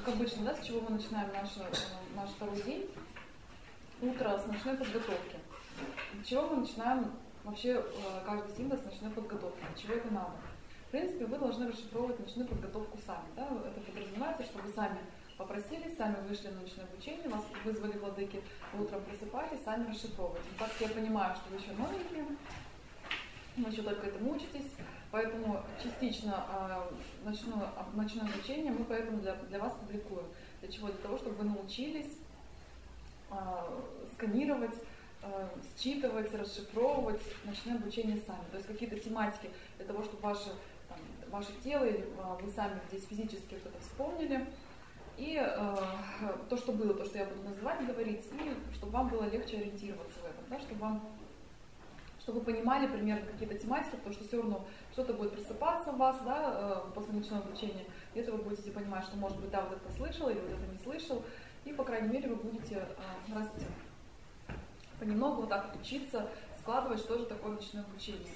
как обычно, да, с чего мы начинаем наш второй день? Утро с ночной подготовки. С чего мы начинаем вообще каждый синтез с ночной подготовки? Для чего это надо? В принципе, вы должны расшифровывать ночную подготовку сами. Да? Это подразумевается, что вы сами попросились, сами вышли на ночное обучение, вас вызвали владыки, вы утром просыпаетесь, сами расшифровываете. Так как я понимаю, что вы еще новенькие, вы еще только этому учитесь, поэтому частично ночное обучение мы поэтому для вас публикуем. Для чего? Для того, чтобы вы научились сканировать, считывать, расшифровывать ночное обучение сами. То есть какие-то тематики для того, чтобы ваше тело или вы сами здесь физически это вспомнили. И то, что было, то, что я буду называть, говорить, и чтобы вам было легче ориентироваться в этом, да, чтобы вы понимали примерно какие-то тематики, потому что все равно что-то будет просыпаться в вас, да, после ночного обучения, где-то вы будете понимать, что, может быть, да, вот это слышал или вот это не слышал, и, по крайней мере, вы будете понемногу вот так учиться складывать, что же такое ночное обучение.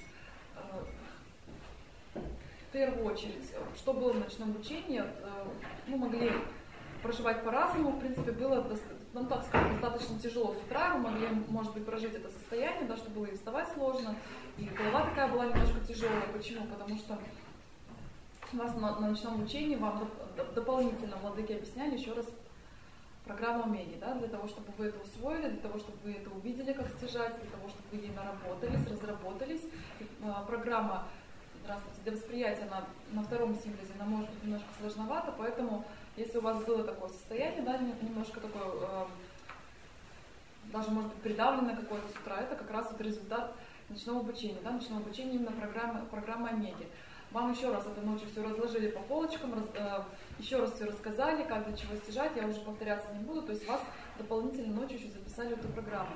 В первую очередь, что было в ночном обучении, мы могли проживать по-разному, в принципе, было, ну, так сказать, достаточно тяжело с утра, мы могли, может быть, прожить это состояние, да, что было и вставать сложно, и голова такая была немножко тяжелая. Почему? Потому что у вас на ночном обучении вам дополнительно владыки объясняли еще раз программу Омеги, да, для того, чтобы вы это усвоили, для того, чтобы вы это увидели, как стяжать, для того, чтобы вы ей наработались, разработались. Программа, здравствуйте, для восприятия она на втором синтезе, она может быть немножко сложновата, поэтому если у вас было такое состояние, да, немножко такое, даже может быть придавленное какое-то с утра, это как раз вот результат ночного обучения, да, ночного обучения именно программы Омеги. Вам еще раз это ночью все разложили по полочкам, еще раз все рассказали, как для чего стяжать, я уже повторяться не буду, то есть вас дополнительно ночью еще записали в эту программу.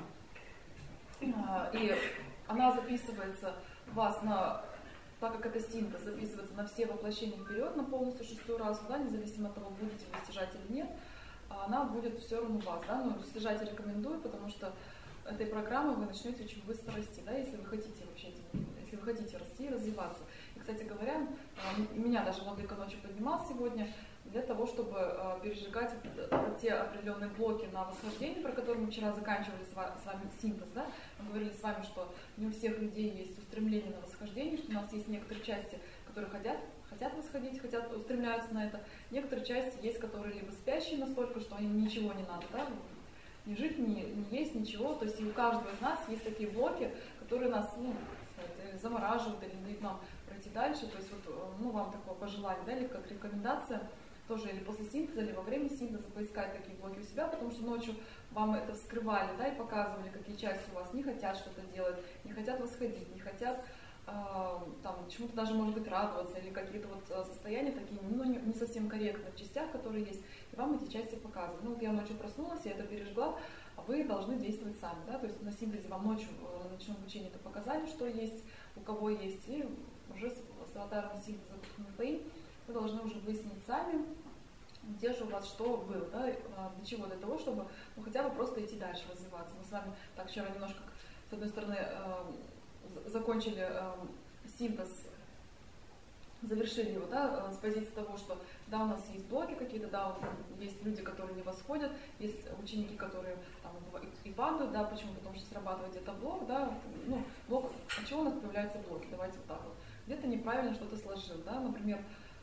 И она записывается у вас так как это синтез, записывается на все воплощения вперед, на полностью 6-ю расу, да, независимо от того, будете вы стяжать или нет, она будет все равно у вас, да, но стяжать я рекомендую, потому что этой программой вы начнете очень быстро расти, да, если вы хотите вообще, если вы хотите расти и развиваться. И, кстати говоря, меня даже владыка ночью поднимал сегодня для того, чтобы пережигать те определенные блоки на восхождение, про которые мы вчера заканчивали с вами синтез, да, мы говорили с вами, что не у всех людей есть устремление на восхождение, что у нас есть некоторые части, которые хотят восходить, устремляются на это, некоторые части есть, которые либо спящие настолько, что им ничего не надо, да, не жить, не есть, ничего, то есть и у каждого из нас есть такие блоки, которые нас, замораживают или не дают нам пройти дальше, то есть вот, вам такое пожелание, да, или как рекомендация, тоже или после синтеза, или во время синтеза поискать такие блоки у себя, потому что ночью вам это вскрывали, да, и показывали, какие части у вас не хотят что-то делать, не хотят восходить, не хотят чему-то даже, может быть, радоваться, или какие-то вот состояния такие, не совсем корректные в частях, которые есть, и вам эти части показывают. Вот я ночью проснулась, я это пережгла, а вы должны действовать сами, да, то есть на синтезе вам ночью на ночном обучении это показали, что есть, у кого есть, и уже с аватаром синтеза вы должны уже выяснить сами, где же у вас что было, да, для чего, для того, чтобы хотя бы просто идти дальше, развиваться. Мы с вами так вчера немножко, с одной стороны, закончили синтез, завершили его, да, с позиции того, что да, у нас есть блоки какие-то, да, вот, есть люди, которые не восходят, есть ученики, которые и падают, да, почему? Потому что срабатывает где-то блок, да, блок, от чего у нас появляются блоки, давайте вот так вот. Где-то неправильно что-то сложил, да, например,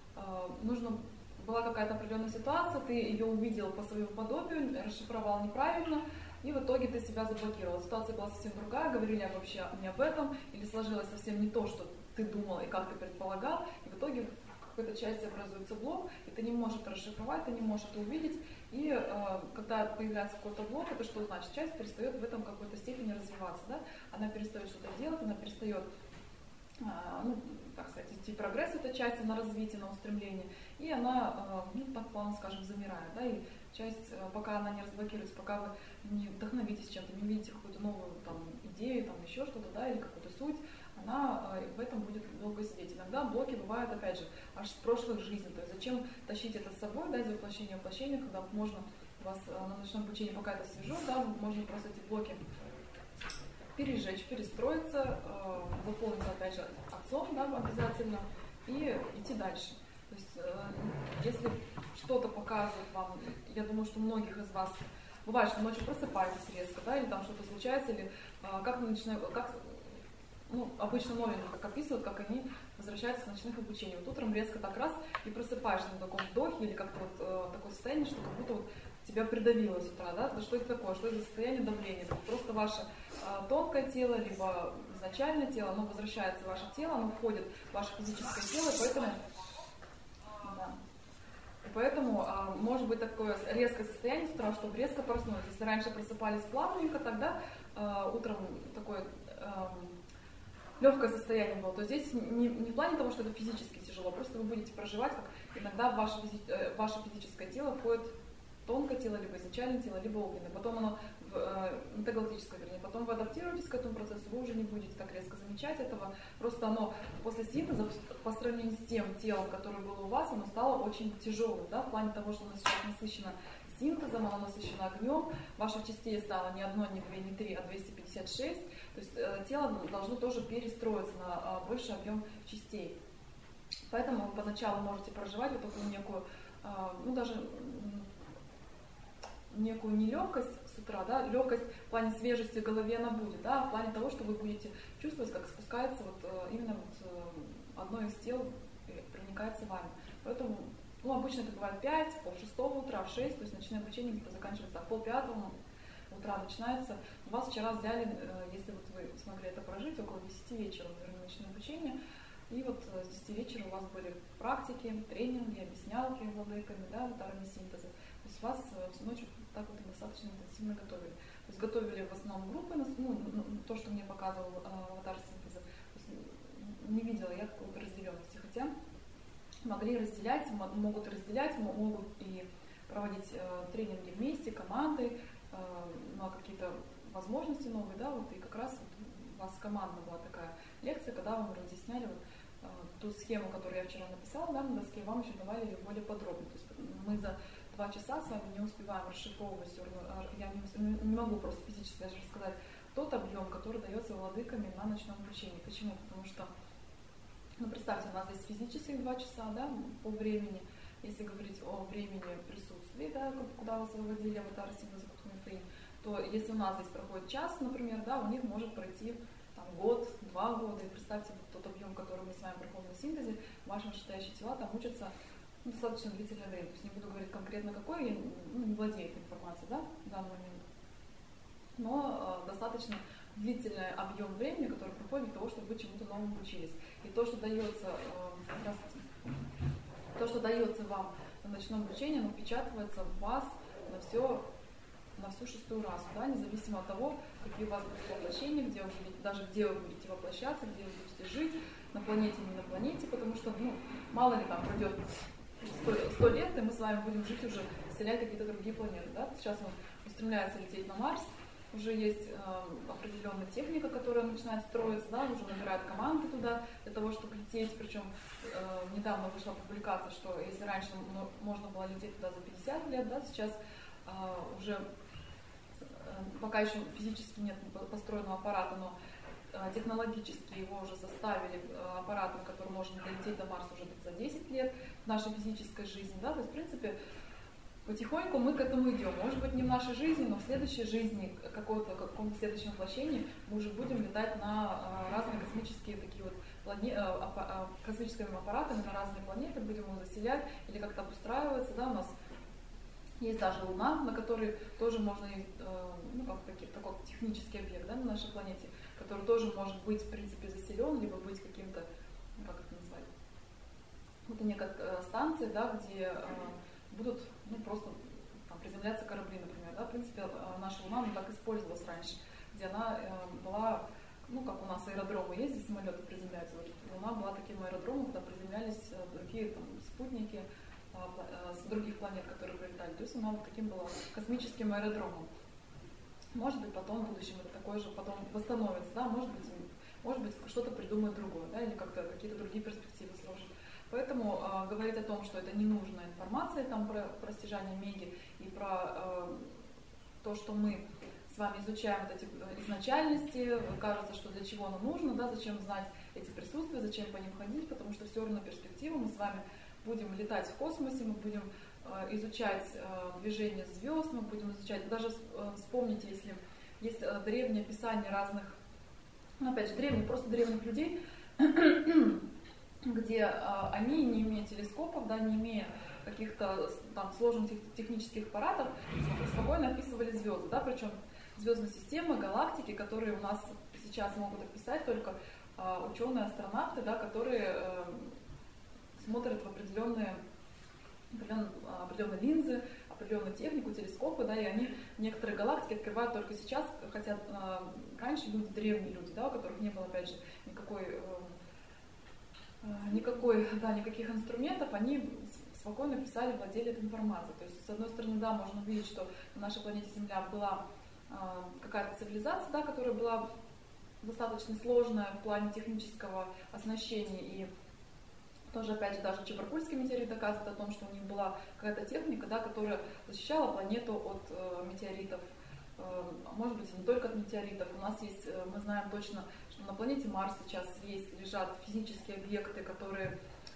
была какая-то определенная ситуация, ты ее увидел по своему подобию, расшифровал неправильно, и в итоге ты себя заблокировал. Ситуация была совсем другая, говорили вообще не об этом, или сложилось совсем не то, что ты думал и как ты предполагал, и в итоге в какой-то части образуется блок, и ты не можешь это расшифровать, ты не можешь это увидеть, и когда появляется какой-то блок, это что значит? Часть перестает в этом какой-то степени развиваться, да? Она перестает что-то делать, она перестает так сказать, идти прогресс этой части на развитие, на устремление, и она, так плавно скажем, замирает, да, и часть, пока она не разблокируется, пока вы не вдохновитесь чем-то, не видите какую-то новую идею, еще что-то, да, или какую-то суть, она в этом будет долго сидеть. Иногда блоки бывают, опять же, аж с прошлых жизней, то есть зачем тащить это с собой, да, из воплощения в воплощение, когда можно у вас на ночном обучении пока это свежо, да, можно просто эти блоки пережечь, перестроиться, заполниться опять же отцом, да, обязательно, и идти дальше. То есть, если что-то показывает вам. Я думаю, что у многих из вас бывает, что ночью просыпаетесь резко, да, или там что-то случается, или обычно новенькие как описывают, как они возвращаются с ночных обучений. Вот утром резко так раз и просыпаешься на таком вдохе, или как-то вот такое состояние, что как будто вот тебя придавило с утра, да? Что это такое? Что это за состояние давления? Это просто ваше тонкое тело, либо изначальное тело, оно возвращается в ваше тело, оно входит в ваше физическое тело, поэтому может быть такое резкое состояние с утра, чтобы резко проснуться. Если раньше просыпались плавненько, тогда утром такое легкое состояние было, то здесь не в плане того, что это физически тяжело, просто вы будете проживать, как иногда в ваше физическое тело входит тонкое тело, либо изначальное тело, либо огненное. Потом оно, метагалактическое, вернее, потом вы адаптируетесь к этому процессу, вы уже не будете так резко замечать этого. Просто оно после синтеза, по сравнению с тем телом, которое было у вас, оно стало очень тяжелым, да, в плане того, что оно сейчас насыщено синтезом, оно насыщено огнем, ваших частей стало не одно, не две, не три, а 256. То есть тело должно тоже перестроиться на больший объем частей. Поэтому вы поначалу можете проживать вот такую некую, некую нелегкость с утра, да, легкость в плане свежести в голове она будет, да, в плане того, что вы будете чувствовать, как спускается именно одно из тел проникается вами. Поэтому, обычно это бывает 5, полшестого утра, в 6, то есть ночное обучение где-то заканчивается в полпятого утра начинается. Вас вчера взяли, если вот вы смогли это прожить, около 10 вечера, наверное, ночное обучение. И вот с 10 вечера у вас были практики, тренинги, объяснялки владыками, да, ватарами синтеза. То есть вас всю ночь так вот достаточно интенсивно готовили. То есть готовили в основном группы, то, что мне показывал аватар синтеза. То есть не видела я какой-то разделенности, хотя могли разделять, могут разделять, могут и проводить тренинги вместе, командой, какие-то возможности новые, да, вот, и как раз вот у вас командная была такая лекция, когда вам разъясняли ту схему, которую я вчера написала, да, на доске, вам еще давали ее более подробно. То есть мы за 2 часа с вами не успеваем расшифровывать, я не могу просто физически даже рассказать тот объем, который дается владыками на ночном обучении. Почему? Потому что, представьте, у нас здесь физических 2 часа, да, по времени, если говорить о времени присутствия, да, куда вас выводили аватары синтеза, то если у нас здесь проходит час, например, да, у них может пройти год, 2 года, и представьте тот объем, который мы с вами проходим в синтезе, ваши вычитающие тела там учатся достаточно длительное время. То есть не буду говорить конкретно какой, я не владею этой информацией, да, в данный момент. Но достаточно длительный объем времени, который проходит для того, чтобы вы чему-то новому учились. И то, что дается вам на ночном обучении, оно впечатывается в вас на всю 6-ю расу, да, независимо от того, какие у вас будут воплощения, где вы будете воплощаться, где вы будете жить, на планете, не на планете, потому что, мало ли там пройдет 100 лет, и мы с вами будем жить уже, населять какие-то другие планеты, да. Сейчас он устремляется лететь на Марс, уже есть определенная техника, которая начинает строиться, да, уже набирают команды туда для того, чтобы лететь, причем недавно вышла публикация, что если раньше можно было лететь туда за 50 лет, да, сейчас уже пока еще физически нет построенного аппарата, но технологически его уже составили аппаратом, который может долететь до Марса уже за 10 лет в нашей физической жизни. Да? То есть, в принципе, потихоньку мы к этому идем. Может быть, не в нашей жизни, но в следующей жизни, каком-то следующем воплощении мы уже будем летать на разные космические такие вот космическими аппаратами на разные планеты, будем его заселять или как-то обустраиваться. Да? У нас есть даже Луна, на которой тоже можно, такой технический объект, да, на нашей планете, который тоже может быть, в принципе, заселен, либо быть каким-то, как это назвать, это некая станция, да, где будут просто там приземляться корабли, например. Да, в принципе, наша Луна так использовалась раньше, где она была, как у нас аэродромы есть, где самолеты приземляются. Вот Луна была таким аэродромом, куда приземлялись другие спутники с других планет, которые прилетали. То есть она вот таким была космическим аэродромом. Может быть, потом в будущем это такое же потом восстановится, да, может быть что-то придумает другое, да, или как-то какие-то другие перспективы сложат. Поэтому говорить о том, что это ненужная информация там, про стяжание меги и про то, что мы с вами изучаем вот эти изначальности, кажется, что для чего оно нужно, да, зачем знать эти присутствия, зачем по ним ходить, потому что все равно перспектива, мы с вами будем летать в космосе, мы будем изучать движение звезд, мы будем изучать, даже вспомните, если есть древние описания разных, ну, опять же, просто древних людей, где они, не имея телескопов, да, не имея каких-то там сложных технических аппаратов, спокойно описывали звезды, да, причем звездные системы, галактики, которые у нас сейчас могут описать только ученые-астронавты, да, которые смотрят в определенные линзы, определенную технику, телескопы, да, и они некоторые галактики открывают только сейчас, хотя раньше люди, древние люди, да, у которых не было, опять же, никаких инструментов, они спокойно писали, владели этой информацией. То есть, с одной стороны, да, можно увидеть, что на нашей планете Земля была какая-то цивилизация, да, которая была достаточно сложная в плане технического оснащения, и тоже, опять же, даже Чебаркульский метеорит доказывает о том, что у них была какая-то техника, да, которая защищала планету от метеоритов. Может быть, и не только от метеоритов. У нас есть, мы знаем точно, что на планете Марс сейчас лежат физические объекты, которые,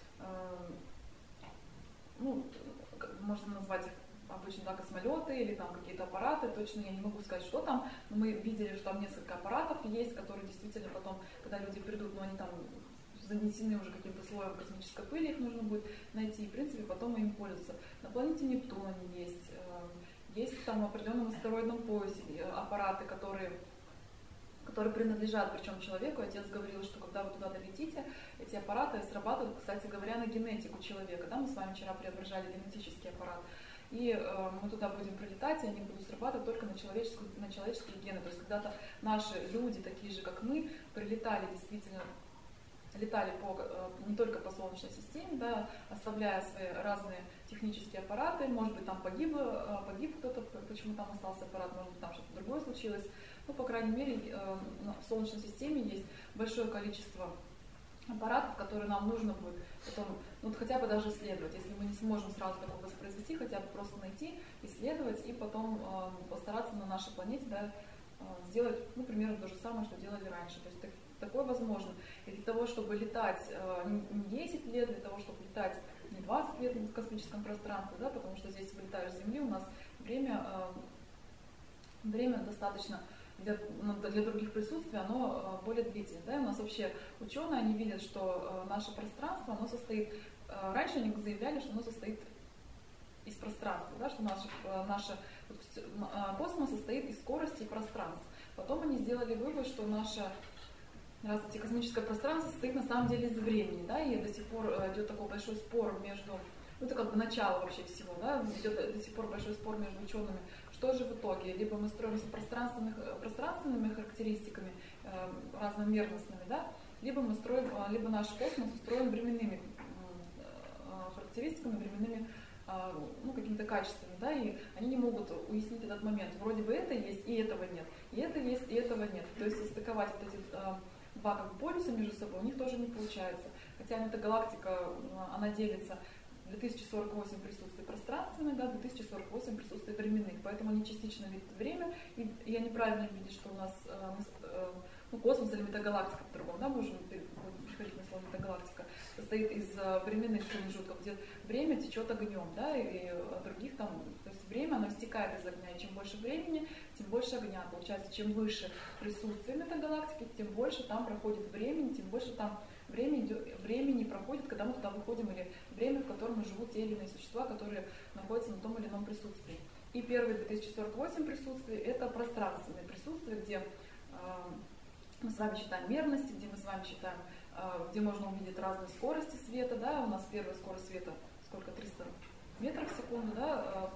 ну, можно назвать их обычно, да, космолеты или там какие-то аппараты, точно я не могу сказать, что там, но мы видели, что там несколько аппаратов есть, которые действительно потом, когда люди придут, но они там занесены уже каким-то слоем космической пыли, их нужно будет найти, и, в принципе, потом им пользоваться. На планете Нептун они есть. Есть там в определенном астероидном поясе аппараты, которые принадлежат, причем человеку. Отец говорил, что когда вы туда долетите, эти аппараты срабатывают, кстати говоря, на генетику человека. Да? Мы с вами вчера преображали генетический аппарат. И мы туда будем прилетать, и они будут срабатывать только на человеческие гены. То есть когда-то наши люди, такие же, как мы, прилетали действительно, летали не только по Солнечной системе, да, оставляя свои разные технические аппараты, может быть, там погиб кто-то, почему там остался аппарат, может быть, там что-то другое случилось. Ну, по крайней мере, в Солнечной системе есть большое количество аппаратов, которые нам нужно будет потом, ну, хотя бы даже исследовать. Если мы не сможем сразу такое воспроизвести, хотя бы просто найти, исследовать и потом постараться на нашей планете, да, сделать, ну, примерно то же самое, что делали раньше. То есть такое возможно. И для того, чтобы летать не 10 лет, для того, чтобы летать не 20 лет в космическом пространстве, да, потому что здесь вылетаешь с Земли, у нас время достаточно для других присутствий, оно более длительное. Да? И у нас вообще ученые, они видят, что наше пространство, оно состоит, раньше они заявляли, что оно состоит из пространства, да? Что наш космос состоит из скорости и пространства. Потом они сделали вывод, что наше космическое пространство состоит на самом деле из времени, да, и до сих пор идет такой большой спор между, ну, это как бы начало вообще всего, да, идет до сих пор большой спор между учеными, что же в итоге, либо мы строимся пространственными характеристиками, разновмерностными, да, либо наш космос устроен временными характеристиками, временными, ну, какими-то качествами, да, и они не могут уяснить этот момент. Вроде бы это есть, и этого нет, и это есть, и этого нет. То есть состыковать вот эти два как бы полюса между собой у них тоже не получается. Хотя эта галактика, она делится 2048 присутствий пространственных, да, 2048 присутствий временных, поэтому они частично видят время, и они правильно видят, что у нас космос или метагалактика по-другому, да, можем переходить на слово метагалактика, состоит из временных промежутков, где время течет огнем, да, и других там, то есть время, оно стекает из огня, и чем больше времени, тем больше огня. Получается, чем выше присутствие метагалактики, тем больше там проходит времени, тем больше там времени проходит, когда мы туда выходим, или время, в котором живут те или иные существа, которые находятся на том или ином присутствии. И первые 2048 присутствий — это пространственные присутствия, где мы с вами считаем мерности, где мы с вами считаем, где можно увидеть разные скорости света, да, у нас первая скорость света сколько, 300 метров в секунду, да,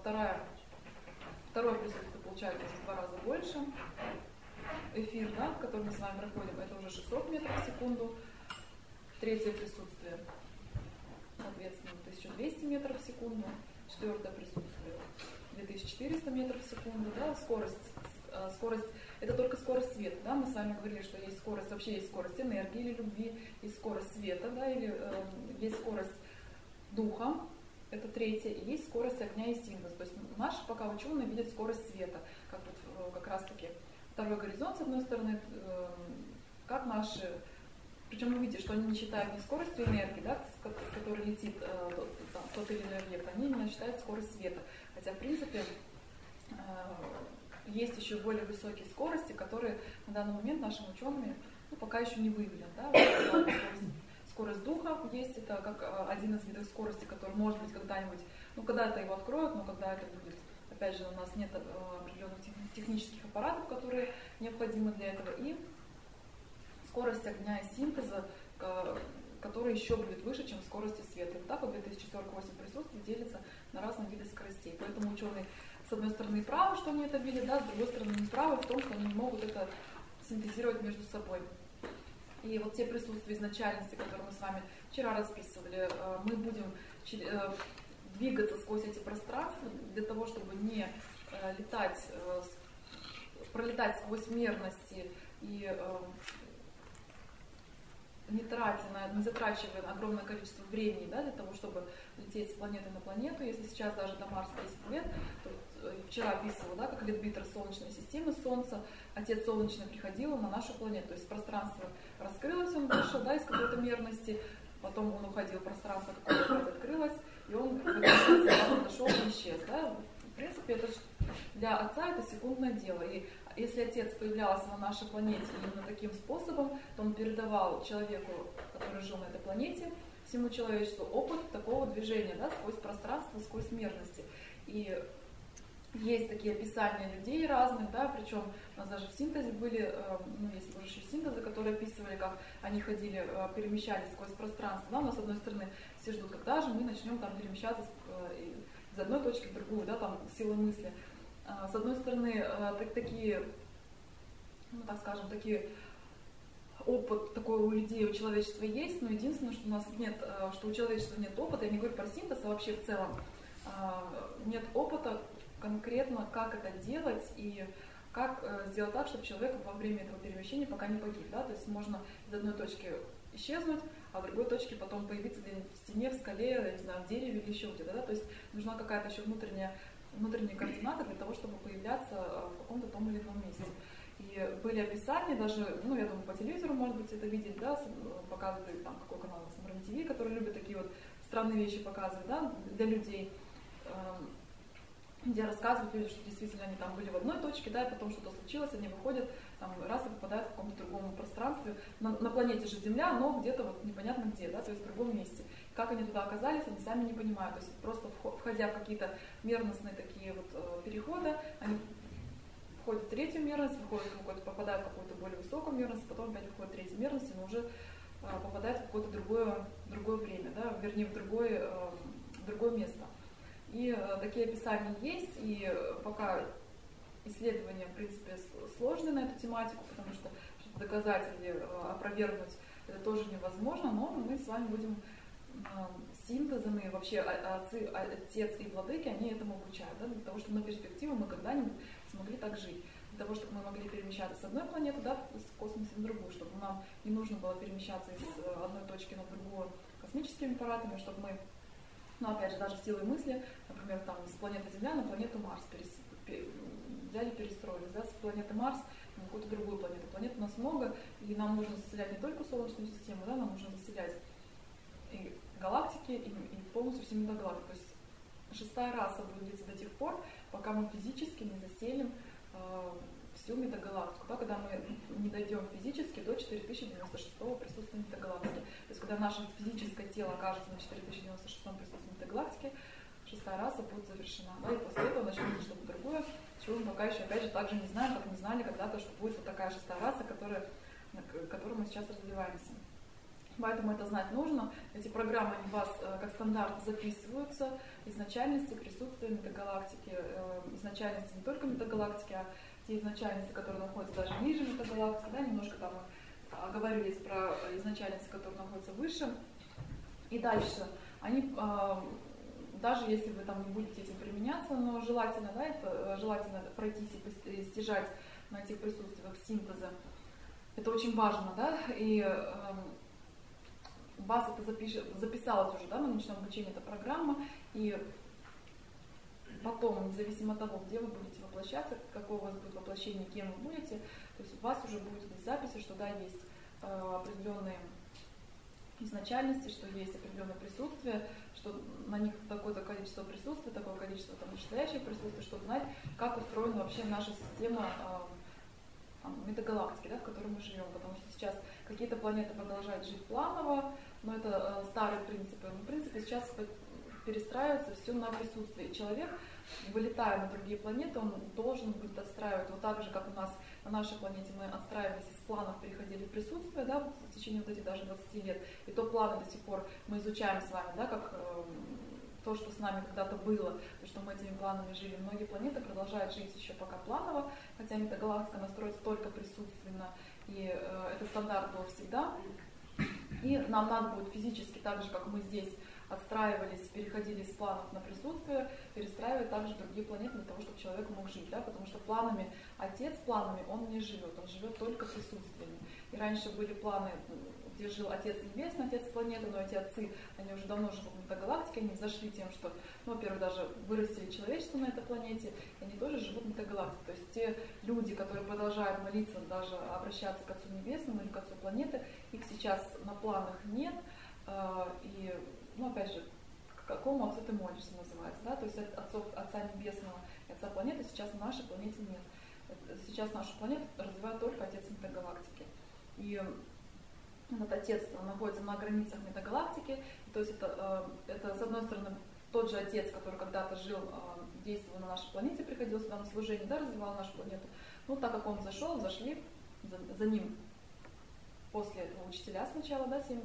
второе присутствие получается уже в 2 раза больше, эфир, да, в который мы с вами проходим, это уже 600 метров в секунду, третье присутствие, соответственно, 1200 метров в секунду, четвертое присутствие 2400 метров в секунду, да, скорость это только скорость света, да, мы с вами говорили, что есть скорость, вообще есть скорость энергии или любви, есть скорость света, да, или есть скорость духа, это третье, и есть скорость огня и синтез, то есть наши пока ученые видят скорость света, как раз таки второй горизонт, с одной стороны, как наши Причем вы видите, что они не считают не скоростью энергии, да, с которой летит тот или иной объект, они именно считают скорость света. Хотя, в принципе, есть еще более высокие скорости, которые на данный момент нашими учеными пока еще не выявлены. Да? Скорость духа есть, это как один из видов скорости, который, может быть, когда-нибудь, когда-то его откроют, но когда это будет, опять же, у нас нет определенных технических аппаратов, которые необходимы для этого, и скорость огня и синтеза, которая еще будет выше, чем скорости света. И вот так вот 2048 присутствий делится на разные виды скоростей. Поэтому ученые, с одной стороны, правы, что они это видят, да, с другой стороны, не правы в том, что они не могут это синтезировать между собой. И вот те присутствия изначальности, которые мы с вами вчера расписывали, мы будем двигаться сквозь эти пространства для того, чтобы не пролетать сквозь мерности и не затрачивая огромное количество времени, да, для того, чтобы лететь с планеты на планету. Если сейчас даже до Марса 10 лет, то вчера описывала, да, как летбитер Солнечной системы Солнца, Отец Солнечный приходил на нашу планету, то есть пространство раскрылось, он вышел, да, из какой-то мерности, потом он уходил, пространство какое-то открылось, и он подошел и исчез. Да. В принципе, это для Отца это секундное дело. И если Отец появлялся на нашей планете именно таким способом, то он передавал человеку, который жил на этой планете, всему человечеству опыт такого движения, да, сквозь пространство, сквозь мерности. И есть такие описания людей разных, да, причем у нас даже в синтезе были, есть уже синтезы, которые описывали, как они ходили, перемещались сквозь пространство. Да, у нас, с одной стороны, все ждут, когда же мы начнем там перемещаться из одной точки в другую, да, там, силой мысли. С одной стороны, такие, так скажем, опыт такой у людей, у человечества есть, но единственное, что у нас нет, что у человечества нет опыта, я не говорю про синтез, а вообще в целом, нет опыта конкретно, как это делать и как сделать так, чтобы человек во время этого перемещения пока не погиб. Да? То есть можно из одной точки исчезнуть, а в другой точке потом появиться где-нибудь в стене, в скале, я не знаю, в дереве или еще где-то. Да? То есть нужна какая-то еще внутренняя координата для того, чтобы появляться в каком-то том или ином месте. И были описания, даже, я думаю, по телевизору, может быть, это видели, да, показывают там какой канал, МРТВ, который любит такие вот странные вещи показывать, да, для людей, где рассказывают люди, что действительно они там были в одной точке, да, и потом что-то случилось, они выходят, там, раз и попадают в каком-то другом пространстве, на планете же Земля, но где-то вот непонятно где, да, то есть в другом месте. Как они туда оказались, они сами не понимают, то есть просто входя в какие-то мерностные такие вот переходы, они входят в третью мерность, попадают в какую-то более высокую мерность, потом опять входят в третью мерность, но уже попадают в какое-то другое время, да, вернее, в другое место. И такие описания есть, и пока исследования, в принципе, сложны на эту тематику, потому что что-то доказать или опровергнуть это тоже невозможно, но мы с вами будем синтезами, вообще Отец и Владыки, они этому обучают, да, для того, чтобы на перспективу мы когда-нибудь смогли так жить. Для того, чтобы мы могли перемещаться с одной планеты, да, в космосе на другую, чтобы нам не нужно было перемещаться из одной точки на другую космическими аппаратами, чтобы мы, опять же, даже силой мысли, например, там, с планеты Земля на планету Марс взяли, перестроились, да, с планеты Марс на какую-то другую планету. Планет у нас много, и нам нужно заселять не только Солнечную систему, да, нам нужно заселять и галактики, и полностью всю метагалактику. То есть шестая раса будет длиться до тех пор, пока мы физически не заселим всю метагалактику, да, когда мы не дойдем физически до 4096-го присутствия метагалактики. То есть когда наше физическое тело окажется на 4096-м присутствии метагалактики, шестая раса будет завершена. Да, и после этого начнется что-то другое, чего мы пока еще, опять же, также не знаем, как не знали когда-то, что будет вот такая шестая раса, которой мы сейчас развиваемся. Поэтому это знать нужно. Эти программы они у вас как стандарт записываются. Изначальности присутствия метагалактики. Изначальности не только метагалактики, а те изначальности, которые находятся даже ниже метагалактики. Да, немножко там оговорились про изначальности, которые находятся выше. И дальше они, даже если вы там не будете этим применяться, но желательно, да, желательно пройтись и стяжать на этих присутствиях синтеза. Это очень важно, да, и у вас это записалось уже, да, на ночном обучении эта программа, и потом, независимо от того, где вы будете воплощаться, какое у вас будет воплощение, кем вы будете, то есть у вас уже будет здесь записи, что да, есть определенные изначальности, что есть определенное присутствие, что на них такое-то количество присутствия, такое количество там вышестоящих присутствий, чтобы знать, как устроена вообще наша система метагалактики, да, в которой мы живем. Потому что сейчас какие-то планеты продолжают жить планово, но это старые принципы. Но, в принципе, сейчас перестраивается все на присутствие. И человек, вылетая на другие планеты, он должен будет отстраивать вот так же, как у нас на нашей планете мы отстраивались из планов, переходили в присутствие, да, вот в течение вот этих даже 20 лет. И то планы до сих пор мы изучаем с вами, да, как то, что с нами когда-то было, то, что мы этими планами жили. Многие планеты продолжают жить еще пока планово, хотя метагалактика настроится только присутственно, и это стандарт был всегда. И нам надо будет физически, так же, как мы здесь отстраивались, переходили из планов на присутствие, перестраивать также другие планеты для того, чтобы человек мог жить, да, потому что планами, отец планами, он не живет, он живет только присутствиями. И раньше были планы, где жил Отец Небесный, Отец планеты, но эти отцы, они уже давно живут в метагалактике, они взошли тем, что, ну, во-первых, даже вырастили человечество на этой планете, и они тоже живут в метагалактике. То есть те люди, которые продолжают молиться, даже обращаться к Отцу Небесному или к Отцу планеты, их сейчас на планах нет, и, ну, опять же, к какому отцу ты молишься, называется, да, то есть Отца Небесного и Отца планеты сейчас на нашей планете нет. Сейчас нашу планету развивает только Отец метагалактики. И этот Отец находится на границах метагалактики, то есть это с одной стороны тот же Отец, который когда-то жил, действовал на нашей планете, приходил сюда на служение, да, развивал нашу планету. Ну, так как он зашел, зашли за ним после этого учителя сначала, да, 7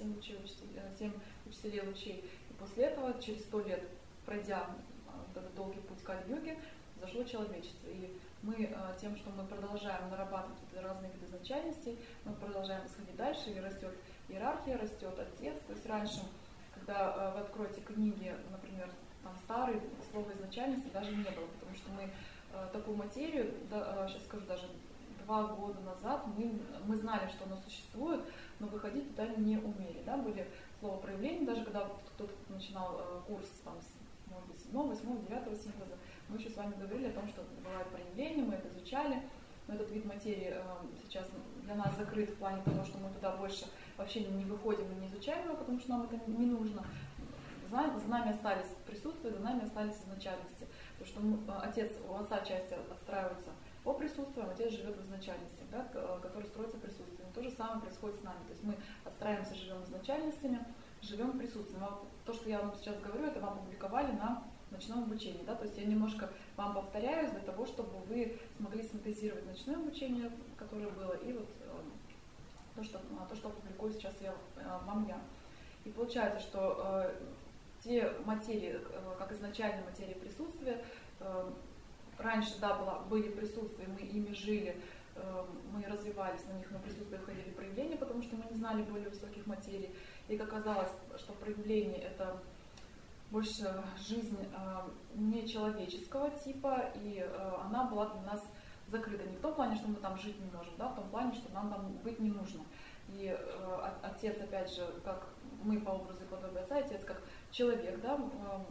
учителей лучей, и после этого, через 100 лет, пройдя этот долгий путь Кали-юги, зашло человечество. И мы тем, что мы продолжаем нарабатывать разные виды изначальностей, мы продолжаем восходить дальше, и растет иерархия, растет Отец. То есть раньше, когда вы откроете книги, например, там старые, слова изначальности даже не было, потому что мы такую материю, да, сейчас скажу, даже 2 года назад мы знали, что оно существует, но выходить туда не умели. Да? Были слова проявления, даже когда кто-то начинал курс там, с, может быть, 7, 8, 9 синтеза, мы еще с вами говорили о том, что бывает проявление, мы это изучали, но этот вид материи сейчас для нас закрыт в плане того, что мы туда больше вообще не выходим и не изучаем его, потому что нам это не нужно. За нами остались присутствия, за нами остались изначальности. Потому что отец, у отца части отстраивается по присутствию, а отец живет в изначальности, да, который строится присутствием. То же самое происходит с нами. То есть мы отстраиваемся, живем изначальностями, живем присутствием. А то, что я вам сейчас говорю, это мы опубликовали на ночном обучении. Да? То есть я немножко вам повторяюсь для того, чтобы вы смогли синтезировать ночное обучение, которое было, и вот то, что публикую сейчас вам я. И получается, что те материи, как изначальные материи присутствия, раньше, да, были присутствия, мы ими жили, мы развивались на них, но присутствие входили проявления, потому что мы не знали более высоких материй. И как оказалось, что проявление это больше жизнь нечеловеческого типа, и она была для нас закрыта. Не в том плане, что мы там жить не можем, да, в том плане, что нам там быть не нужно. И отец, опять же, как мы по образу и подобию отца, отец как человек, да,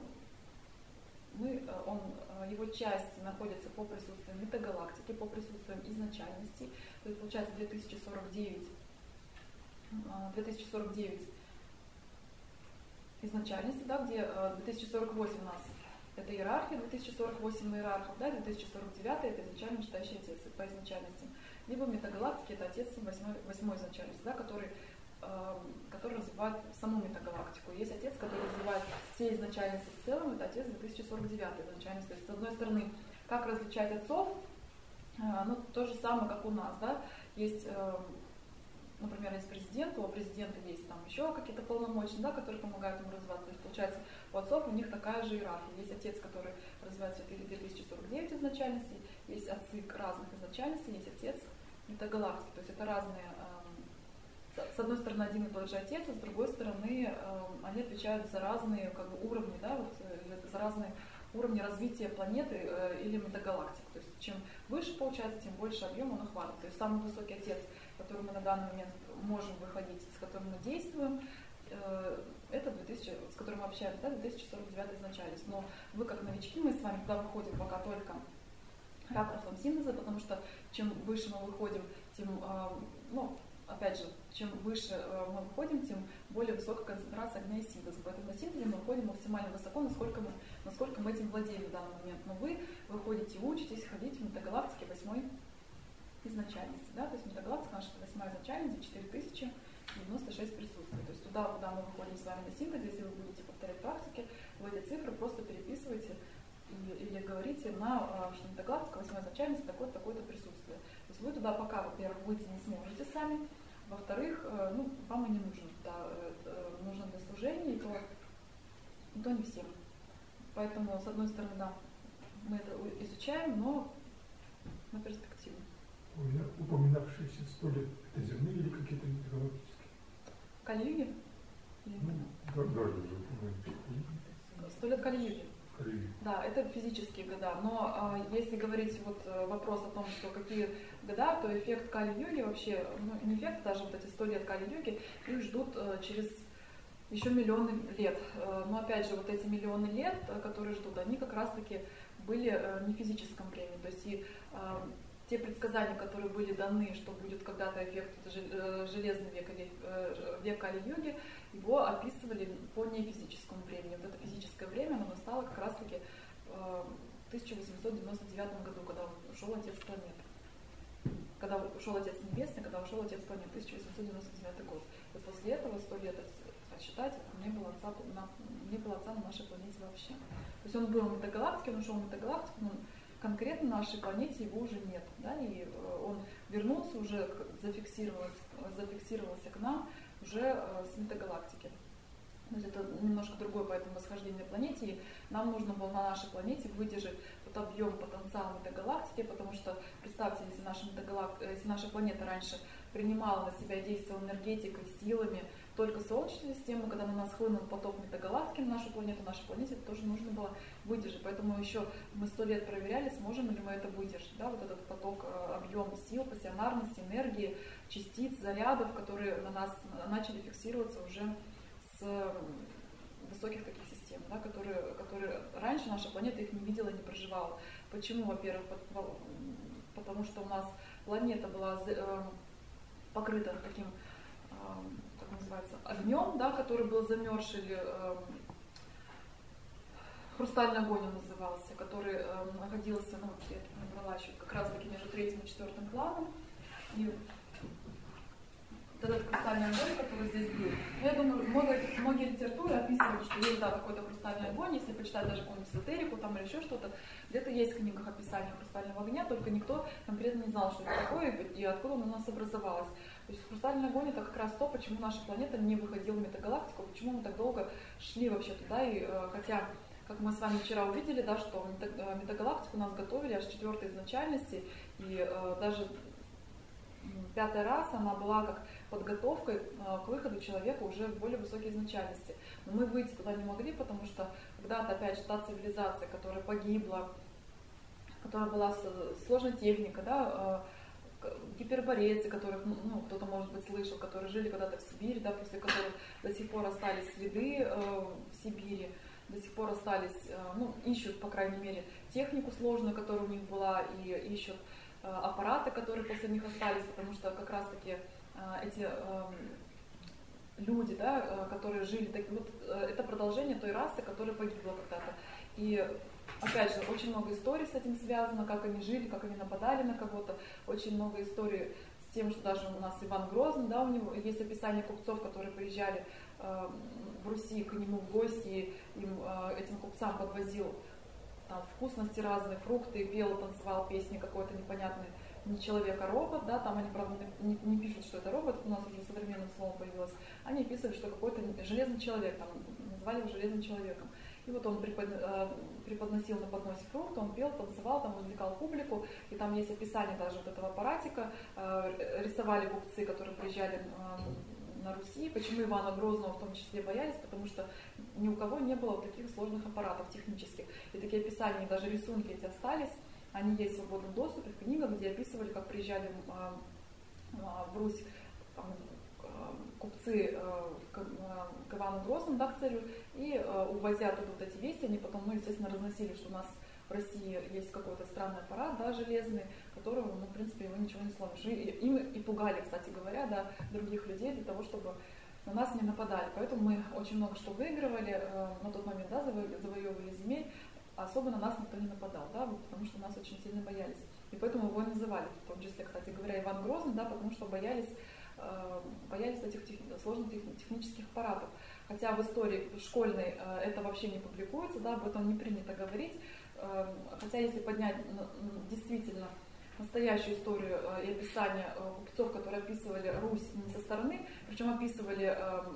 его части находятся по присутствию метагалактики, по присутствию изначальности. То есть получается 2049 изначальности, да, где 2048 у нас это иерархия, 2048 иерархов, да, 2049 это изначально считающий отец по изначальности. Либо в метагалактике это отец 8 изначальности, да, который развивает саму метагалактику. Есть отец, который развивает все изначальности в целом, это отец 2049 изначальности. То есть, с одной стороны, как различать отцов, ну, то же самое, как у нас, да, есть, например, есть президент, у президента есть там еще какие-то полномочия, да, которые помогают ему развиваться. То есть, получается, у отцов у них такая же иерархия. Есть отец, который развивает 2049 изначальностей, есть отцы разных изначальностей, есть отец метагалактики. То есть, это разные... С одной стороны, один и тот же отец, а с другой стороны, они отвечают за разные как бы, уровни, да, вот, за разные уровни развития планеты или метагалактик. То есть чем выше получается, тем больше объем он охватывает. То есть самый высокий отец, который мы на данный момент можем выходить, с которым мы действуем, это с которым мы общаемся, да, 2049 изначальность. Но вы как новички, мы с вами туда выходим пока только ракурсом синтеза, потому что чем выше мы выходим, тем опять же, чем выше мы выходим, тем более высокая концентрация огня и синтеза. Поэтому на синтезе мы выходим максимально высоко, насколько мы этим владеем в данный момент. Но вы выходите и учитесь ходить в метагалактике 8 изначальности. Да? То есть метагалактика наша 8 изначальность, 4096 присутствий. То есть туда, куда мы выходим с вами на синтезе, если вы будете повторять практики, вы эти цифры просто переписываете или говорите на что метагалактика 8 изначальность такое-то, такое-то присутствие. То есть вы туда пока, во-первых, выйти не сможете сами, во-вторых, вам и не нужно туда, нужно для служения, и то не всем. Поэтому, с одной стороны, да, мы это изучаем, но на перспективу. Упоминавшиеся 100 лет, это земные или какие-то метагалактические? Кали-юги? Да, уже 100 лет Кали-юги. Кали-юги. Да, это физические года. Но если говорить вопрос о том, что какие года, то эффект Кали-юги вообще, не эффект, даже вот эти 100 лет Кали-юги, их ждут через еще миллионы лет. Но опять же, вот эти миллионы лет, которые ждут, они как раз-таки были не в физическом времени. То есть и те предсказания, которые были даны, что будет когда-то эффект железный век или век Кали-юги, его описывали по нефизическому времени. Вот это физическое время, оно настало как раз-таки в 1899 году, когда ушел Отец планеты. Когда ушел Отец Небесный, когда ушел Отец планеты, 1899 год. И после этого 100 лет отсчитать, не было отца на нашей планете вообще. То есть он был в метагалактике, он ушел в метагалактику, но конкретно на нашей планете его уже нет. Да? И он вернулся, уже зафиксировался к нам уже с метагалактики. То есть это немножко другое поэтому восхождение на планете. И нам нужно было на нашей планете выдержать тот объем потенциала метагалактики, потому что, представьте, если наша планета раньше принимала на себя и действовала энергетикой, силами только Солнечной системы, когда на нас хлынул поток метагалактики на нашу планету, нашей планете это тоже нужно было выдержать. Поэтому еще мы 100 лет проверяли, сможем ли мы это выдержать. Да? Вот этот поток, объем сил, пассионарности, энергии, частиц, зарядов, которые на нас начали фиксироваться уже с высоких таких систем, да, которые раньше наша планета их не видела, не проживала. Почему? Во-первых, потому что у нас планета была покрыта таким, как называется, огнем, да, который был замерзший, хрустальный огонь он назывался, который находился, я тут набрала еще как раз таки между 3-м и 4-м планом. И этот хрустальный огонь, который здесь был. Я думаю, многие литературы описывают, что есть, да, какой-то хрустальный огонь, если почитать даже какую-нибудь эзотерику там или еще что-то, где-то есть в книгах описание хрустального огня, только никто конкретно не знал, что это такое и откуда он у нас образовалось. То есть хрустальный огонь это как раз то, почему наша планета не выходила в метагалактику, почему мы так долго шли вообще туда, и хотя, как мы с вами вчера увидели, да, что метагалактику нас готовили аж 4-й изначальности, и даже 5-й раз она была как подготовкой к выходу человека уже в более высокие изначальности. Но мы выйти туда не могли, потому что когда-то, опять же, та цивилизация, которая погибла, которая была сложной техникой, да, гиперборейцы, которых кто-то, может быть, слышал, которые жили когда-то в Сибири, да, после которых до сих пор остались следы в Сибири, до сих пор остались, ищут, по крайней мере, технику сложную, которая у них была, и ищут аппараты, которые после них остались, потому что как раз-таки эти люди, да, которые жили, это продолжение той расы, которая погибла когда-то. И опять же, очень много историй с этим связано, как они жили, как они нападали на кого-то, очень много историй с тем, что даже у нас Иван Грозный, да, у него есть описание купцов, которые приезжали в Руси к нему в гости, и этим купцам подвозил там вкусности разные, фрукты, пел, танцевал песни какой-то непонятный, не человек, а робот, да, там они, правда, не пишут, что это робот, у нас уже современным словом появилось, они описывают, что какой-то железный человек, там, назвали его железным человеком. И вот он преподносил на подносе фрукты, он пел, танцевал, там развлекал публику, и там есть описание даже вот этого аппаратика, рисовали купцы, которые приезжали на Руси, почему Ивана Грозного в том числе боялись, потому что ни у кого не было таких сложных аппаратов технических. И такие описания, даже рисунки эти остались, они есть в свободном доступе в книгах, где описывали, как приезжали в Русь там, купцы к Ивану Грозному, да, к царю, и увозя оттуда вот эти вести, они потом, естественно, разносили, что у нас в России есть какой-то странный аппарат, да, железный, которого, ну, в принципе, его ничего не сломишь. И им и пугали, кстати говоря, да, других людей для того, чтобы на нас не нападали. Поэтому мы очень много что выигрывали на тот момент, да, завоевывали земель, а особо на нас никто не нападал, да, потому что нас очень сильно боялись. И поэтому его и называли, в том числе, кстати говоря, Иван Грозный, да, потому что боялись этих сложных технических аппаратов. Хотя в истории школьной это вообще не публикуется, да, об этом не принято говорить. Хотя если поднять действительно настоящую историю и описание купцов, которые описывали Русь не со стороны, причем описывали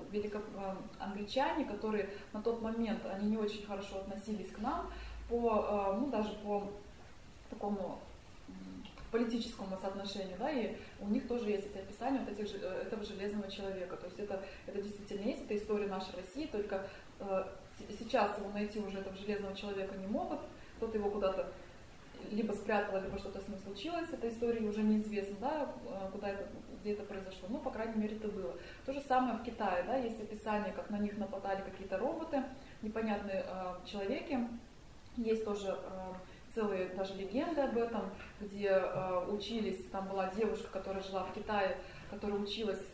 англичане, которые на тот момент они не очень хорошо относились к нам даже по такому политическому соотношению, да, и у них тоже есть эти описания вот этого железного человека. То есть это действительно есть, это история нашей России, только сейчас его найти уже этого железного человека не могут, кто-то его куда-то либо спрятал, либо что-то с ним случилось, эта история уже неизвестна, да, где это произошло, но, по крайней мере, это было. То же самое в Китае, да, есть описание, как на них нападали какие-то роботы, непонятные человеки, есть тоже целые даже легенды об этом, где учились, там была девушка, которая жила в Китае, которая училась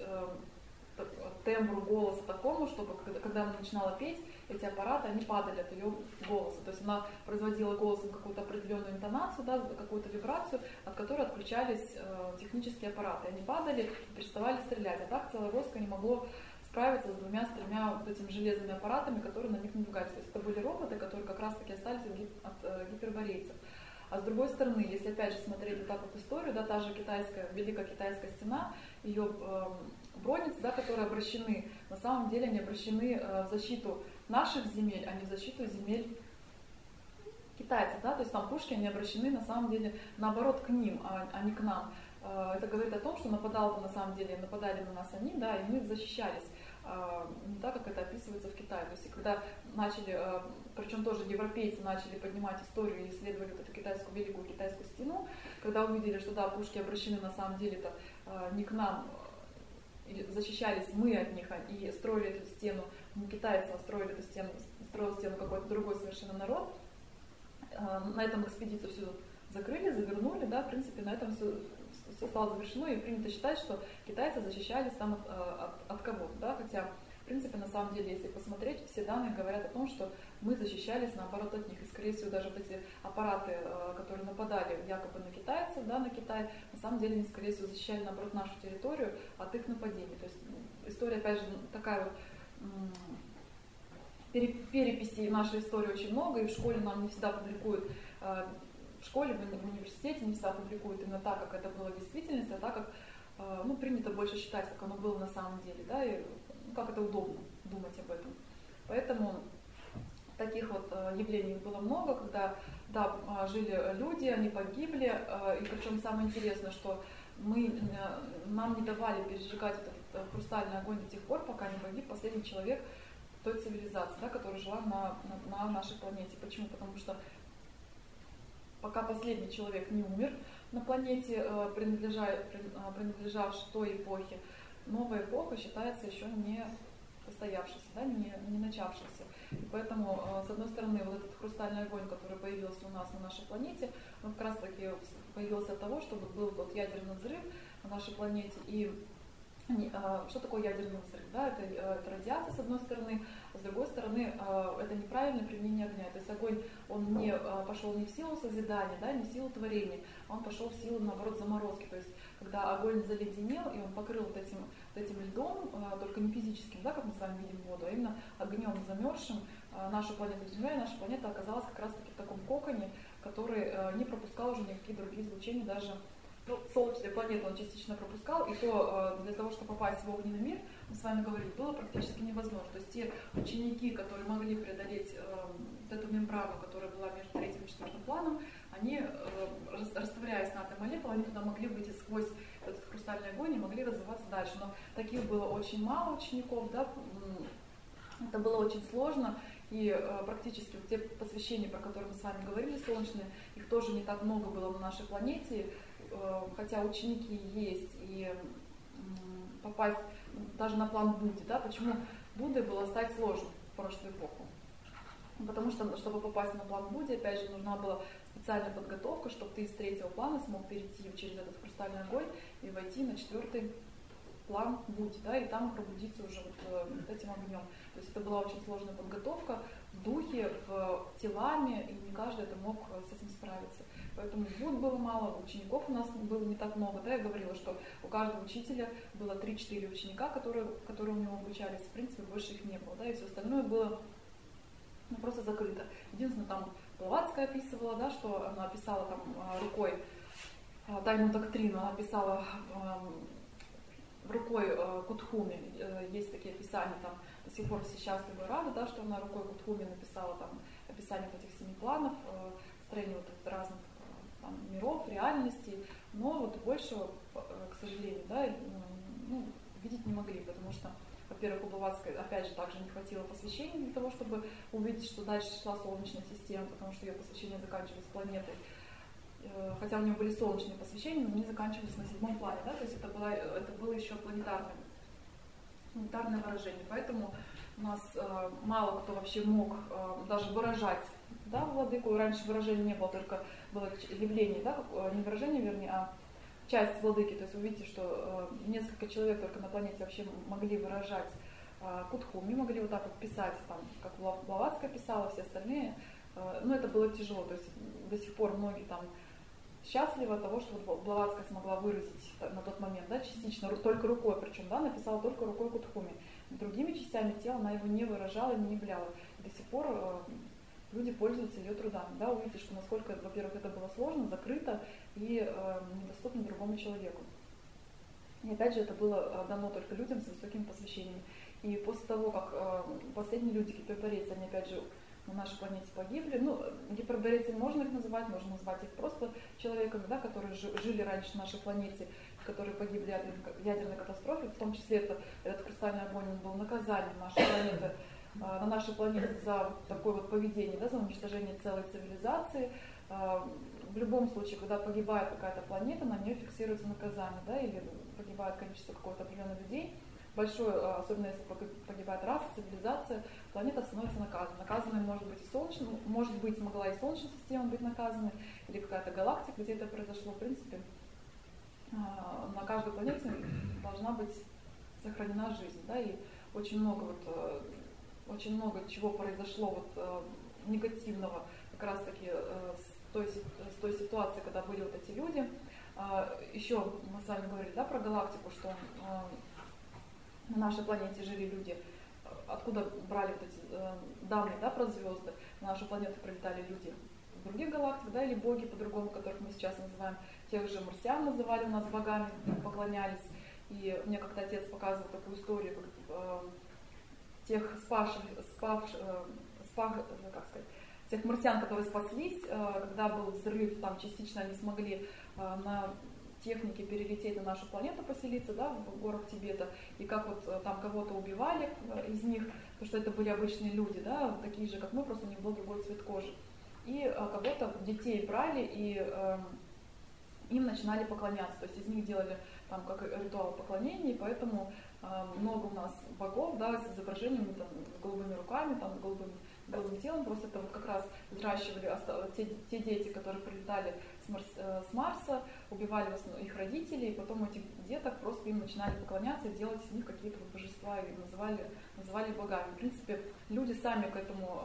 тембру голоса такому, чтобы когда она начинала петь, эти аппараты, они падали от ее голоса. То есть она производила голосом какую-то определенную интонацию, да, какую-то вибрацию, от которой отключались технические аппараты. Они падали и переставали стрелять. А так целое войско не могло справиться с двумя-тремя вот этими железными аппаратами, которые на них надвигались. То есть это были роботы, которые как раз-таки остались от гиперборейцев. А с другой стороны, если опять же смотреть вот так вот историю, да, та же Великая Китайская стена, ее бронницы, да, которые обращены, на самом деле они обращены в защиту наших земель, а не в защиту земель китайцев, да, то есть там пушки, они обращены на самом деле наоборот к ним, а не к нам. Это говорит о том, что нападали на нас они, да, и мы защищались, не так, как это описывается в Китае. То есть когда начали, причем тоже европейцы начали поднимать историю и исследовали вот эту Великую Китайскую стену, когда увидели, что да, пушки обращены на самом деле-то не к нам, защищались мы от них, и строили эту стену, не китайцы, а строил стену какой-то другой совершенно народ. На этом экспедицию всю закрыли, завернули, да, в принципе, на этом все стало завершено, и принято считать, что китайцы защищались там от кого-то, да, хотя, в принципе, на самом деле, если посмотреть, все данные говорят о том, что мы защищались, наоборот, от них, и, скорее всего, даже вот эти аппараты, которые нападали якобы на китайцев, да, на Китай, на самом деле, они, скорее всего, защищали, наоборот, нашу территорию от их нападений. То есть история, опять же, такая вот, переписей нашей истории очень много, и в школе нам не всегда публикуют, в школе, в университете не всегда публикуют именно так, как это было в действительности, а так, как принято больше считать, как оно было на самом деле, да, и как это удобно думать об этом. Поэтому таких вот явлений было много, когда, да, жили люди, они погибли, и причем самое интересное, что нам не давали пережигать этот хрустальный огонь до тех пор, пока не погиб последний человек той цивилизации, да, которая жила на нашей планете. Почему? Потому что пока последний человек не умер на планете, принадлежавшей той эпохе, новая эпоха считается еще не состоявшейся, да, не начавшейся. И поэтому, с одной стороны, вот этот хрустальный огонь, который появился у нас на нашей планете, он как раз таки появился от того, чтобы был тот ядерный взрыв на нашей планете. И что такое ядерный взрыв? Да? Это радиация, с одной стороны, а с другой стороны, это неправильное применение огня. То есть огонь, он пошел не в силу созидания, да, не в силу творения, а он пошел в силу, наоборот, заморозки. То есть когда огонь заледенел, и он покрыл вот этим льдом, только не физическим, да, как мы с вами видим воду, а именно огнем замерзшим, нашу планету Земля, и наша планета оказалась как раз-таки в таком коконе, который не пропускал уже никакие другие излучения, даже Солнечная планета он частично пропускал, и то для того, чтобы попасть в огненный мир, мы с вами говорили, было практически невозможно. То есть те ученики, которые могли преодолеть эту мембрану, которая была между третьим и четвертым планом, они, растворяясь на атомы молекул, они туда могли выйти сквозь этот хрустальный огонь и могли развиваться дальше. Но таких было очень мало учеников, да, это было очень сложно, и практически те посвящения, про которые мы с вами говорили, солнечные, их тоже не так много было на нашей планете, хотя ученики есть, и попасть даже на план Будды, да, почему Буддой было стать сложно в прошлую эпоху? Потому что, чтобы попасть на план Будди, опять же, нужна была специальная подготовка, чтобы ты из 3-го плана смог перейти через этот хрустальный огонь и войти на 4-й план Будди, да, и там пробудиться уже вот этим огнем. То есть это была очень сложная подготовка в духе, в телами, и не каждый это мог с этим справиться. Поэтому Будд было мало, учеников у нас было не так много. Да, я говорила, что у каждого учителя было 3-4 ученика, которые у него обучались, в принципе, больше их не было, да, и все остальное было просто закрыто. Единственное, там Блаватская описывала, да, что она описала там рукой тайную доктрину, она описала рукой Кутхуми, есть такие описания, там до сих пор все счастливы и рады, да, что она рукой Кутхуми написала там описание вот этих 7 планов, строение вот разных там, миров, реальностей, но вот больше, к сожалению, да, ну, видеть не могли, потому что, во-первых, у Блаватской, опять же, также не хватило посвящения для того, чтобы увидеть, что дальше шла Солнечная система, потому что ее посвящения заканчивались планетой. Хотя у нее были солнечные посвящения, но они заканчивались на 7-м плане, да, то есть это было еще планетарное выражение. Поэтому у нас мало кто вообще мог даже выражать, да, владыку. Раньше выражения не было, только было явление, да, не выражение, вернее, а часть владыки. То есть вы видите, что несколько человек только на планете вообще могли выражать Кутхуми, могли вот так вот писать, там, как Блаватская писала, все остальные. Но это было тяжело, то есть до сих пор многие там счастливы от того, что вот Блаватская смогла выразить на тот момент, да, частично, только рукой, причем, да, написала только рукой Кутхуми. Другими частями тела она его не выражала, не являла. До сих пор люди пользуются ее трудами, да, увидите, что насколько, во-первых, это было сложно, закрыто и недоступно другому человеку. И опять же, это было дано только людям с высокими посвящениями. И после того, как последние люди, гиперборейцы, они опять же на нашей планете погибли. Ну, гиперборейцы можно их называть, можно назвать их просто человеками, да, которые жили раньше на нашей планете, которые погибли в ядерной катастрофе, в том числе этот хрустальный огонь был наказанием нашей планеты, на нашей планете за такое вот поведение, да, за уничтожение целой цивилизации. В любом случае, когда погибает какая-то планета, на нее фиксируется наказание, да, или погибает количество какого-то определенного людей, большое, особенно если погибает раса, цивилизация, планета становится наказанной. Наказанной может быть и солнечная, может быть, могла и Солнечная система быть наказанной, или какая-то галактика, где это произошло. В принципе, на каждой планете должна быть сохранена жизнь, да, и очень много чего произошло вот негативного как раз таки с той ситуации, когда были вот эти люди. Еще мы с вами говорили, да, про галактику, что на нашей планете жили люди, откуда брали вот эти данные, да, про звезды. На нашу планету прилетали люди из других галактик, да, или боги по-другому, которых мы сейчас называем. Тех же марсиан называли у нас богами, поклонялись. И мне как-то отец показывал такую историю, как тех тех марсиан, которые спаслись, когда был взрыв, там частично они смогли на техники перелететь на нашу планету, поселиться, да, в горах Тибета, и как вот там кого-то убивали из них, потому что это были обычные люди, да, такие же, как мы, просто у них был другой цвет кожи. И кого-то, детей брали и им начинали поклоняться, то есть из них делали там как ритуал поклонения, и поэтому много у нас богов, да, с изображениями, там, с голубыми руками, там, с голубым телом, просто это вот как раз взращивали те дети, которые прилетали с Марса, убивали их родителей, и потом этих деток просто им начинали поклоняться и делать из них какие-то вот божества, и называли богами. В принципе, люди сами к этому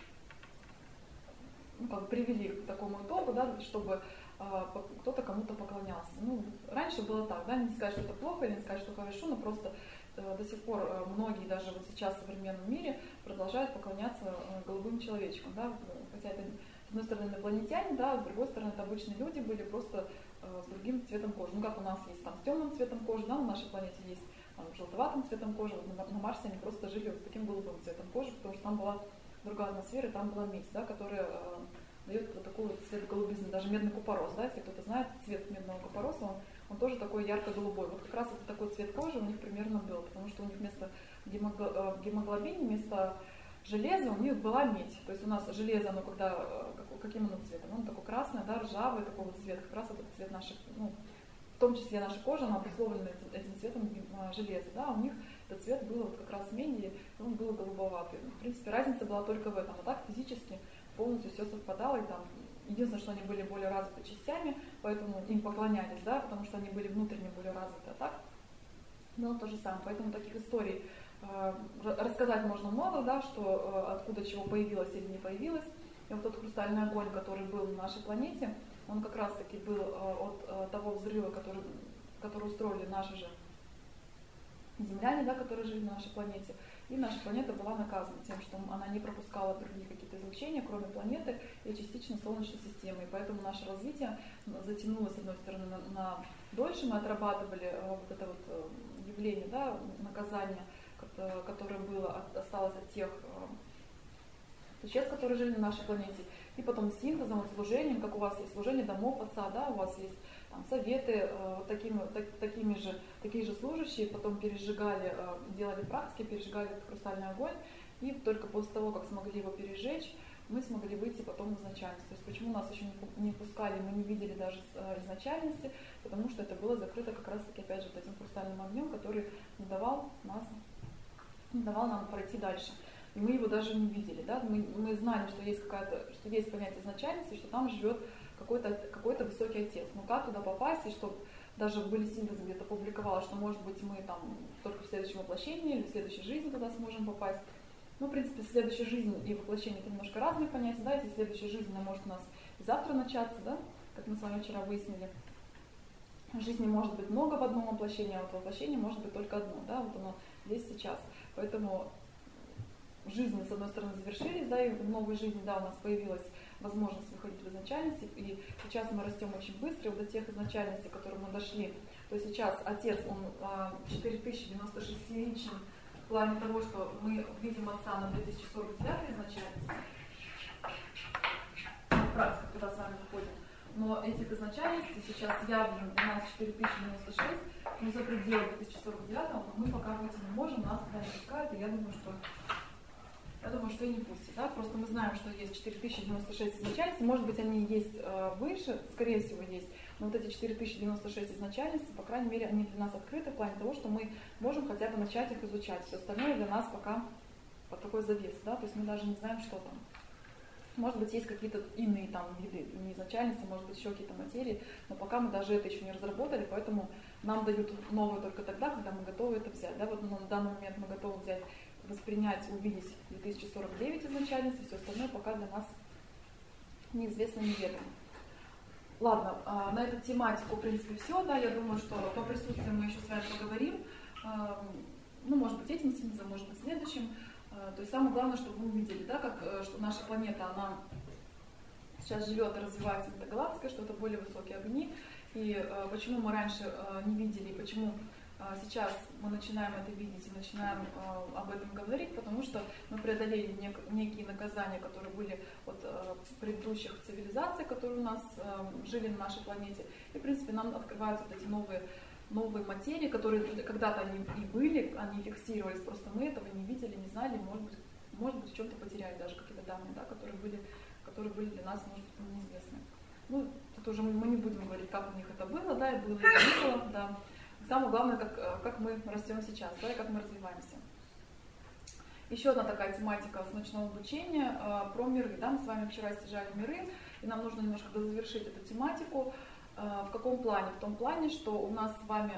привели к такому итогу, да, чтобы кто-то кому-то поклонялся. Ну, раньше было так, да, не сказать, что это плохо или не сказать, что хорошо, но просто до сих пор многие даже вот сейчас в современном мире продолжают поклоняться голубым человечкам, да, хотя это с одной стороны инопланетяне, да, с другой стороны это обычные люди были просто с другим цветом кожи. Ну как у нас есть там с темным цветом кожи, да, на нашей планете есть там, желтоватым цветом кожи, вот на Марсе они просто жили вот с таким голубым цветом кожи, потому что там была другая атмосфера, и там была медь, да, которая дает вот такой вот цвет голубизны, даже медный купорос, да, если кто-то знает цвет медного купороса, он тоже такой ярко-голубой. Вот как раз вот такой цвет кожи у них примерно был, потому что у них вместо гемоглобина, вместо железа у них была медь. То есть у нас железо, оно когда, каким оно цветом? Оно такое красное, да, ржавый такой вот цвет, как раз этот цвет наших, ну, в том числе наша кожа, она обусловлена этим цветом железа, да, а у них этот цвет был вот как раз меди, он был голубоватый. В принципе, разница была только в этом. А так физически полностью все совпадало. И там единственное, что они были более развиты частями, поэтому им поклонялись, да, потому что они были внутренне более развиты. А так, ну, то же самое. Поэтому таких историй рассказать можно много, да, что откуда чего появилось или не появилось. И вот тот хрустальный огонь, который был на нашей планете, он как раз таки был от того взрыва, который устроили наши же земляне, да, которые жили на нашей планете. И наша планета была наказана тем, что она не пропускала другие какие-то излучения, кроме планеты и частично Солнечной системы. И поэтому наше развитие затянулось, с одной стороны, на дольше. Мы отрабатывали вот это вот явление, да, наказания, которое было, осталось от тех существ, которые жили на нашей планете. И потом синтезом, служением, как у вас есть служение домов Отца, да, у вас есть там советы, вот такие же служащие, потом пережигали, делали практики, пережигали этот хрустальный огонь, и только после того, как смогли его пережечь, мы смогли выйти потом в изначальность. То есть почему нас еще не пускали, мы не видели даже изначальности, потому что это было закрыто как раз таки, опять же, вот этим хрустальным огнем, который не давал нам пройти дальше. И мы его даже не видели, да? Мы знали, что есть понятие изначальности, что там живет какой-то высокий отец. Но как туда попасть, и чтобы даже были синтезы, где-то публиковалось, что может быть мы там только в следующем воплощении или в следующей жизни туда сможем попасть. Ну, в принципе, следующая жизнь и воплощение — это немножко разные понятия, да? Если следующая жизнь, она может у нас и завтра начаться, да? Как мы с вами вчера выяснили. Жизни может быть много в одном воплощении, а вот воплощение может быть только одно, да? Вот оно здесь сейчас. Поэтому жизни, с одной стороны, завершились, да, и в новой жизни, да, у нас появилась возможность выходить в изначальности, и сейчас мы растем очень быстро, и вот до тех изначальностей, к которым мы дошли, то сейчас Отец, он 4096-личен в плане того, что мы видим Отца на 2049 изначальности, практика, куда с вами выходим, но этих изначальностей сейчас явно у нас 4096, но за пределы 2049 мы пока выйти не можем, нас туда не пускают, и я думаю, что и не пустят. Да? Просто мы знаем, что есть 4096 изначальностей, может быть, они есть выше, скорее всего, есть, но вот эти 4096 изначальностей, по крайней мере, они для нас открыты в плане того, что мы можем хотя бы начать их изучать. Все остальное для нас пока под такой завесой, да? То есть мы даже не знаем, что там. Может быть, есть какие-то иные там виды изначальности, может быть, еще какие-то материи, но пока мы даже это еще не разработали, поэтому нам дают новое только тогда, когда мы готовы это взять. Да? Вот на данный момент мы готовы взять, воспринять, увидеть 2049 изначальности, все остальное пока для нас неизвестно, неведомо. Ладно, на эту тематику, в принципе, все. Да? Я думаю, что по присутствию мы еще с вами поговорим. Ну, может быть, этим синтезом, может быть, следующим. То есть самое главное, чтобы вы увидели, да, что наша планета, она сейчас живет и развивается метагалактикой, что это более высокие огни. И почему мы раньше не видели, и почему сейчас мы начинаем это видеть и начинаем об этом говорить, потому что мы преодолели некие наказания, которые были от предыдущих цивилизаций, которые у нас жили на нашей планете. И, в принципе, нам открываются вот эти новые материи, которые когда-то они и были, они фиксировались, просто мы этого не видели, не знали, может быть в чем-то потеряли даже какие-то данные, да, которые были для нас, может быть, неизвестны. Ну, тут уже мы не будем говорить, как у них это было, да, и было, и не было, да. Самое главное, как мы растем сейчас, да, и как мы развиваемся. Еще одна такая тематика с ночного обучения про миры. Да, мы с вами вчера стяжали миры, и нам нужно немножко дозавершить эту тематику. В каком плане? В том плане, что у нас с вами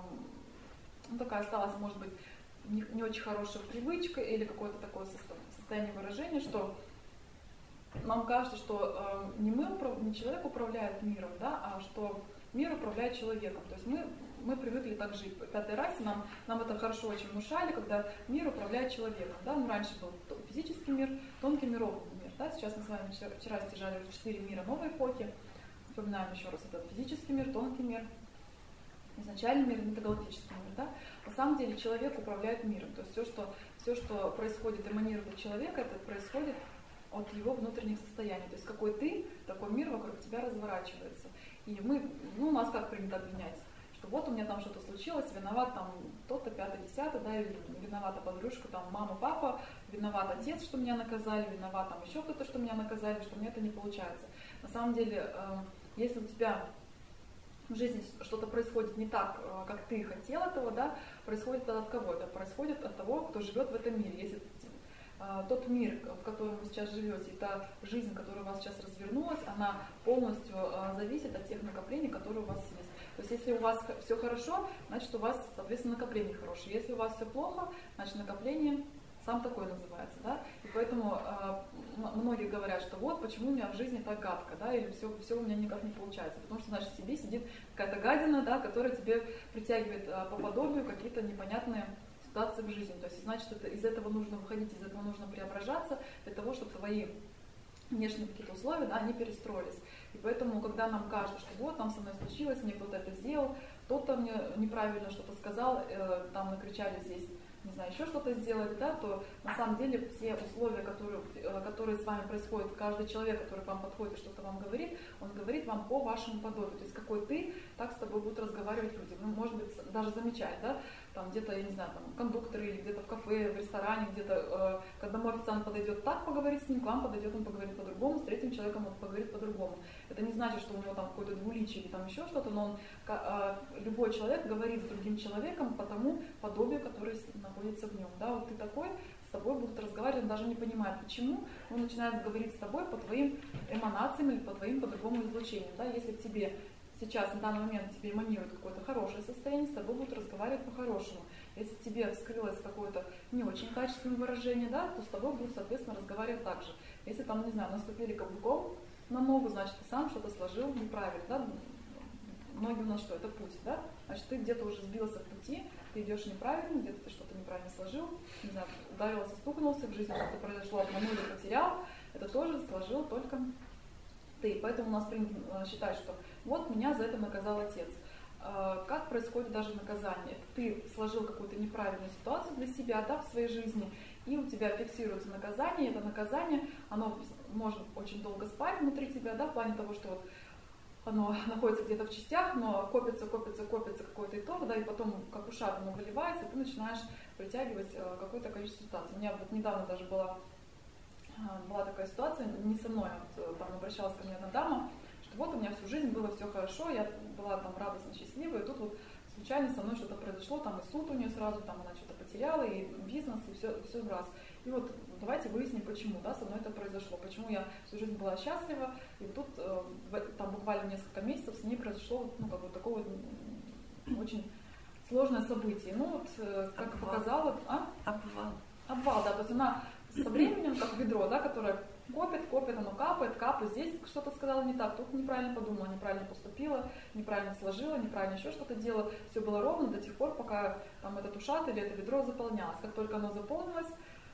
такая осталась, может быть, не очень хорошая привычка или какое-то такое состояние выражения, что нам кажется, что не человек управляет миром, да, а что мир управляет человеком. То есть мы привыкли так жить. В пятой расе нам это хорошо очень внушали, когда мир управляет человеком. Да? Ну, раньше был физический мир, тонкий мир, огненный мир. Да? Сейчас мы с вами вчера стяжали 4 мира новой эпохи. Вспоминаем еще раз этот физический мир, тонкий мир, изначальный мир, метагалактический мир. Да? На самом деле человек управляет миром. То есть все, что происходит, эманирует от человека, это происходит от его внутренних состояний. То есть какой ты, такой мир вокруг тебя разворачивается. И у нас как принято обвинять, что вот у меня там что-то случилось, виноват там тот-то, пятый, десятый, да, или виновата подружка, там мама, папа, виноват отец, что меня наказали, виноват там еще кто-то, что меня наказали, что мне это не получается. На самом деле, если у тебя в жизни что-то происходит не так, как ты хотел этого, да, происходит от кого-то, происходит от того, кто живет в этом мире. Если тот мир, в котором вы сейчас живете, и та жизнь, которая у вас сейчас развернулась, она полностью зависит от тех накоплений, которые у вас есть. То есть если у вас все хорошо, значит у вас, соответственно, накопление хорошее. Если у вас все плохо, значит накопление сам такой называется, да, и поэтому многие говорят, что вот почему у меня в жизни так гадко, да, или все у меня никак не получается, потому что, значит, в тебе сидит какая-то гадина, да, которая тебе притягивает по подобию какие-то непонятные ситуации в жизни, то есть, значит, из этого нужно выходить, из этого нужно преображаться для того, чтобы твои внешние какие-то условия, да, они перестроились. И поэтому, когда нам кажется, что вот, там со мной случилось, мне кто-то это сделал, кто-то мне неправильно что-то сказал, там накричали здесь, не знаю, еще что-то сделали, да, то на самом деле все условия, которые с вами происходят, каждый человек, который к вам подходит и что-то вам говорит, он говорит вам по вашему подобию. То есть какой ты, так с тобой будут разговаривать люди. Ну, может быть, даже замечать, да, там где-то, я не знаю, там кондукторы или где-то в кафе, в ресторане, где-то, когда мой официант подойдет так поговорить с ним, к вам подойдет, он поговорит по-другому, с третьим человеком он поговорит по-другому. Это не значит, что у него там какое-то двуличие или там еще что-то, но любой человек говорит с другим человеком по тому подобию, которое находится в нем. Да, вот ты такой, с тобой будут разговаривать, он даже не понимает, почему, он начинает говорить с тобой по твоим эманациям или по твоим по-другому излучениям. Да, если в тебе сейчас, на данный момент, тебе эманирует какое-то хорошее состояние, с тобой будут разговаривать по-хорошему. Если в тебе вскрылось какое-то не очень качественное выражение, да, то с тобой будут, соответственно, разговаривать так же. Если там, не знаю, наступили каблуком на ногу, значит, ты сам что-то сложил неправильно, да, ноги у нас что, это путь, да, значит, ты где-то уже сбился в пути, ты идешь неправильно, где-то ты что-то неправильно сложил, не знаю, ударился, стукнулся, в жизни что-то произошло, обманули, потерял, это тоже сложил только ты. Поэтому у нас принято считать, что вот меня за это наказал отец. Как происходит даже наказание? Ты сложил какую-то неправильную ситуацию для себя, да, в своей жизни, и у тебя фиксируется наказание, и это наказание, оно может очень долго спать внутри тебя, да, в плане того, что вот оно находится где-то в частях, но копится какой-то итог, да, и потом, как ушат, оно выливается, и ты начинаешь притягивать какое-то количество ситуаций. У меня вот недавно даже была такая ситуация, не со мной, вот, там обращалась ко мне одна дама, что вот у меня всю жизнь было все хорошо, я была там радостно, счастливая, и тут вот случайно со мной что-то произошло, там и суд у нее сразу, там она что-то потеряла, и бизнес, и все в раз. И вот давайте выясним, почему, да, со мной это произошло, почему я всю жизнь была счастлива, и вот тут там буквально несколько месяцев с ней произошло, ну, как бы такое вот, очень сложное событие. Ну, вот, как показало... Обвал, да, то есть она со временем, как ведро, да, которое копит, оно капает, здесь что-то сказала не так, тут неправильно подумала, неправильно поступила, неправильно сложила, неправильно еще что-то делала. Все было ровно до тех пор, пока там этот ушат или это ведро заполнялось. Как только оно заполнилось,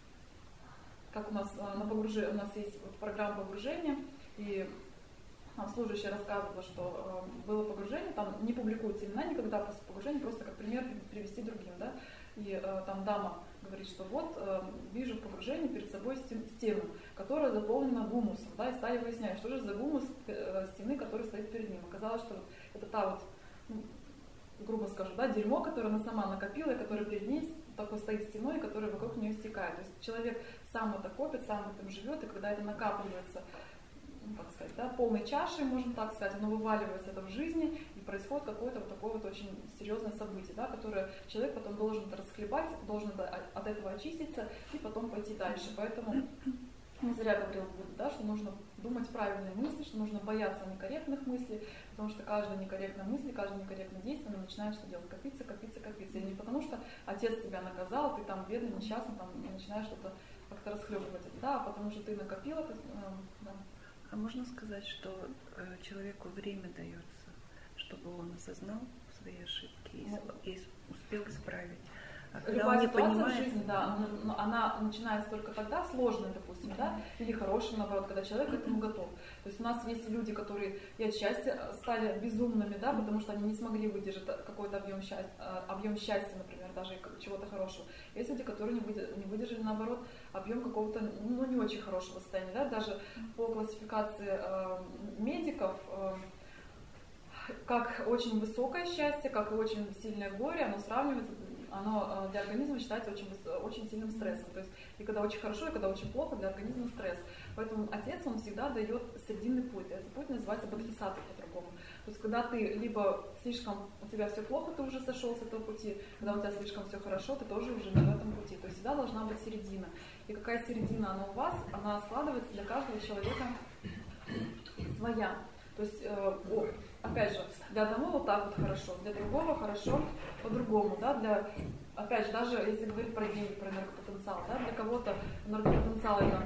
как у нас у нас есть вот программа погружения, и нам служащая рассказывала, что было погружение, там не публикуются имена никогда после погружения, просто как пример привести другим, да, и там дама говорит, что вот вижу в погружении перед собой стену, которая заполнена гумусом, да, и стали выяснять, что же за гумус стены, который стоит перед ним. Оказалось, что это та вот, ну, грубо скажу, да, дерьмо, которое она сама накопила, и которое перед ней такой стоит стеной, и которое вокруг нее стекает. То есть человек сам это копит, сам в этом живет, и когда это накапливается, ну, как сказать, да, полной чашей, можно так сказать, оно вываливается это в жизни, и происходит какое-то вот такое вот очень серьезное событие, да, которое человек потом должен это расхлебать, должен от этого очиститься и потом пойти дальше. Поэтому не зря говорил Будда, да, что нужно думать правильные мысли, что нужно бояться некорректных мыслей, потому что каждая некорректная мысль, каждое некорректное действие, оно начинает что делать? Копиться. И не потому что отец тебя наказал, ты там бедный, несчастный, там начинаешь что-то как-то расхлебывать, да, а потому что ты накопил это, да. А можно сказать, что человеку время дается, чтобы он осознал свои ошибки и успел исправить? А когда любая он не ситуация понимает, в жизни, да, она начинается только тогда, сложная, допустим, да, или хорошая, наоборот, когда человек к этому готов. То есть у нас есть люди, которые и от счастья стали безумными, да, потому что они не смогли выдержать какой-то объем счастья, например, даже чего-то хорошего. Есть люди, которые не выдержали, наоборот, объем какого-то, ну, не очень хорошего состояния, да, даже по классификации медиков, как очень высокое счастье, как и очень сильное горе, оно для организма считается очень сильным стрессом. То есть и когда очень хорошо, и когда очень плохо, для организма стресс. Поэтому отец, он всегда дает срединный путь. Этот путь называется бодхисаттва по-другому. То есть когда ты либо слишком, у тебя все плохо, ты уже сошел с этого пути, когда у тебя слишком все хорошо, ты тоже уже не в этом пути. То есть всегда должна быть середина. И какая середина она у вас, она складывается для каждого человека своя. То есть, опять же, для одного вот так вот хорошо, для другого хорошо по-другому, да, опять же, даже если говорить про деньги, про энергопотенциал, да, для кого-то энергопотенциал это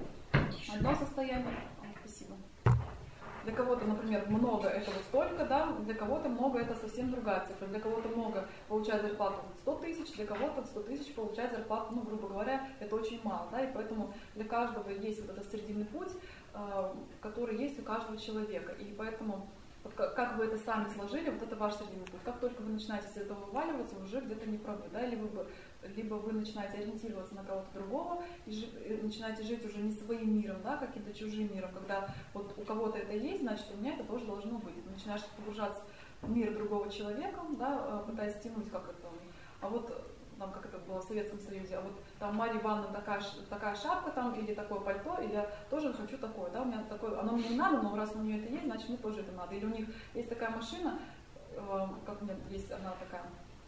одно состояние, спасибо. Для кого-то, например, много это вот столько, да, для кого-то много это совсем другая цифра, для кого-то много получать зарплату 100 тысяч, для кого-то 100 тысяч получать зарплату, ну, грубо говоря, это очень мало, да, и поэтому для каждого есть вот этот срединный путь, который есть у каждого человека, и поэтому вот как вы это сами сложили, вот это ваш срединный путь. Как только вы начинаете с этого вываливаться, уже где-то не правы, да, либо вы начинаете ориентироваться на кого-то другого и начинаете жить уже не своим миром, да, каким-то чужим миром, когда вот у кого-то это есть, значит у меня это тоже должно быть. Ты начинаешь погружаться в мир другого человека, да, пытаясь тянуть, как это, а вот там, как это было в Советском Союзе, а вот там Марья Ивановна такая шапка там, или такое пальто, и я тоже хочу такое, да, у меня такое, оно мне не надо, но раз у нее это есть, значит мне тоже это надо. Или у них есть такая машина, как у меня есть она такая,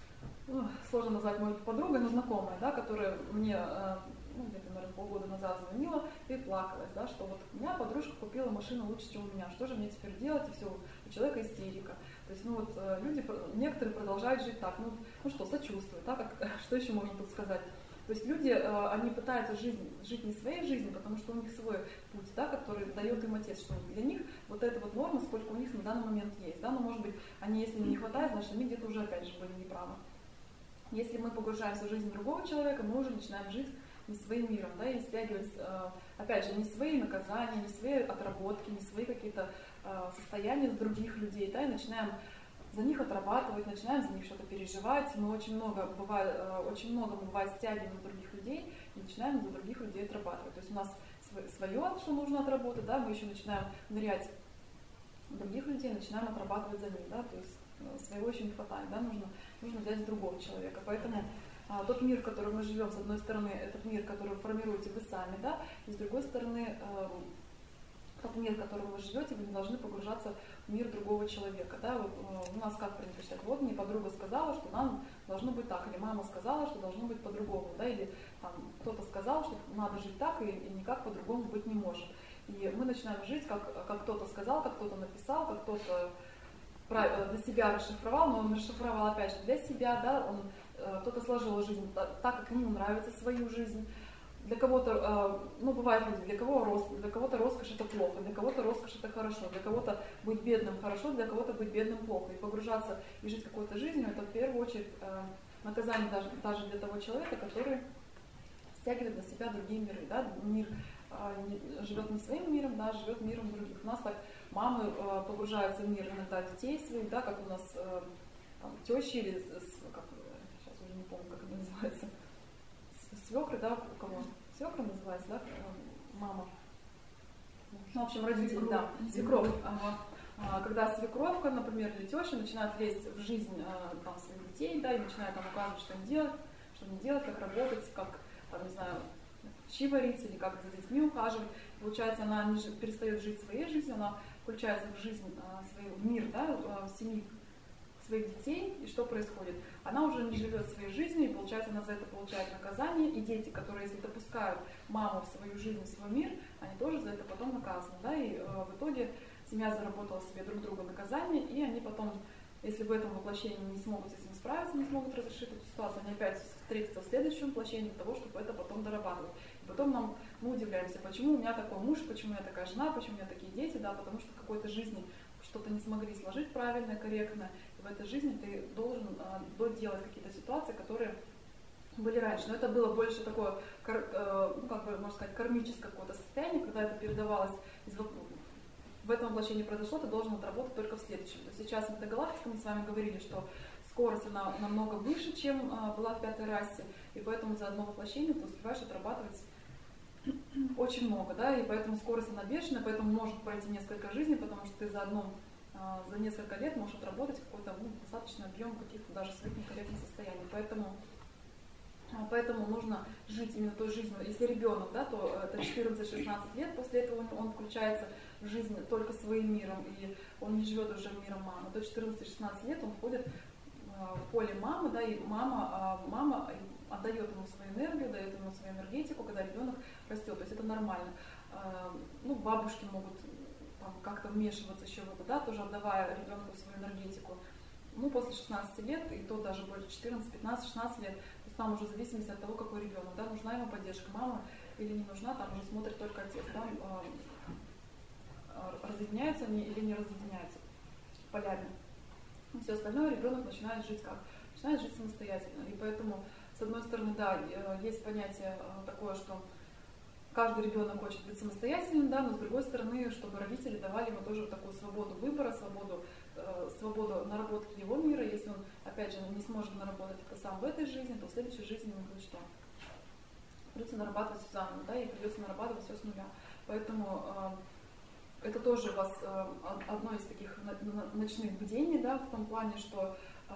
сложно назвать мою подругой, но знакомая, да, которая мне, где-то, наверное, полгода назад звонила и плакалась, да, что вот у меня подружка купила машину лучше, чем у меня, что же мне теперь делать, и все, у человека истерика. То есть, люди, некоторые продолжают жить так, что, сочувствуют, да, что еще можно тут сказать. То есть люди, они пытаются жить не своей жизнью, потому что у них свой путь, да, который дает им отец, что для них вот эта вот норма, сколько у них на данный момент есть, да, но может быть, они, если им не хватает, значит, они где-то уже опять же были неправы. Если мы погружаемся в жизнь другого человека, мы уже начинаем жить не своим миром, да, и стягивать, опять же, не свои наказания, не свои отработки, не свои какие-то состояния с других людей, да, и начинаем за них отрабатывать, начинаем за них что-то переживать. Мы очень много бывает стягиваем с других людей и начинаем за других людей отрабатывать. То есть у нас свое, что нужно отработать, да, мы еще начинаем нырять в других людей, начинаем отрабатывать за них, да, то есть своего еще не хватает, да, нужно взять другого человека. Поэтому тот мир, в котором мы живем, с одной стороны, этот мир, который формируете вы сами, да, и с другой стороны, тот мир, в котором вы живете, вы не должны погружаться в мир другого человека. Да? Вот, у нас как принято считать, вот мне подруга сказала, что нам должно быть так, или мама сказала, что должно быть по-другому, да? Или там, кто-то сказал, что надо жить так, и никак по-другому быть не может. И мы начинаем жить, как кто-то сказал, как кто-то написал, как кто-то для себя расшифровал, но он расшифровал опять же для себя, да? Кто-то сложил жизнь так, как ему нравится свою жизнь. Для кого-то, бывают люди, для кого-то роскошь это плохо, для кого-то роскошь это хорошо, для кого-то быть бедным хорошо, для кого-то быть бедным плохо. И погружаться и жить какой-то жизнью, это в первую очередь наказание даже для того человека, который стягивает на себя другие миры. Да? Мир живет не своим миром, да, живет миром других. У нас так мамы погружаются в мир иногда детей своих, да, как у нас тещи или, сейчас уже не помню, как это называется, свекры, да, у кого? Свекра называется, да, мама. В общем, родители, да, свекровь. Ага. Когда свекровка, например, или теща начинает лезть в жизнь своих детей, да, и начинает там указывать, что не делать, как работать, как, там, не знаю, щи варить или как за детьми ухаживать. Получается, она не перестает жить своей жизнью, она включается в жизнь, в мир, да, в семьи своих детей, и что происходит? Она уже не живет своей жизнью, и получается, она за это получает наказание, и дети, которые, если допускают маму в свою жизнь, в свой мир, они тоже за это потом наказаны, да, и в итоге семья заработала себе друг друга наказание, и они потом, если в этом воплощении не смогут с этим справиться, не смогут разрешить эту ситуацию, они опять встретятся в следующем воплощении для того, чтобы это потом дорабатывать. И потом мы удивляемся, почему у меня такой муж, почему у меня такая жена, почему у меня такие дети, да, потому что в какой-то жизни что-то не смогли сложить правильно, корректно, и в этой жизни ты должен доделать какие-то ситуации, которые были раньше. Но это было больше такое, можно сказать, кармическое какое-то состояние, когда это передавалось в этом воплощении произошло, ты должен отработать только в следующем. То есть сейчас в метагалактике мы с вами говорили, что скорость она намного выше, чем была в пятой расе, и поэтому за одно воплощение ты успеваешь отрабатывать очень много, да, и поэтому скорость она бешеная, поэтому может пройти несколько жизней, потому что ты за одно за несколько лет может отработать какой-то достаточный объем каких-то даже своих некорректных состояний. Поэтому нужно жить именно той жизнью. Если ребенок, да, то это 14-16 лет, после этого он включается в жизнь только своим миром, и он не живет уже миром мамы. До 14-16 лет он входит в поле мамы, да, и мама отдает ему свою энергию, дает ему свою энергетику, когда ребенок растет. То есть это нормально. Бабушки могут как-то вмешиваться еще в это, да, тоже отдавая ребенку свою энергетику. После 16 лет, и то даже больше 14, 15, 16 лет, то есть там уже в зависимости от того, какой ребенок, да, нужна ему поддержка мамы или не нужна, там уже смотрит только отец, да, разъединяются они или не разъединяются полями. Все остальное ребенок начинает жить как? Начинает жить самостоятельно. И поэтому, с одной стороны, да, есть понятие такое, что каждый ребенок хочет быть самостоятельным, да, но с другой стороны, чтобы родители давали ему тоже такую свободу выбора, свободу наработки его мира. Если он, опять же, не сможет наработать это сам в этой жизни, то в следующей жизни ему будет что? Придется нарабатывать все заново, да, и придется нарабатывать все с нуля. Поэтому это тоже у вас одно из таких ночных бдений, да, в том плане, что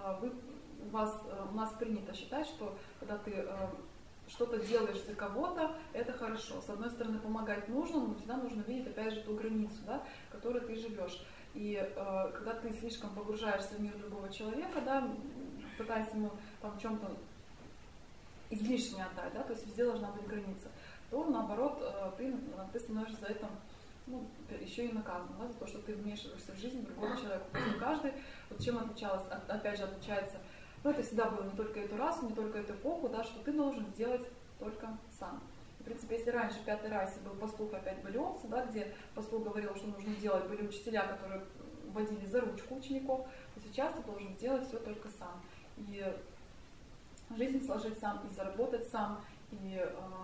у нас принято считать, что когда ты что-то делаешь за кого-то, это хорошо. С одной стороны, помогать нужно, но всегда нужно видеть, опять же, ту границу, да, в которой ты живешь. И когда ты слишком погружаешься в мир другого человека, да, пытаясь ему в чем-то излишне отдать, да, то есть везде должна быть граница, то наоборот ты становишься за это еще и наказан, да, за то, что ты вмешиваешься в жизнь другого человека. То есть каждый, чем отличается, это всегда было не только эту расу, не только эту эпоху, да, что ты должен сделать только сам. В принципе, если раньше в пятой расе был пастух, опять были овцы, да, где пастух говорил, что нужно делать, были учителя, которые водили за ручку учеников, то сейчас ты должен делать все только сам. И жизнь сложить сам, и заработать сам, и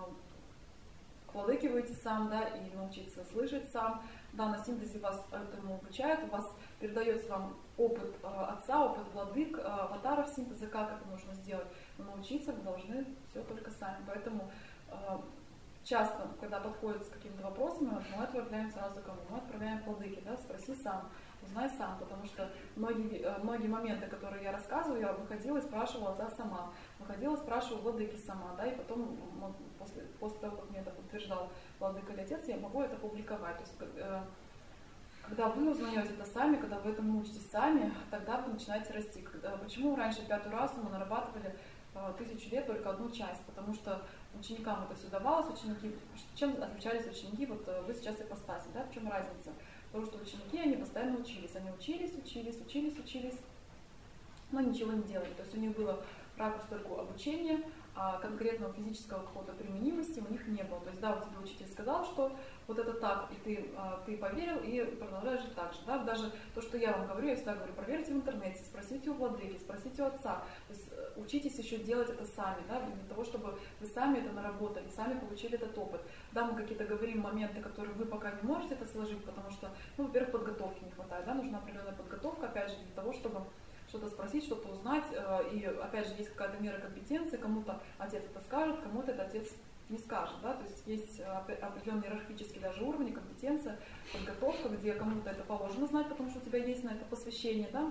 владыки выйти сам, да, и научиться слышать сам. Да, на синтезе вас этому обучают, у вас передается вам опыт отца, опыт владык, аватаров синтеза, как это нужно сделать. Но научиться вы должны все только сами. Поэтому часто, когда подходят с какими-то вопросами, мы отправляем сразу кому? Мы отправляем к владыке, да, спроси сам, узнай сам, потому что многие моменты, которые я рассказываю, я выходила и спрашивала отца сама, выходила, спрашивала владыки сама, да, и потом после того, как мне это подтверждал владыка или отец, я могу это публиковать. То есть, когда вы узнаете это сами, когда вы этому учитесь сами, тогда вы начинаете расти. Почему раньше пятую расу мы нарабатывали 1000 лет только одну часть? Потому что ученикам это все давалось, чем отличались ученики, вот вы сейчас ипостаси, да, в чем разница? Потому что ученики, они постоянно учились, учились, но ничего не делали. То есть у них было ракурс только обучения, а конкретного физического какого-то применимости у них не было. То есть, да, у тебя учитель сказал, что вот это так, и ты поверил, и продолжаешь жить так же. Да? Даже то, что я вам говорю, я всегда говорю, проверьте в интернете, спросите у владыки, спросите у отца. То есть учитесь еще делать это сами, да, для того, чтобы вы сами это наработали, сами получили этот опыт. Да, мы какие-то говорим моменты, которые вы пока не можете это сложить, потому что, во-первых, подготовки не хватает, да, нужна определенная подготовка, опять же, для того, чтобы что-то спросить, что-то узнать, и опять же есть какая-то мера компетенции, кому-то отец это скажет, кому-то этот отец не скажет, да, то есть есть определенные иерархические даже уровни, компетенция, подготовка, где кому-то это положено знать, потому что у тебя есть на это посвящение, да,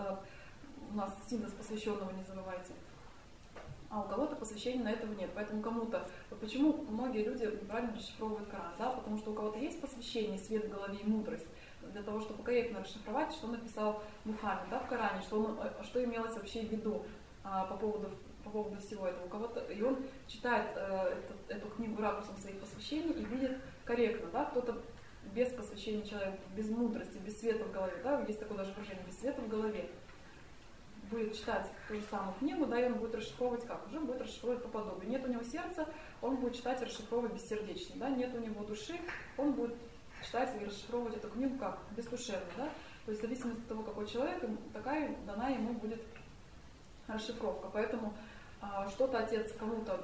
у нас синтез посвященного, не забывайте, а у кого-то посвящения на этого нет, поэтому кому-то, вот почему многие люди неправильно расшифровывают Коран, да, потому что у кого-то есть посвящение, свет в голове и мудрость, для того, чтобы корректно расшифровать, что написал Мухаммед, да, в Коране, что имелось вообще в виду по поводу всего этого. У кого-то, и он читает эту книгу ракурсом своих посвящений и видит корректно, да, кто-то без посвящения человека, без мудрости, без света в голове, да, есть такое даже выражение, без света в голове, будет читать ту же самую книгу, да, и он будет расшифровывать как? Уже будет расшифровывать по подобию. Нет у него сердца, он будет читать и расшифровывать бессердечно, да, нет у него души, он будет читать и расшифровывать эту книгу как? Бесдушевно, да? То есть в зависимости от того, какой человек, такая дана ему будет расшифровка. Поэтому что-то отец кому-то,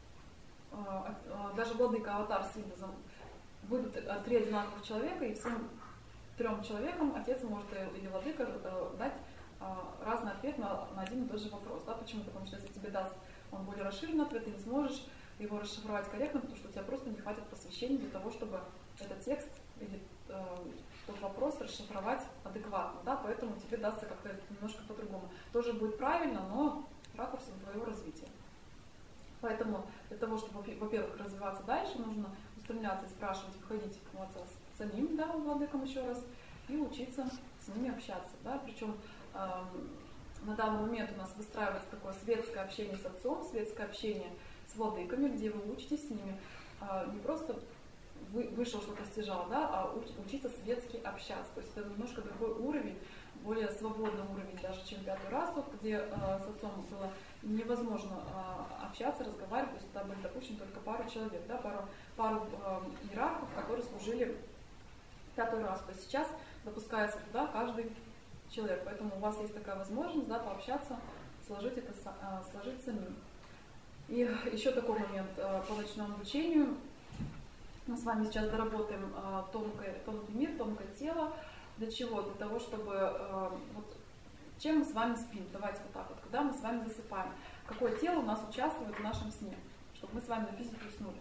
даже владыка аватар синтезом, выдут 3 одинаковых человека, и всем 3 человекам отец может или владыка дать разный ответ на один и тот же вопрос. Да? Почему? Потому что если тебе даст он более расширенный ответ, ты не сможешь его расшифровать корректно, потому что у тебя просто не хватит посвящения для того, чтобы этот текст или тот вопрос расшифровать адекватно, да, поэтому тебе дастся как-то немножко по-другому. Тоже будет правильно, но ракурсом твоего развития. Поэтому для того, чтобы, во-первых, развиваться дальше, нужно устремляться и спрашивать, выходить с самим, да, владыкам еще раз, и учиться с ними общаться, да, причем на данный момент у нас выстраивается такое светское общение с отцом, светское общение с владыками, где вы учитесь с ними, не просто вышел, что-то стяжал, да, а учиться светски общаться. То есть это немножко другой уровень, более свободный уровень даже, чем 5-й раз, где с отцом было невозможно общаться, разговаривать, то есть туда были допущены только пару человек, да, пару иерархов, которые служили 5-й раз. То есть сейчас допускается туда каждый человек, поэтому у вас есть такая возможность, да, пообщаться, сложить самим. И еще такой момент по ночному обучению. Мы с вами сейчас доработаем тонкий мир, тонкое тело. Для чего? Для того, чтобы вот, чем мы с вами спим? Давайте вот так вот. Когда мы с вами засыпаем, какое тело у нас участвует в нашем сне, чтобы мы с вами на физике уснули?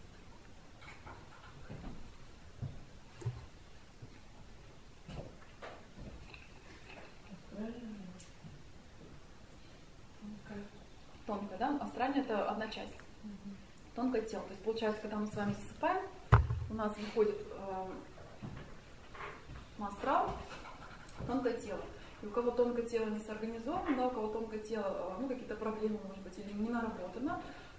Тонкое, да? Астральное — это одна часть. Тонкое тело. То есть получается, когда мы с вами засыпаем, у нас выходит на астрал тонкое тело. И у кого тонкое тело не сорганизовано, да, у кого тонкое тело, ну, какие-то проблемы, может быть, или не наработано,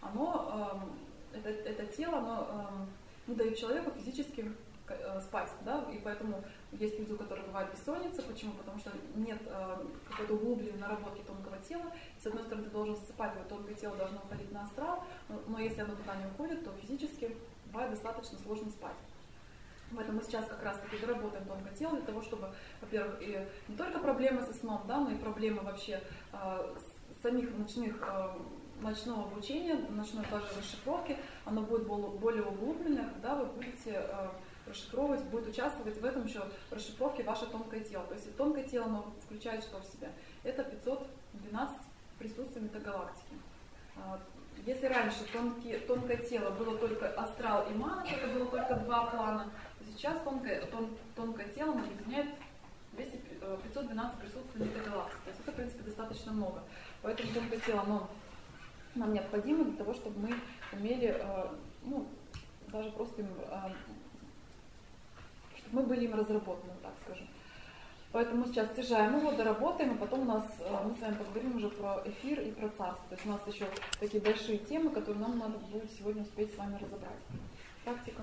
это тело, оно не дает человеку физически спать, да, и поэтому есть люди, у которых бывает бессонница. Почему? Потому что нет какой-то углубленной наработки тонкого тела. С одной стороны, ты должен засыпать, твое тонкое тело должно уходить на астрал, но если оно туда не уходит, то физически бывает достаточно сложно спать. Поэтому мы сейчас как раз таки доработаем тонкое тело для того, чтобы, во-первых, и не только проблемы со сном, да, но и проблемы вообще самих ночного обучения, ночной даже расшифровки, оно будет более углубленное, когда вы будете расшифровывать, будет участвовать в этом еще расшифровке ваше тонкое тело. То есть тонкое тело, оно включает что в себя? Это 512 присутствий метагалактики. Если раньше тонкое тело было только астрал и манас, это было только два плана, то сейчас тонкое тело объединяет 512 присутствий метагалактики. То есть это, в принципе, достаточно много. Поэтому тонкое тело, оно нам необходимо для того, чтобы мы умели, даже просто чтобы мы были им разработаны, так скажем. Поэтому сейчас стяжаем его, доработаем, и потом мы с вами поговорим уже про эфир и про царство. То есть у нас еще такие большие темы, которые нам надо будет сегодня успеть с вами разобрать. Практика.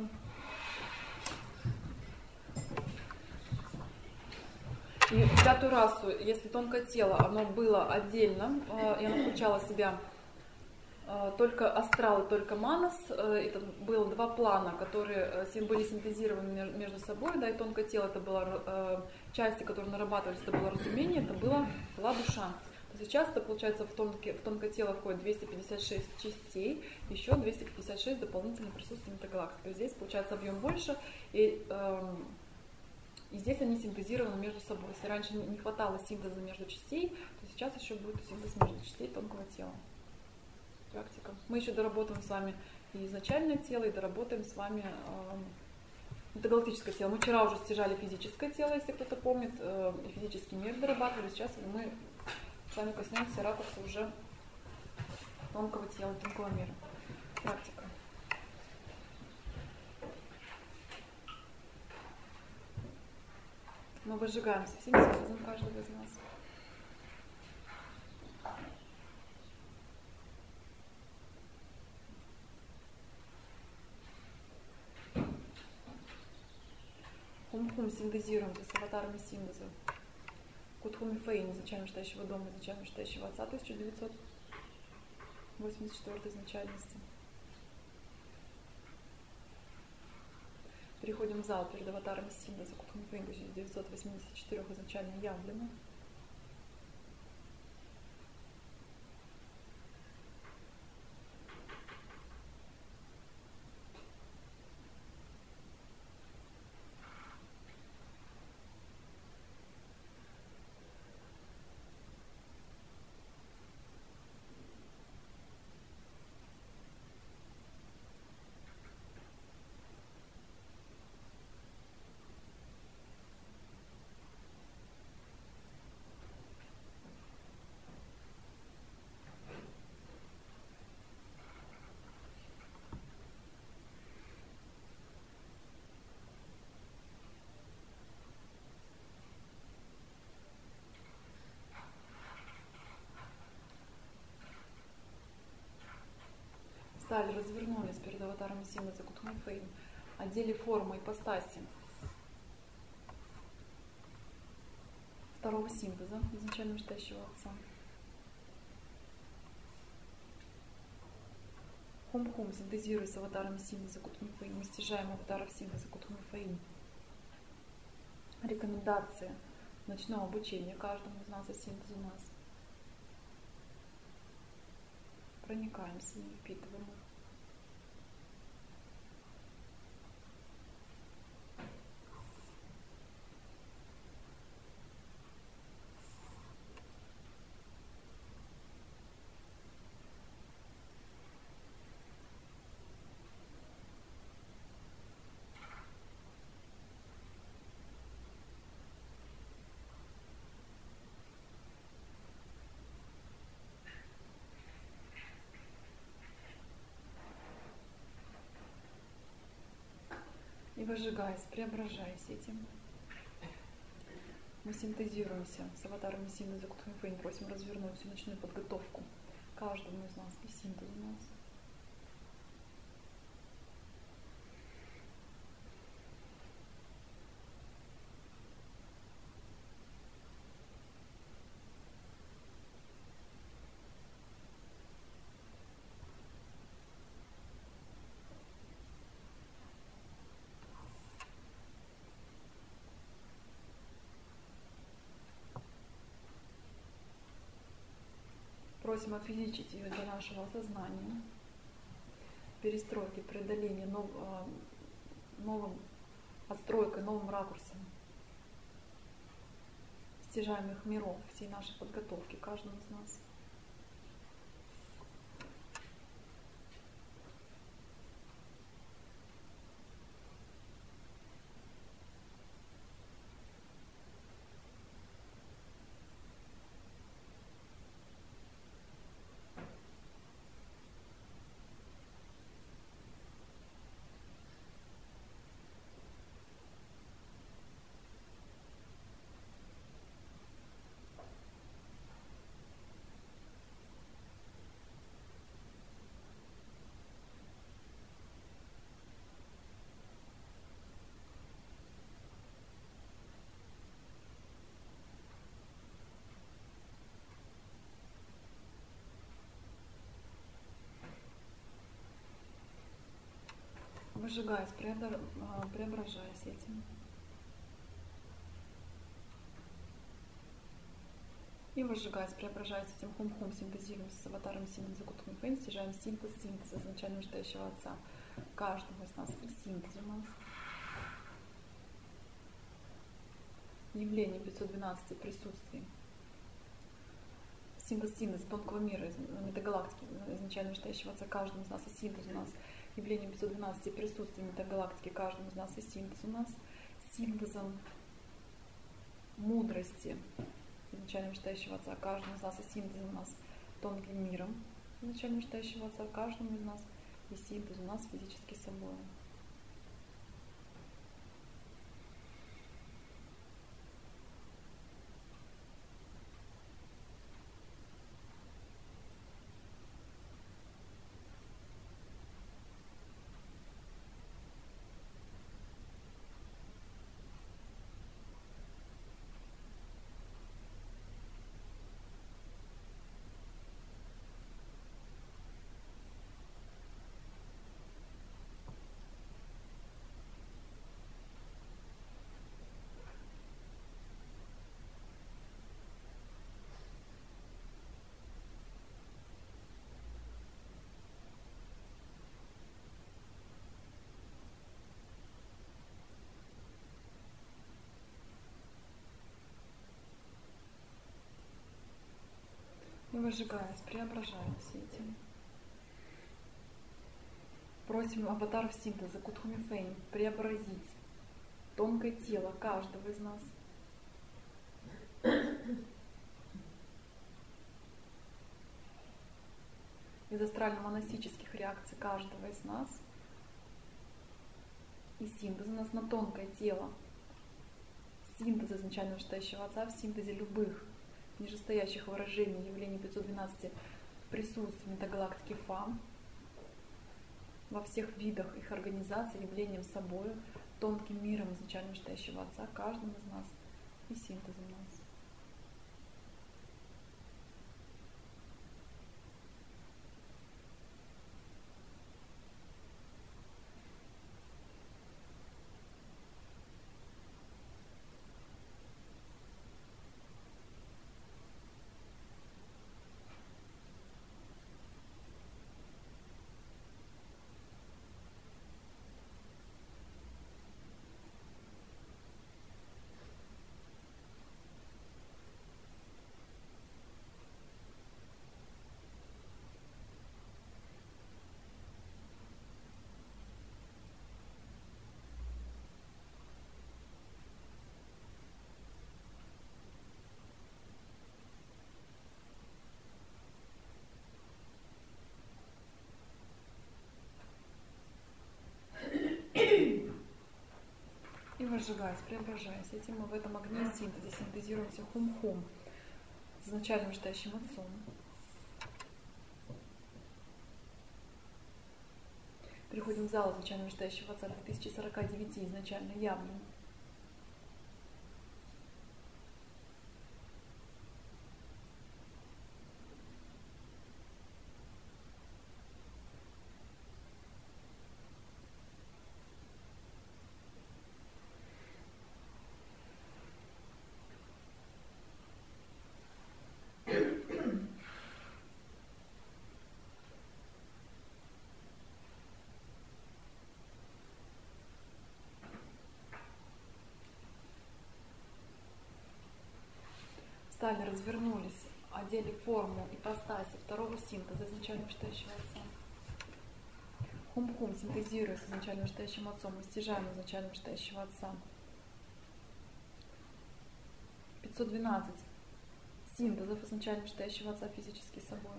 И в 5-ю расу, если тонкое тело, оно было отдельно, и оно включало в себя только астрал и только манас, это было два плана, которые были синтезированы между собой, да, и тонкое тело — это было части, которые нарабатывались, это было разумение, это была душа. Сейчас это получается в тонкое тело входит 256 частей, еще 256 дополнительных присутствий метагалактик. То есть здесь получается объем больше, и здесь они синтезированы между собой. Если раньше не хватало синтеза между частей, то сейчас еще будет синтез между частей тонкого тела. Практика. Мы еще доработаем с вами и изначальное тело, и доработаем с вами метагалактическое тело. Мы вчера уже стяжали физическое тело, если кто-то помнит, и физический мир дорабатывали. Сейчас мы с вами коснемся ракурса уже тонкого тела, тонкого мира. Практика. Мы выжигаемся всеми силами каждого из нас. Хум-хум синтезируем с аватарами синтеза. Кутхум Фейн, изначально читающего дома, изначально читающего отца, 1984 изначальности. Переходим в зал перед аватарами синтеза. Кутхум Фейн, 1984 изначально явлено. встали, развернулись перед аватаром символа Кутхунфейн, одели форму ипостаси второго синтеза, изначально вышестоящего Отца. Хум-хум, синтезируя с аватаром синтеза Кутхунфейн, мы стяжаем аватаров синтеза Кутхунфейн. Рекомендация ночного обучения каждому из нас и синтезу нас. Проникаемся и впитываем их. И выжигаясь, преображаясь этим, мы синтезируемся с аватарами синтеза Кутхунфейн, просим развернуть всю ночную подготовку каждому из нас и синтезу нас. Просим увеличить ее для нашего сознания, перестройки, преодоления новым отстройкой, новым ракурсом стяжаемых миров, всей нашей подготовки, каждому из нас. Выжигаясь, преображаясь этим. И выжигаясь, преображаясь этим хум-хум, синтезируемся с аватаром синтеза Кутхунфейн, стяжаем синтез изначально вышестоящего Отца. Каждому из нас и синтез у нас. Явление 512 присутствий. Синтез тонкого мира, метагалактики, изначально вышестоящего Отца, каждому из нас и синтез у нас. Явление 512 присутствий метагалактики, каждому из нас и синтез у нас. Синтезом мудрости, изначально вышестоящего Отца, каждому из нас и синтезом у нас тонким миром, изначально вышестоящего Отца, каждому из нас и синтез у нас физически собой. И выжигаясь, преображаясь этим. Просим аватаров синтеза Кутхунфейн преобразить тонкое тело каждого из нас. Из астрально-монастических реакций каждого из нас и синтез у нас на тонкое тело. Синтез изначально вышестоящего Отца в синтезе любых нижестоящих выражений явлений 512 присутствия метагалактики ФАМ. во всех видах их организации, явлением собою, тонким миром изначально вышестоящего Отца, каждым из нас и синтезом нас. И возжигаясь, преображаясь, этим мы в этом огне синтеза синтезируемся хум-хум с изначально вышестоящим Отцом. Переходим в зал изначально вышестоящего Отца 2049 изначально явным. Встали, развернулись, одели форму ипостаси второго синтеза изначально вышестоящего Отца. Хум-хум, синтезируя с изначально вышестоящим Отцом, мы стяжаем изначально вышестоящего Отца. 512 синтезов изначально вышестоящего Отца физически собой.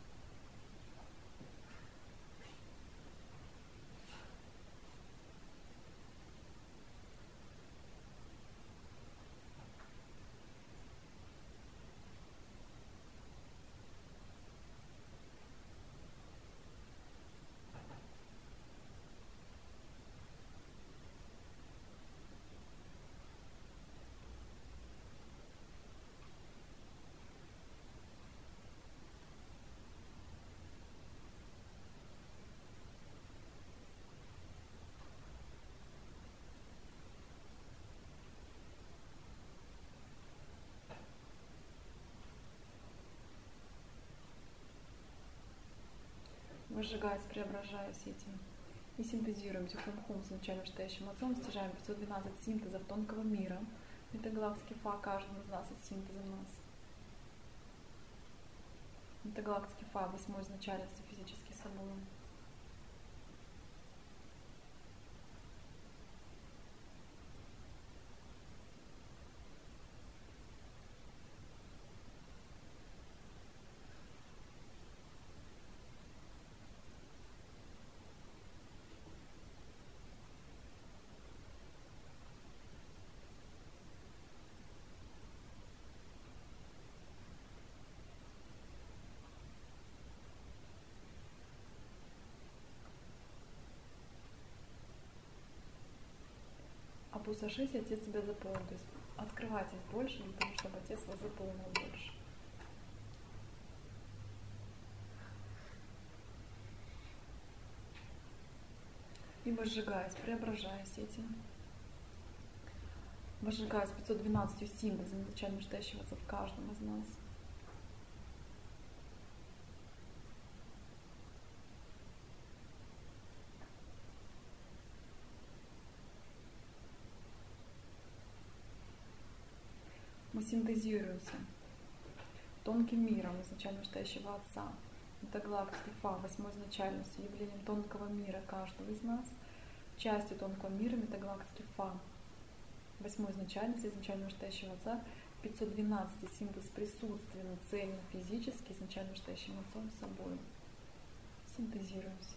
Выжигаясь, преображаясь этим. И синтезируемся хум-хум с изначально вышестоящим Отцом, стяжаем 512 синтезов тонкого мира. Метагалактики Фа, каждому из нас от синтеза нас. Метагалактики Фа, восьмой изначальности физически собой. Опустошись, Отец тебя заполнил. То есть открывайтесь больше для того, чтобы Отец вас заполнил больше. И возжигаясь, преображаясь этим. Возжигаясь 512 символом изначально вышестоящего Отца в каждом из нас. Мы синтезируемся тонким миром изначально вышестоящего Отца. Это галактики Фа, восьмой изначальностью, явлением тонкого мира каждого из нас, частью тонкого мира метагалактики Фа, восьмой изначальности изначально вышестоящего Отца, 512 синтез присутственно, цельно, физически, изначально вышестоящим Отцом с собой. Синтезируемся.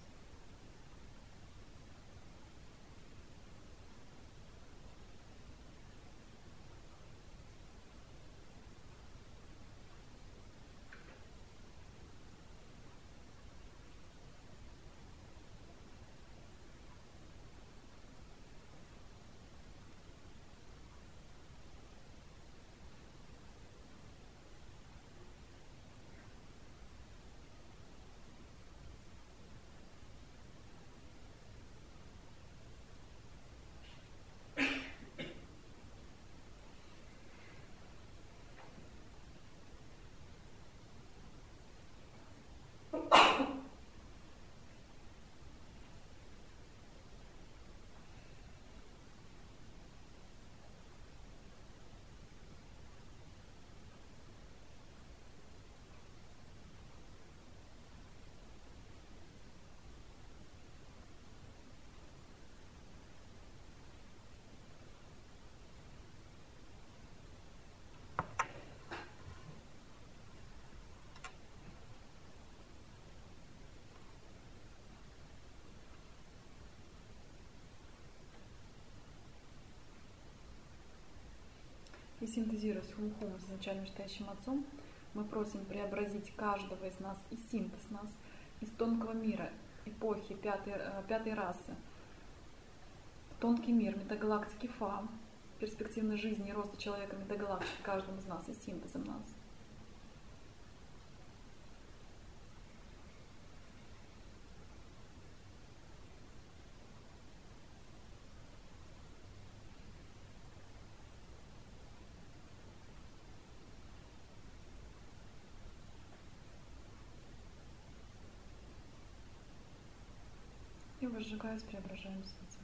И синтезируясь хум-хум с изначально стоящим отцом, мы просим преобразить каждого из нас и синтез нас из тонкого мира, эпохи пятой расы, в тонкий мир метагалактики Фа, перспективной жизни и роста человека метагалактики каждым из нас и синтезом нас. И возжигаясь, преображаемся этим.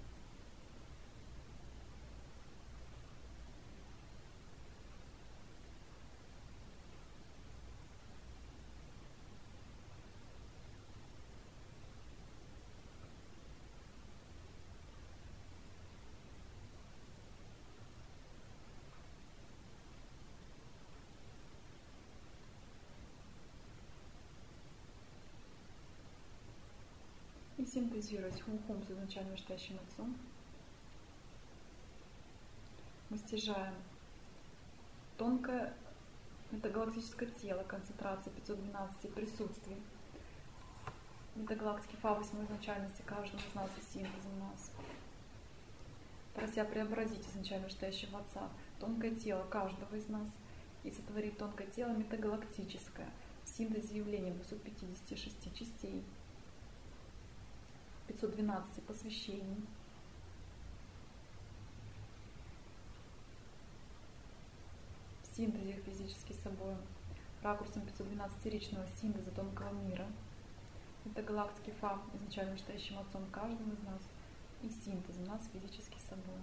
И синтезируясь хум-хум с изначально стоящим отцом, мы стяжаем тонкое метагалактическое тело концентрации 512 присутствий метагалактики Фа 8 изначальности каждого из нас и синтезом нас, прося преобразить изначально стоящего отца тонкое тело каждого из нас и сотворить тонкое тело метагалактическое в синтезе явления 256 частей, 512 посвящений, в синтезе физически с собой, ракурсом 512-ричного синтеза тонкого мира, это галактики Фа, изначально стоящим отцом каждым из нас, и синтезом нас физически с собой.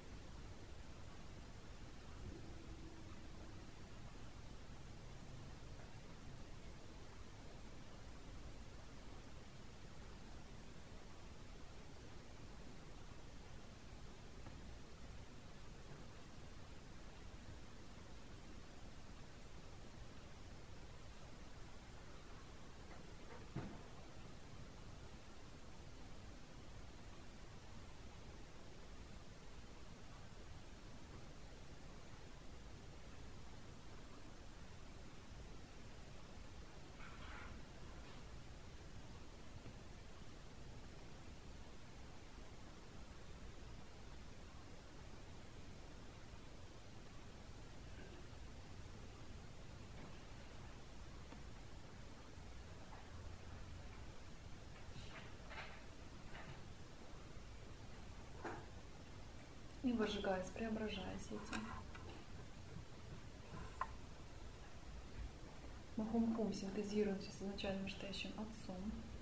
И возжигаясь, преображаясь этим. Мы хум-хум синтезируемся с изначально стоящим отцом.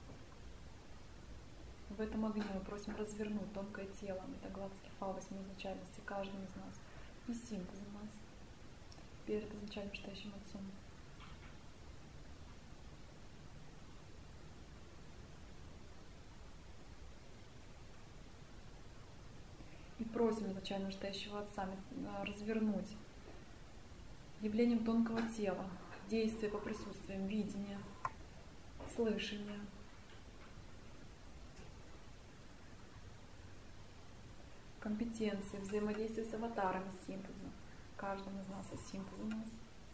В этом огне мы просим развернуть тонкое тело метагалактики Фа 8 изначальности каждым из нас и синтезом нас перед изначально стоящим отцом. И просим изначально стоящего отца развернуть явлением тонкого тела, действия по присутствиям, видения, слышания, компетенции, взаимодействия с аватарами синтеза, каждым из нас и синтеза нас.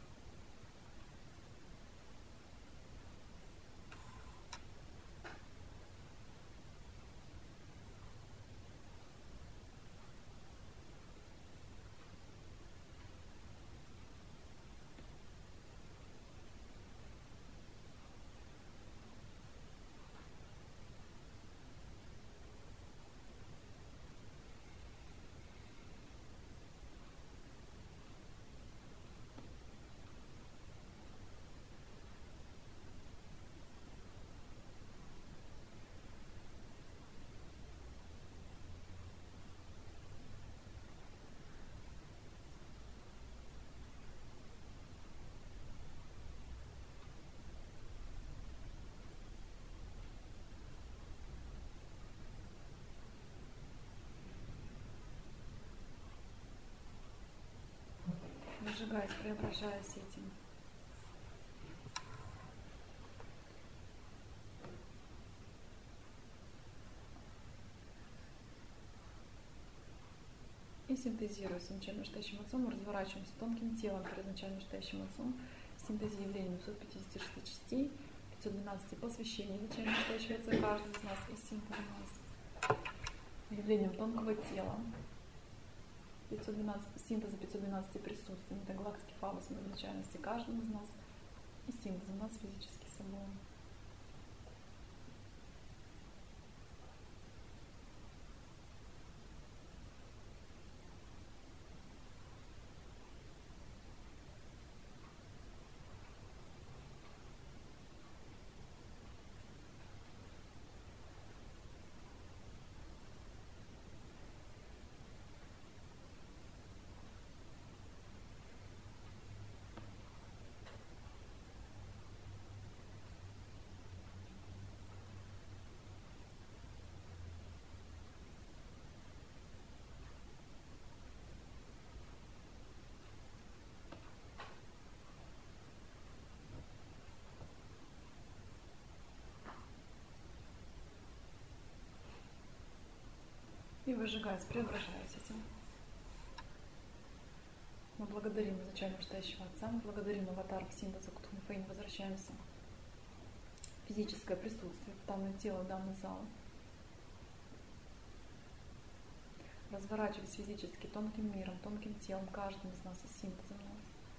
Выжигаясь, преображаясь этим. И синтезируя с изначально вышестоящим отцом, мы разворачиваемся тонким телом перед изначально вышестоящим отцом, в синтезе явления 256 частей, 512 посвящений изначально вышестоящего отца, каждый из нас из синтеза нас, явлением тонкого тела, 512, синтеза 512 присутствий, метагалактики фабос изначальности каждого из нас и синтеза нас физически собой. И выжигаясь, преображаясь этим. Мы благодарим изначально вышестоящего отца, мы благодарим аватаров синтеза Ктулху Фейн, возвращаемся в физическое присутствие, в данное тело, в данный зал. Разворачиваясь физически тонким миром, тонким телом, каждым из нас из синтеза нас.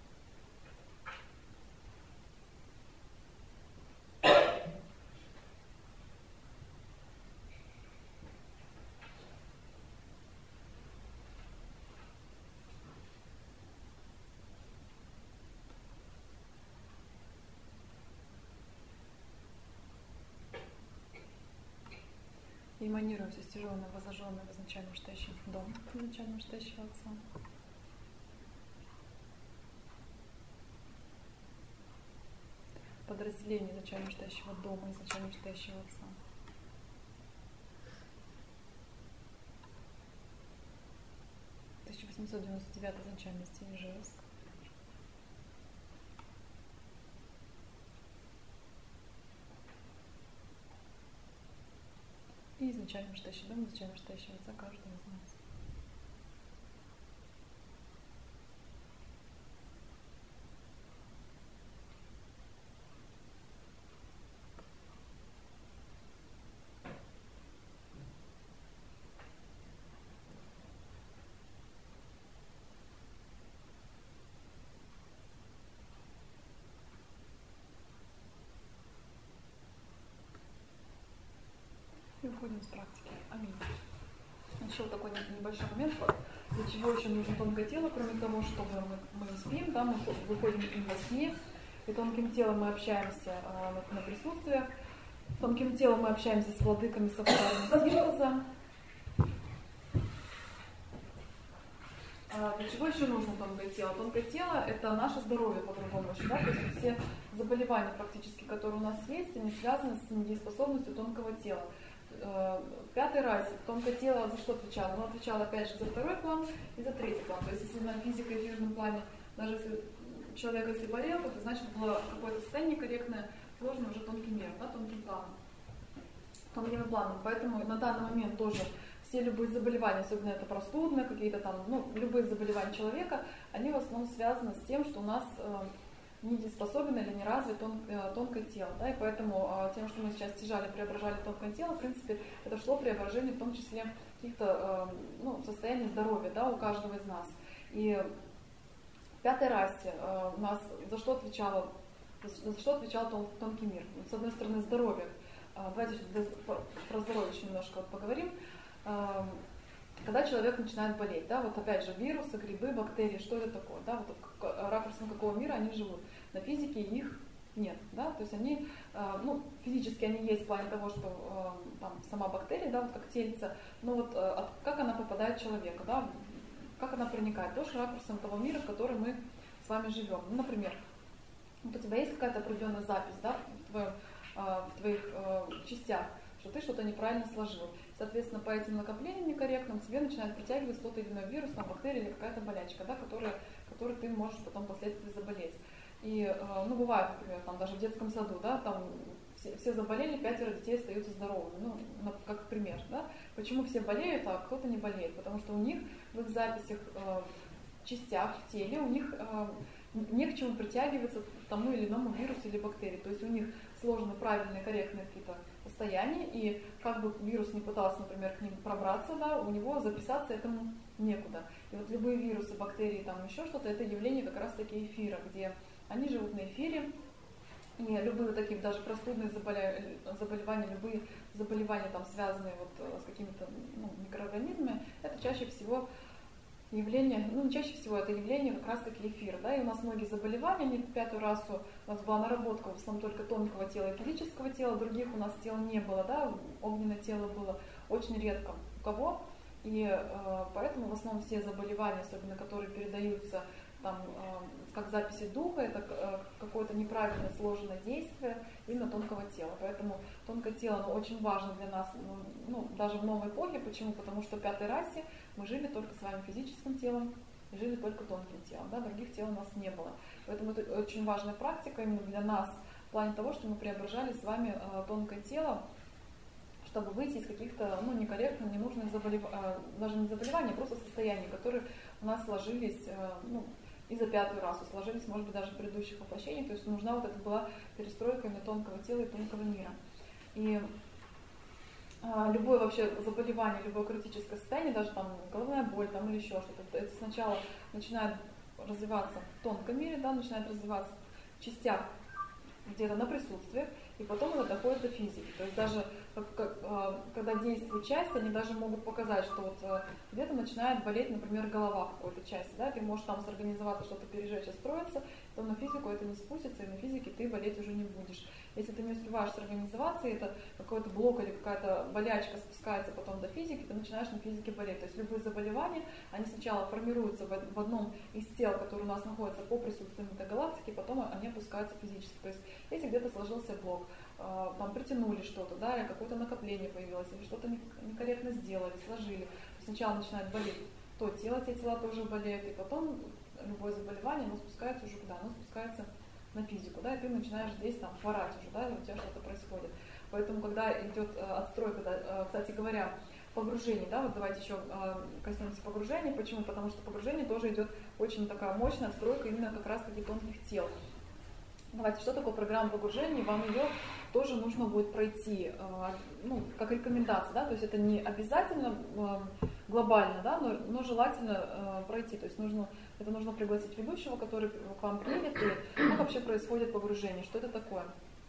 И эманируем все стяженное, возложенное в изначально вышестоящий дом, изначально вышестоящего отца. Подразделение изначально вышестоящего дома, изначально вышестоящего отца. — 1899 изначальности Ижевск. И изначально вышестоящий дом, изначально вышестоящего отца каждого из нас. И уходим с практики. Аминь. Еще вот такой небольшой момент, для чего еще нужно тонкое тело, кроме того, что мы спим, да, мы выходим во сне, и тонким телом мы общаемся на присутствиях, тонким телом мы общаемся с владыками, с аватарами синтеза. Для чего еще нужно тонкое тело? Тонкое тело – это наше здоровье, по-другому еще, да? То есть все заболевания практически, которые у нас есть, они связаны с недееспособностью тонкого тела. В пятой расе тонкое тело за что отвечало? Оно отвечало опять же за второй план и за третий план. То есть если на физико-эфирном плане, даже если человек если болел, то значит было какое-то состояние некорректное, сложно уже тонкий мир, да, тонким планом. Тонким планом. Поэтому на данный момент тоже все любые заболевания, особенно это простудные, какие-то там, любые заболевания человека, они в основном связаны с тем, что у нас недееспособен или не развит тонкое тело. Да, и поэтому тем, что мы сейчас стяжали, преображали тонкое тело, в принципе, это шло преображение в том числе каких-то состояний здоровья, да, у каждого из нас. И в пятой расе у нас за что отвечал тонкий мир? С одной стороны, здоровье. Давайте про здоровье еще немножко поговорим. Когда человек начинает болеть, да, вот опять же вирусы, грибы, бактерии, что это такое, да, вот ракурсом какого мира они живут. На физике их нет, да, то есть они, физически они есть в плане того, что там сама бактерия, да, вот как тельце, но вот как она попадает в человека, да, как она проникает, тоже ракурсом того мира, в котором мы с вами живем. Ну, например, вот у тебя есть какая-то определенная запись, да, в твоих частях, что ты что-то неправильно сложил. Соответственно, по этим накоплениям некорректным тебе начинает притягивать тот или иной вирус, там, бактерия или какая-то болячка, да, которой ты можешь потом впоследствии заболеть. И, бывает, например, там, даже в детском саду, да, там все заболели, 5 детей остаются здоровыми, ну, как пример, да? Почему все болеют, а кто-то не болеет? Потому что у них в их записях, частях в теле, у них не к чему притягиваться к тому или иному вирусу или бактерии. То есть у них сложены правильные, корректные какие-то состояния, и как бы вирус не пытался, например, к ним пробраться, да, у него записаться этому некуда. И вот любые вирусы, бактерии, там еще что-то, это явление как раз-таки эфира, где они живут на эфире, и любые такие даже простудные заболевания, любые заболевания, там, связанные вот с какими-то микроорганизмами, это чаще всего явление, чаще всего это явление как раз-таки эфира, да, и у нас многие заболевания, они 5-ю расу, у нас была наработка в основном только тонкого тела и физического тела, других у нас тел не было, да, огненное тело было очень редко у кого, и поэтому в основном все заболевания, особенно которые передаются там, как записи духа, это какое-то неправильно сложенное действие именно тонкого тела. Поэтому тонкое тело, оно очень важно для нас, даже в новой эпохе. Почему? Потому что в 5-й расе мы жили только своим физическим телом и жили только тонким телом. Да? Других тел у нас не было. Поэтому это очень важная практика именно для нас в плане того, что мы преображали с вами тонкое тело, чтобы выйти из каких-то некорректных, ненужных даже не заболеваний, а просто состояний, которые у нас сложились и за 5-ю расу, сложились, может быть, даже в предыдущих воплощениях. То есть нужна вот эта была перестройка именно тонкого тела и тонкого мира. И любое вообще заболевание, любое критическое состояние, даже там головная боль там, или еще что-то, это сначала начинает развиваться в тонком мире, да, начинает развиваться в частях где-то на присутствиях, и потом это доходит до физики. То есть даже когда действует часть, они даже могут показать, что вот где-то начинает болеть, например, голова в какой-то части. Да? Ты можешь там сорганизоваться, что-то пережечь, строиться, то на физику это не спустится, и на физике ты болеть уже не будешь. Если ты не успеваешь сорганизоваться, и это какой-то блок или какая-то болячка спускается потом до физики, ты начинаешь на физике болеть. То есть любые заболевания, они сначала формируются в одном из тел, которые у нас находятся по присутствию этой галактики, потом они опускаются физически. То есть если где-то сложился блок, там притянули что-то, да, или какое-то накопление появилось, или что-то некорректно сделали, сложили, сначала начинает болеть то тело, те тела тоже болеют, и потом любое заболевание, оно спускается уже куда? Оно спускается на физику, да, и ты начинаешь здесь там хворать уже, да, и у тебя что-то происходит. Поэтому, когда идет отстройка, кстати говоря, погружение, да, вот давайте еще коснемся погружения. Почему? Потому что погружение тоже идет очень такая мощная отстройка именно как раз-таки тонких тел. Давайте, что такое программа погружения? Вам ее тоже нужно будет пройти, как рекомендация, да, то есть это не обязательно глобально, да, но желательно пройти, то есть это нужно пригласить ведущего, который к вам приедет, и как вообще происходит погружение, что это такое.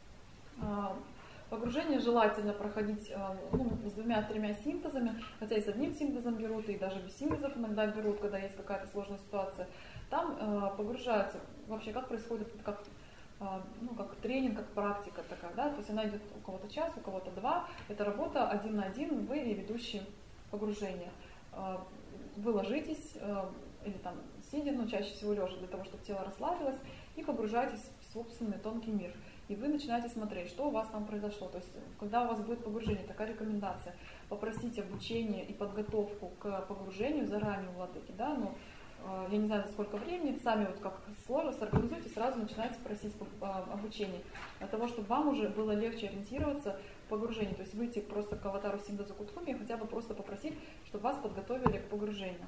Погружение желательно проходить с 2-3 синтезами, хотя и с одним синтезом берут, и даже без синтезов иногда берут, когда есть какая-то сложная ситуация. Там погружаются, вообще как происходит, как тренинг, как практика такая, да, то есть она идет у кого-то час, у кого-то 2, это работа 1 на 1, вы и ведущий погружения. Вы ложитесь, или там сидя, чаще всего лежа, для того, чтобы тело расслабилось, и погружаетесь в собственный тонкий мир. И вы начинаете смотреть, что у вас там произошло. То есть, когда у вас будет погружение, такая рекомендация, попросить обучение и подготовку к погружению заранее у владыки, да, я не знаю, за сколько времени, сами вот как сложно, сорганизуйте, сразу начинаете просить обучение, для того, чтобы вам уже было легче ориентироваться в погружении, то есть выйти просто к аватару Симдаза Кутхуми и хотя бы просто попросить, чтобы вас подготовили к погружению.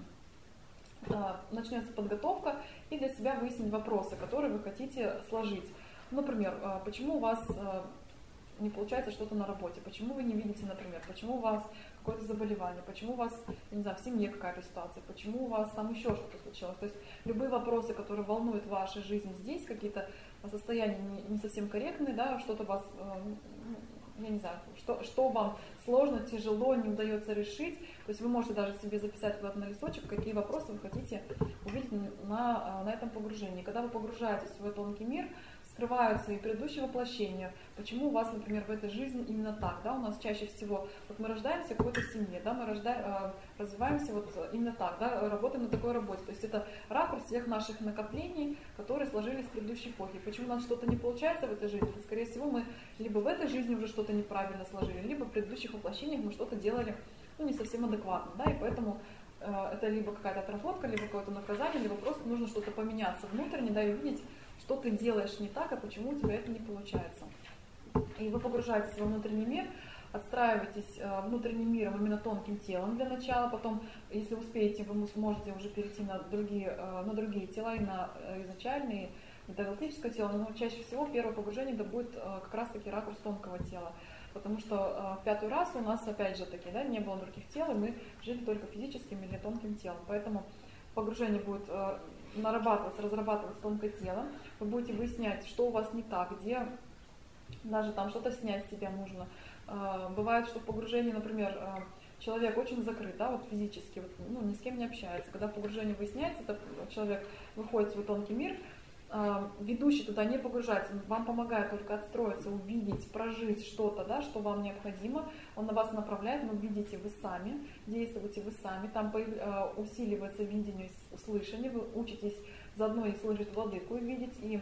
Начнется подготовка, и для себя выяснить вопросы, которые вы хотите сложить. Например, почему у вас не получается что-то на работе, почему вы не видите, например, почему у вас какое-то заболевание, почему у вас, я не знаю, в семье какая-то ситуация, почему у вас там еще что-то случилось. То есть любые вопросы, которые волнуют вашу жизнь здесь, какие-то состояния не совсем корректные, да, что-то вас, я не знаю, что вам сложно, тяжело, не удается решить. То есть вы можете даже себе записать куда-то на листочек, какие вопросы вы хотите увидеть на этом погружении. Когда вы погружаетесь в свой тонкий мир, скрываются и предыдущие воплощения. Почему у вас, например, в этой жизни именно так? Да? У нас чаще всего, вот мы рождаемся в какой-то семье, да, мы развиваемся вот именно так, да, работаем на такой работе. То есть это ракурс всех наших накоплений, которые сложились в предыдущей эпохе. Почему у нас что-то не получается в этой жизни? Скорее всего, мы либо в этой жизни уже что-то неправильно сложили, либо в предыдущих воплощениях мы что-то делали не совсем адекватно. Да? И поэтому это либо какая-то отработка, либо какое-то наказание, либо просто нужно что-то поменяться внутренне, да, и увидеть, что ты делаешь не так, а почему у тебя это не получается. и вы погружаетесь во внутренний мир, отстраиваетесь внутренним миром, именно тонким телом для начала, потом, если успеете, вы сможете уже перейти на другие тела, и на изначальные, и до галактического тела, но чаще всего первое погружение это будет как раз-таки ракурс тонкого тела, потому что в 5-й раз у нас, опять же таки, да, не было других тел, и мы жили только физическим или тонким телом, поэтому погружение будет разрабатываться тонкое тело, вы будете выяснять, что у вас не так, где даже там что-то снять с себя нужно. Бывает, что в погружении, например, человек очень закрыт, да, вот физически, вот, ну, ни с кем не общается. Когда погружение выясняется, это человек выходит в свой тонкий мир, ведущий туда не погружается, он вам помогает только отстроиться, увидеть, прожить что-то, да, что вам необходимо, он на вас направляет, но видите вы сами, действуете вы сами, там усиливается видение, услышание, вы учитесь заодно и слышать владыку, и видеть, и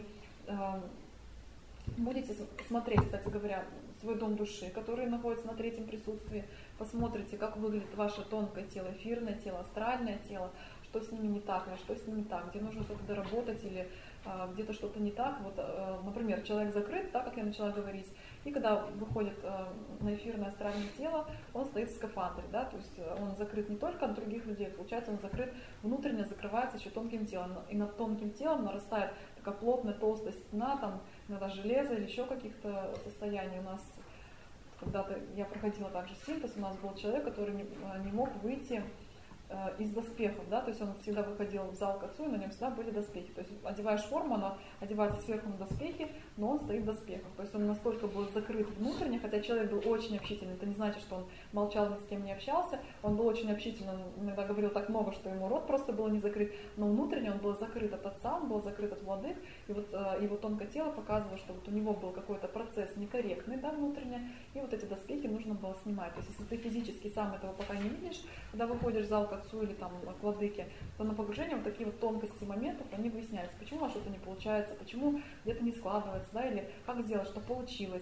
будете смотреть, кстати говоря, свой дом души, который находится на 3-м присутствии, посмотрите, как выглядит ваше тонкое тело, эфирное тело, астральное тело, что с ними не так, или что с ними так, где нужно что-то доработать, или где-то что-то не так. Вот, например, человек закрыт, так как я начала говорить, и когда выходит на эфирное астральное тело, он стоит в скафандре, да, то есть он закрыт не только от других людей, получается, он закрыт, внутренне закрывается еще тонким телом, и над тонким телом нарастает такая плотная, толстая стена, там, иногда железо или еще каких-то состояний. У нас когда-то я проходила также синтез, у нас был человек, который не мог выйти из доспехов, да, то есть он всегда выходил в зал к отцу, и на нем всегда были доспехи. То есть одеваешь форму, она одевается сверху на доспехи, но он стоит в доспехах. То есть он настолько был закрыт внутренне, хотя человек был очень общительный, это не значит, что он молчал, ни с кем не общался, он был очень общительный, он иногда говорил так много, что ему рот просто был не закрыт, но внутренне он был закрыт от отца, он был закрыт от владык, и вот его тонкое тело показывало, что вот у него был какой-то процесс некорректный, да, внутренне, и вот эти доспехи нужно было снимать. То есть если ты физически сам этого пока не видишь, когда выходишь в зал к отцу или там к владыке, то на погружение вот такие вот тонкости моментов, они выясняются, почему у вас что-то не получается, почему где-то не складывается, да, или как сделать, что получилось,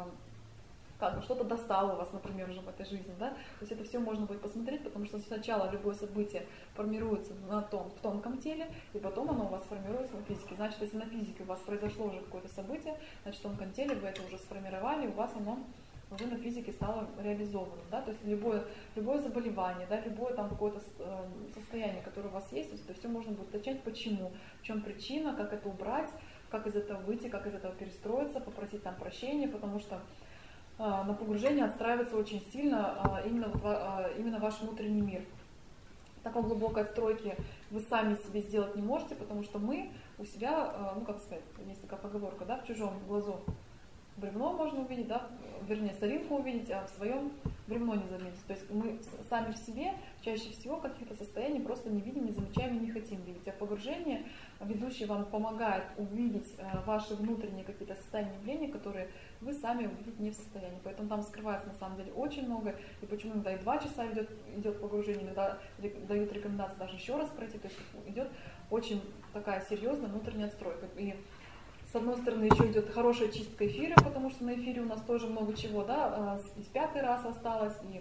как что-то достало у вас, например, уже в этой жизни, да, то есть это все можно будет посмотреть, потому что сначала любое событие формируется в тонком теле, и потом оно у вас формируется на физике. Значит, если на физике у вас произошло уже какое-то событие, значит, в тонком теле вы это уже сформировали, у вас оно уже на физике стало реализовано, да, то есть любое заболевание, да, любое там какое-то состояние, которое у вас есть, то есть это все можно будет уточнять, почему, в чем причина, как это убрать, как из этого выйти, как из этого перестроиться, попросить там прощения, потому что на погружение отстраивается очень сильно именно ваш внутренний мир. Такой глубокой отстройки вы сами себе сделать не можете, потому что мы у себя, ну как сказать, есть такая поговорка, да, в чужом глазу бревно можно увидеть, да, вернее, соринку увидеть, а в своем бревно не заметить. То есть мы сами в себе чаще всего каких-то состояний просто не видим, не замечаем и не хотим видеть. А в погружении ведущий вам помогает увидеть ваши внутренние какие-то состояния, явления, которые вы сами увидеть не в состоянии. Поэтому там скрывается на самом деле очень много. И почему иногда и 2 часа идет погружение, иногда дают рекомендации даже еще раз пройти. То есть идет очень такая серьезная внутренняя отстройка. И с одной стороны, еще идет хорошая чистка эфира, потому что на эфире у нас тоже много чего, да, и 5-й раз осталось, и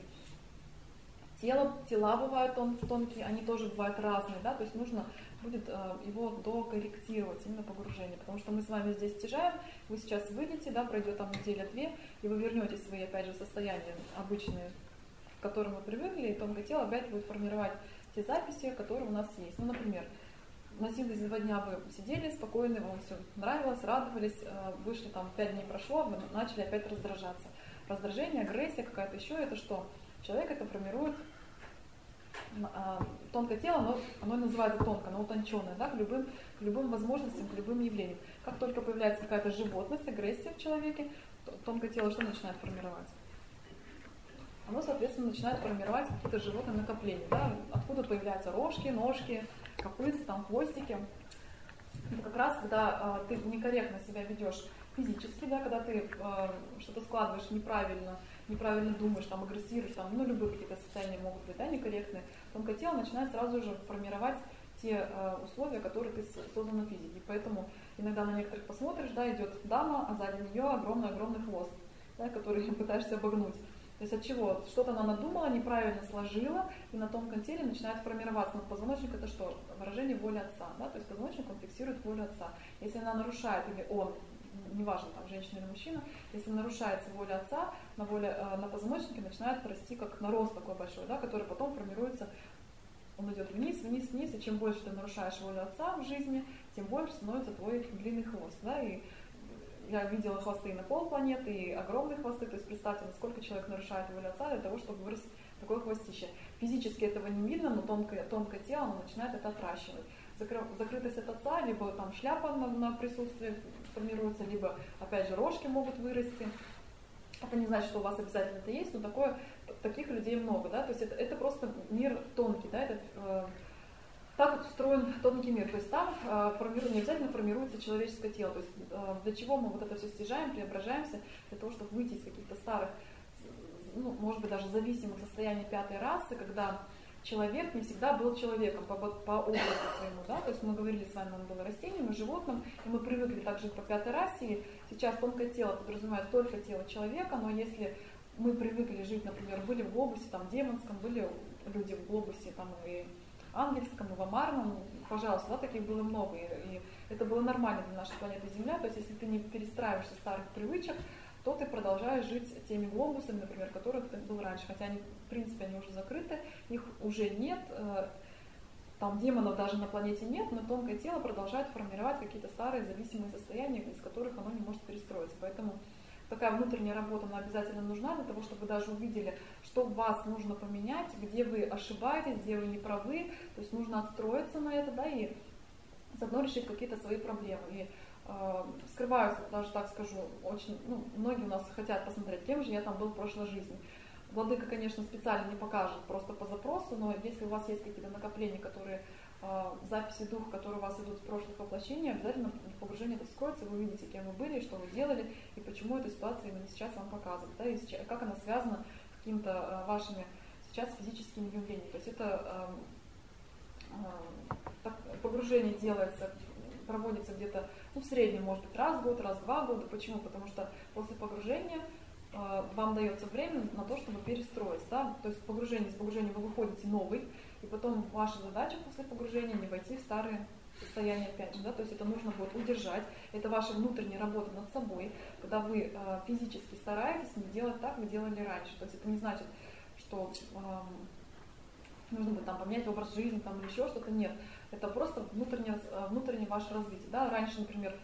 тела бывают тонкие, они тоже бывают разные, да, то есть нужно будет его докорректировать, именно погружение, потому что мы с вами здесь стяжаем, вы сейчас выйдете, да, пройдет там неделя-2, и вы вернетесь в свои, опять же, состояния обычные, к которым вы привыкли, и тонкое тело опять будет формировать те записи, которые у нас есть. Ну, например, на синтезе 2 дня вы сидели спокойно, вам все нравилось, радовались, вышли, там 5 дней прошло, вы начали опять раздражаться. Раздражение, агрессия какая-то еще, это что? Человек это формирует, тонкое тело, оно называется тонко, оно утонченное, да, к любым возможностям, к любым явлениям. Как только появляется какая-то животность, агрессия в человеке, тонкое тело что начинает формировать? Оно, соответственно, начинает формировать какие-то животные накопления, да, откуда появляются рожки, ножки, копытцы, там, хвостики. Это как раз, когда ты некорректно себя ведешь физически, да, когда ты что-то складываешь неправильно думаешь, там, агрессируешь, там, ну, любые какие-то состояния могут быть, да, некорректные, тонкое тело начинает сразу же формировать те условия, которые ты создан на физике. Поэтому иногда на некоторых посмотришь, да, идет дама, а сзади нее огромный хвост, да, который пытаешься обогнуть. То есть от чего? Что-то она надумала, неправильно сложила, и на тонком теле начинает формироваться. Но позвоночник это что? Выражение воли отца. Да? То есть позвоночник он фиксирует волю отца. Если она нарушает или он неважно, там, женщина или мужчина, если нарушается воля отца, на позвоночнике начинает расти как нарост такой большой, да, который потом формируется, он идет вниз, вниз, вниз, и чем больше ты нарушаешь волю отца в жизни, тем больше становится твой длинный хвост. Да, и я видела хвосты и на полпланеты, и огромные хвосты, то есть представьте, насколько человек нарушает волю отца для того, чтобы вырос такое хвостище. Физически этого не видно, но тонкое тело оно начинает это отращивать. Закрытость от отца, либо там шляпа на присутствие формируется, либо опять же рожки могут вырасти. Это не значит, что у вас обязательно это есть, но таких людей много, да, то есть это просто мир тонкий, да, так вот устроен тонкий мир, то есть там не обязательно формируется человеческое тело, то есть для чего мы вот это все стяжаем, преображаемся, для того, чтобы выйти из каких-то старых, ну, может быть, даже зависимых состояний пятой расы, когда человек не всегда был человеком по образу своему, да, то есть мы говорили с вами, он был растением и животным, и мы привыкли так жить по пятой расе, и сейчас тонкое тело подразумевает только тело человека, но если мы привыкли жить, например, были в глобусе там демонском, были люди в глобусе там и ангельском, и в амарном, пожалуйста, да, таких было много, и это было нормально для нашей планеты Земля, то есть если ты не перестраиваешься старых привычек, то ты продолжаешь жить теми глобусами, например, которых ты был раньше, хотя они, в принципе, они уже закрыты, их уже нет, там демонов даже на планете нет, но тонкое тело продолжает формировать какие-то старые зависимые состояния, из которых оно не может перестроиться. Поэтому такая внутренняя работа, она обязательно нужна для того, чтобы вы даже увидели, что вас нужно поменять, где вы ошибаетесь, где вы не правы, то есть нужно отстроиться на это, да, и заодно решить какие-то свои проблемы. И скрываются, даже так скажу, очень, многие у нас хотят посмотреть, кем же я там был в прошлой жизни. Владыка, конечно, специально не покажет просто по запросу, но если у вас есть какие-то накопления, которые, записи духа, которые у вас идут с прошлых воплощений, обязательно погружение это вскроется, вы увидите, кем вы были, что вы делали, и почему эта ситуация именно сейчас вам показывает, да, и как она связана с какими-то вашими сейчас физическими явлениями. То есть это погружение делается, проводится где-то, в среднем, может быть, раз в год, раз в 2 года. Почему? Потому что после погружения вам дается время на то, чтобы перестроиться. Да? То есть из погружения вы выходите новый, и потом ваша задача после погружения не войти в старые состояния опять же. Да? То есть это нужно будет удержать. Это ваша внутренняя работа над собой, когда вы физически стараетесь не делать так, как вы делали раньше. То есть это не значит, что нужно будет там поменять образ жизни там, или еще что-то. Нет. Это просто внутреннее ваше развитие. Да? Раньше, например,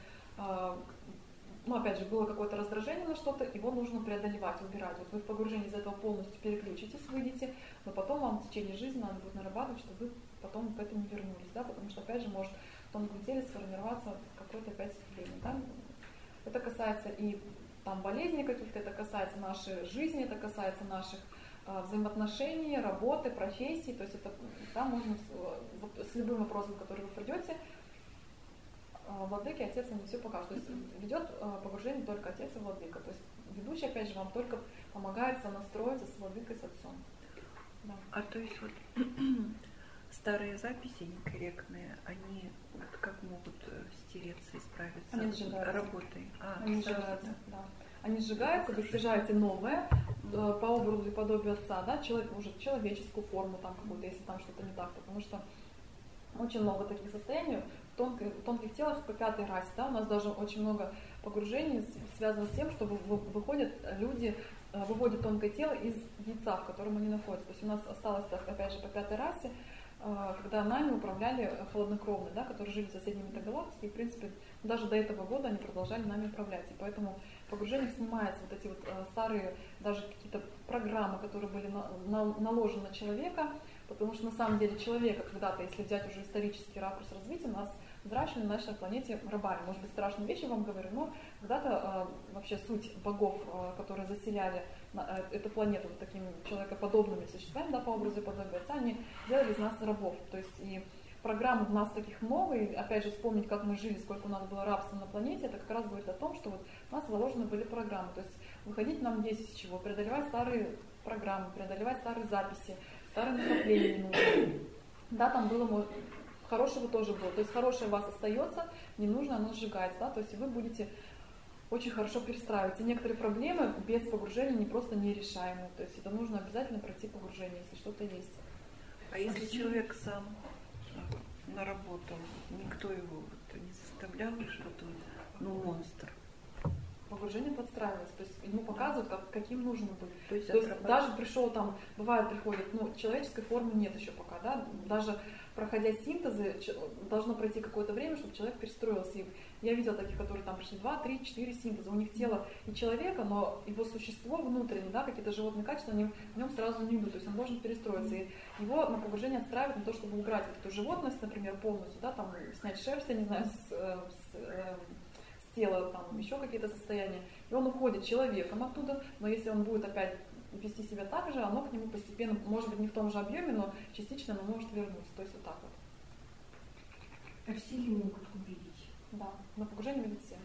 опять же, было какое-то раздражение на что-то, его нужно преодолевать, убирать. Вот вы в погружении из этого полностью переключитесь, выйдете, но потом вам в течение жизни надо будет нарабатывать, чтобы вы потом к этому не вернулись. Да? Потому что, опять же, может в тонком теле сформироваться какое-то опять явление. Да? Это касается и там, болезней каких-то, это касается нашей жизни, это касается наших взаимоотношений, работы, профессий, то есть это там можно с любым вопросом, который вы придете, владыки, отец вам все покажет. То есть ведет погружение только отец и владыка. То есть ведущий, опять же, вам только помогает сонастроиться с владыкой, с отцом. Да. А то есть вот старые записи некорректные, они вот как могут стереться, исправиться? Они сжигаются. Работой? Они сжигаются, да. Они сжигаются, вы стяжаете новое по образу и подобию отца, да, уже человеческую форму там какую-то, если там что-то не так, потому что очень много таких состояний в тонких телах по 5-й расе, да, у нас даже очень много погружений связано с тем, что выходят люди, выводят тонкое тело из яйца, в котором они находятся. То есть у нас осталось, опять же, по 5-й расе, когда нами управляли холоднокровные, да, которые жили в соседней метагалактике, и, в принципе, даже до этого года они продолжали нами управлять. И поэтому в погружениях снимаются вот эти вот старые даже какие-то программы, которые были наложены на человека, потому что на самом деле человека когда-то, если взять уже исторический ракурс развития, нас взращивали на нашей планете рабами. Может быть, страшные вещи вам говорю, но когда-то вообще суть богов, которые заселяли эту планету вот такими человекоподобными существами, да, по образу и подобию отца, они делали из нас рабов. То есть и программ у нас таких много, и опять же вспомнить, как мы жили, сколько у нас было рабства на планете, это как раз говорит о том, что вот у нас заложены были программы. То есть выходить нам есть из чего, преодолевать старые программы, преодолевать старые записи, старые накопления ненужные. Да, там было хорошего тоже было. То есть хорошее у вас остается, не нужно, оно сжигается. Да? То есть вы будете очень хорошо перестраиваться. И некоторые проблемы без погружения не просто нерешаемые. То есть это нужно обязательно пройти погружение, если что-то есть. А если человек сам наработал, никто его не заставлял, что-то, монстр, погружение подстраивается, то есть ему показывают, каким нужно быть. То есть даже пришел там, бывает приходит, человеческой формы нет еще пока, да, даже проходя синтезы, должно пройти какое-то время, чтобы человек перестроился. И я видела таких, которые там прошли 2, 3, 4 синтеза. У них тело и человека, но его существо внутреннее, да, какие-то животные качества, они в нем сразу не идут. То есть он должен перестроиться. И его на погружение отстраивают на то, чтобы убрать вот эту животность, например, полностью, да, там снять шерсть, я не знаю, с тела, там еще какие-то состояния. И он уходит человеком оттуда, но если он будет опять вести себя так же, оно к нему постепенно, может быть, не в том же объеме, но частично оно может вернуться. То есть вот так вот. А все ли могут увидеть? Да, на погружение видят все.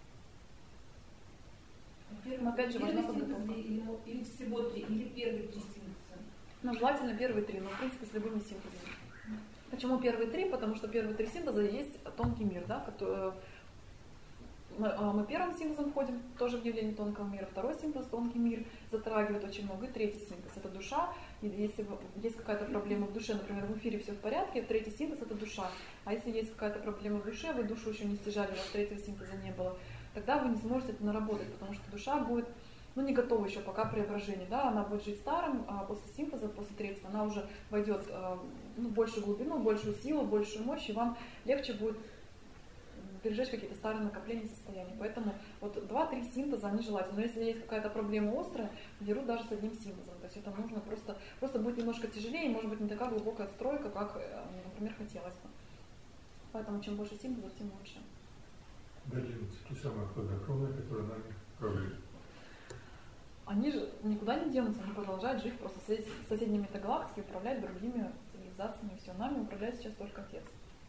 Первый, но опять же важна подготовка. Или всего 3, или первые 3 синтеза? Ну, желательно первые 3, но в принципе с любыми синтезами. Почему первые 3? Потому что первые 3 синтеза есть тонкий мир, да, который... Мы первым синтезом входим, тоже в явление тонкого мира, второй синтез, тонкий мир, затрагивает очень много, и третий синтез, это душа. И если есть какая-то проблема в душе, например, в эфире все в порядке, третий синтез это душа. А если есть какая-то проблема в душе, вы душу еще не стяжали, у вас третьего синтеза не было, тогда вы не сможете это наработать, потому что душа будет, не готова еще пока преображение, да, она будет жить старым, а после синтеза, после третьего, она уже войдет в большую глубину, большую силу, большую мощь, и вам легче будет пережечь какие-то старые накопления состояний. Поэтому вот 2-3 синтеза, они желательны. Но если есть какая-то проблема острая, беру даже с одним синтезом. То есть это нужно просто будет немножко тяжелее, может быть, не такая глубокая отстройка, как, например, хотелось бы. Поэтому чем больше синтезов, тем лучше. Да, те самые хладнокровные, которые нами управляют. Они же никуда не денутся, они продолжают жить просто с соседними метагалактиками, управлять другими цивилизациями. Все, нами управляет сейчас только Отец.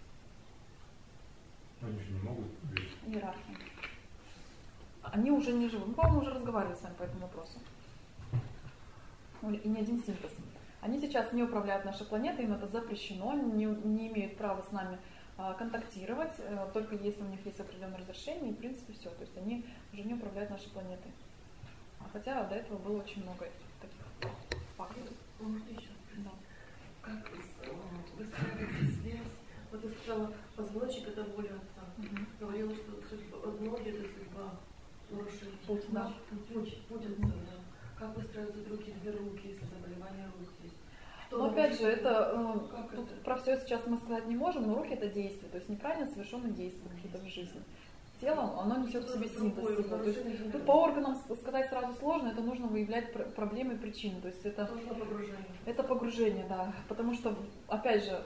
Они же не могут жить. Иерархия. Они уже не живут. Мы, по-моему, уже разговаривали с вами по этому вопросу. И не один синтез. Они сейчас не управляют нашей планетой, им это запрещено, они не имеют права с нами контактировать, только если у них есть определенное разрешение, и в принципе все. То есть они уже не управляют нашей планетой. Хотя до этого было очень много таких фактов. Можно еще? Да. Как выстраивается связь? Вот ты сказала, позвоночник это воля Отца. Говорила, что ноги это судьба, нарушение. Путь, да. Путь Отца, да. Как выстраиваются две руки, если заболевание рук есть? Но опять же, про все сейчас мы сказать не можем, но руки это действия, то есть неправильно совершенные действия какие-то в жизни. Тело, оно несет в себе синтез. То есть, тут по органам сказать сразу сложно, это нужно выявлять проблемы и причины. То есть это погружение. Это погружение, да. Потому что, опять же,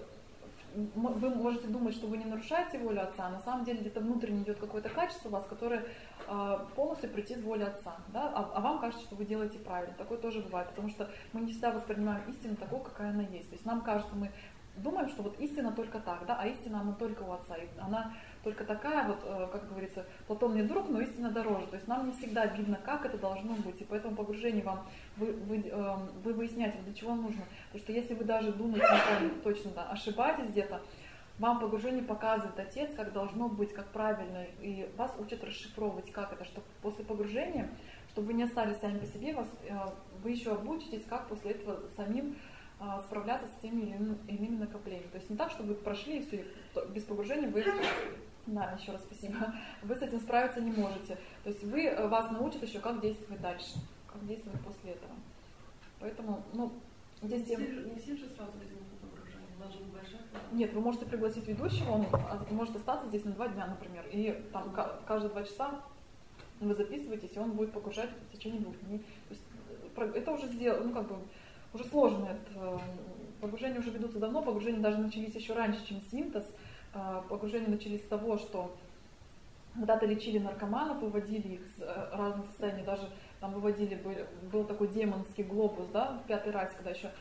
вы можете думать, что вы не нарушаете волю Отца, а на самом деле где-то внутренне идет какое-то качество у вас, которое полностью прийти с воли Отца, да? А вам кажется, что вы делаете правильно. Такое тоже бывает, потому что мы не всегда воспринимаем истину такой, какая она есть. То есть нам кажется, мы думаем, что вот истина только так, да, а истина она только у Отца. И она только такая, вот, как говорится, Платон не друг, но истина дороже. То есть нам не всегда видно, как это должно быть. И поэтому погружение вам, вы выясняете, для чего нужно. Потому что если вы даже думаете, точно, да, ошибаетесь где-то, вам погружение показывает Отец, как должно быть, как правильно. И вас учат расшифровывать, как это, что после погружения, чтобы вы не остались сами по себе, вы еще обучитесь, как после этого самим справляться с теми или иными накоплениями. То есть не так, чтобы вы прошли и все, без погружения вы... Да, еще раз спасибо. Вы с этим справиться не можете. То есть вас научат еще, как действовать дальше, как действовать после этого. Поэтому, здесь... Не все же сразу возьмут на погружение, должна быть большая. Нет, вы можете пригласить ведущего, он может остаться здесь на 2 дня, например, и там каждые 2 часа вы записываетесь, и он будет погружать в течение 2 дней. То есть это уже сделано, уже сложно. Погружения уже ведутся давно, погружения даже начались еще раньше, чем синтез. Погружения начались с того, что когда-то лечили наркоманов, выводили их из разных состояний, даже там выводили, был такой демонский глобус, да, в 5-й раз, когда еще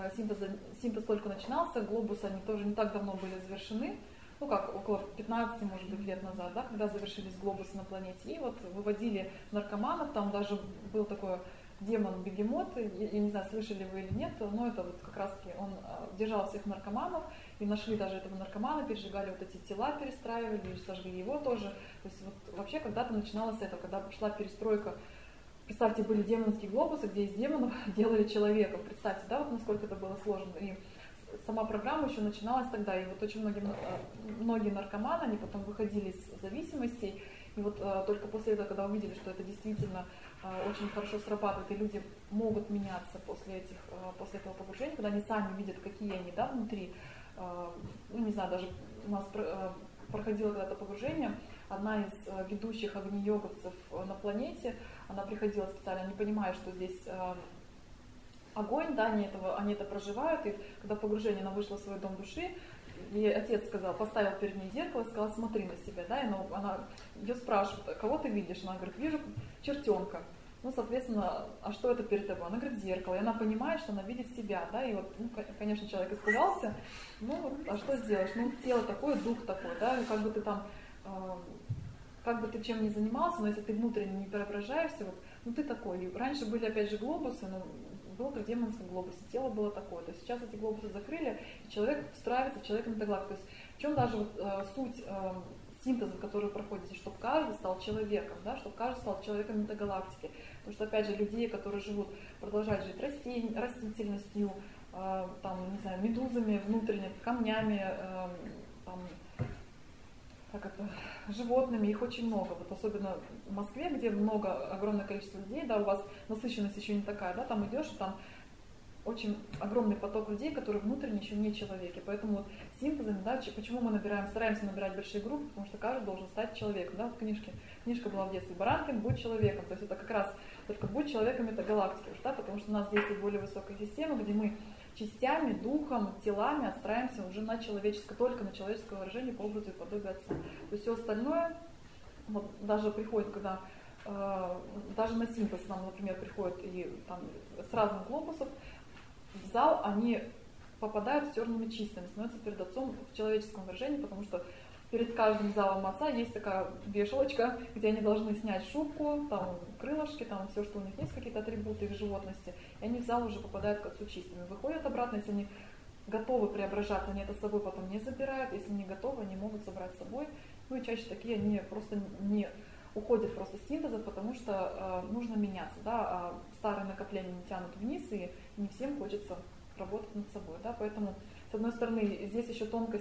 синтез только начинался, глобусы, они тоже не так давно были завершены, около 15, может быть, лет назад, да, когда завершились глобусы на планете, и вот выводили наркоманов, там даже был такой демон-бегемот, я не знаю, слышали вы или нет, но это вот как раз-таки он держал всех наркоманов, и нашли даже этого наркомана, пережигали вот эти тела, перестраивали, и сожгли его тоже. То есть вот вообще когда-то начиналось это, когда шла перестройка. Представьте, были демонские глобусы, где из демонов делали человека. Представьте, да, вот насколько это было сложно. И сама программа еще начиналась тогда, и вот очень многие наркоманы, они потом выходили из зависимостей, И вот только после этого, когда увидели, что это действительно очень хорошо срабатывает, и люди могут меняться после этого погружения, когда они сами видят, какие они, да, внутри. Ну, не знаю, даже у нас проходило когда-то погружение, одна из ведущих огни-йоговцев на планете, она приходила специально, не понимая, что здесь огонь, да, они это проживают, и когда погружение, она вышла в свой дом души, и отец сказал, поставил перед ней зеркало и сказал, смотри на себя, да, и она ее спрашивает, кого ты видишь? Она говорит, вижу чертенка. Ну, соответственно, а что это перед тобой? Она говорит, зеркало, и она понимает, что она видит себя, да, и вот, ну, конечно, человек испугался, ну, вот, а что сделаешь? Ну, тело такое, дух такой, да, и как бы ты там, как бы ты чем ни занимался, но если ты внутренне не преображаешься, вот, ну, ты такой. И раньше были, опять же, глобусы, но был как в демонском глобусе, тело было такое. То есть сейчас эти глобусы закрыли, и человек встраивается в человека метагалактику. То есть в чем даже вот, суть синтеза, который проходит, чтобы каждый стал человеком, да, чтобы каждый стал человеком метагалактики. Потому что, опять же, людей, которые живут, продолжают жить растительностью, там, не знаю, медузами внутренними, камнями, там, как это, животными, их очень много. Вот особенно в Москве, где огромное количество людей, да, у вас насыщенность еще не такая, да, там идешь, и там очень огромный поток людей, которые внутренне еще не человеки. Поэтому вот синтезами, да, почему мы стараемся набирать большие группы, потому что каждый должен стать человеком. Да, вот книжка была в детстве «Баранкин, будь человеком». То есть это как раз только будь человеком галактики, да, потому что у нас действует более высокая система, где мы частями, духом, телами отстраиваемся уже на человеческое, только на человеческое выражение по образу и подобию Отца. То есть все остальное, вот даже приходит, когда даже на синтез нам, например, приходят и там с разных глобусов, в зал они попадают с черными чистыми, становятся перед Отцом в человеческом выражении, потому что перед каждым залом Отца есть такая вешалочка, где они должны снять шубку, там крылышки, там все, что у них есть, какие-то атрибуты их животности, и они в зал уже попадают к Отцу чистыми. Выходят обратно, если они готовы преображаться, они это с собой потом не забирают, если не готовы, они могут забрать с собой. Ну и чаще такие они просто не уходят просто с синтеза, потому что нужно меняться, да, а старые накопления не тянут вниз, и не всем хочется работать над собой, да, поэтому, с одной стороны, здесь еще тонкое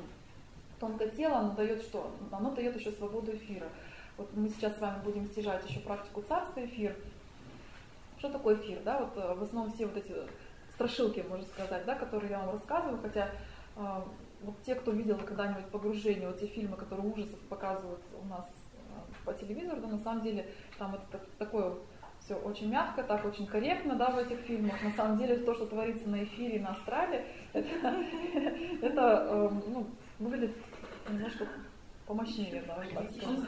тело, оно дает что? Оно дает еще свободу эфира. Вот мы сейчас с вами будем стяжать еще практику царства эфир. Что такое эфир, да, вот в основном все вот эти страшилки, можно сказать, да, которые я вам рассказываю, хотя вот те, кто видел когда-нибудь погружение, вот те фильмы, которые ужасов показывают у нас по телевизору, да, на самом деле там это такое все очень мягко, так очень корректно, да, в этих фильмах. На самом деле то, что творится на эфире и на астрале, это ну, выглядит немножко помощнее, да, так сказать.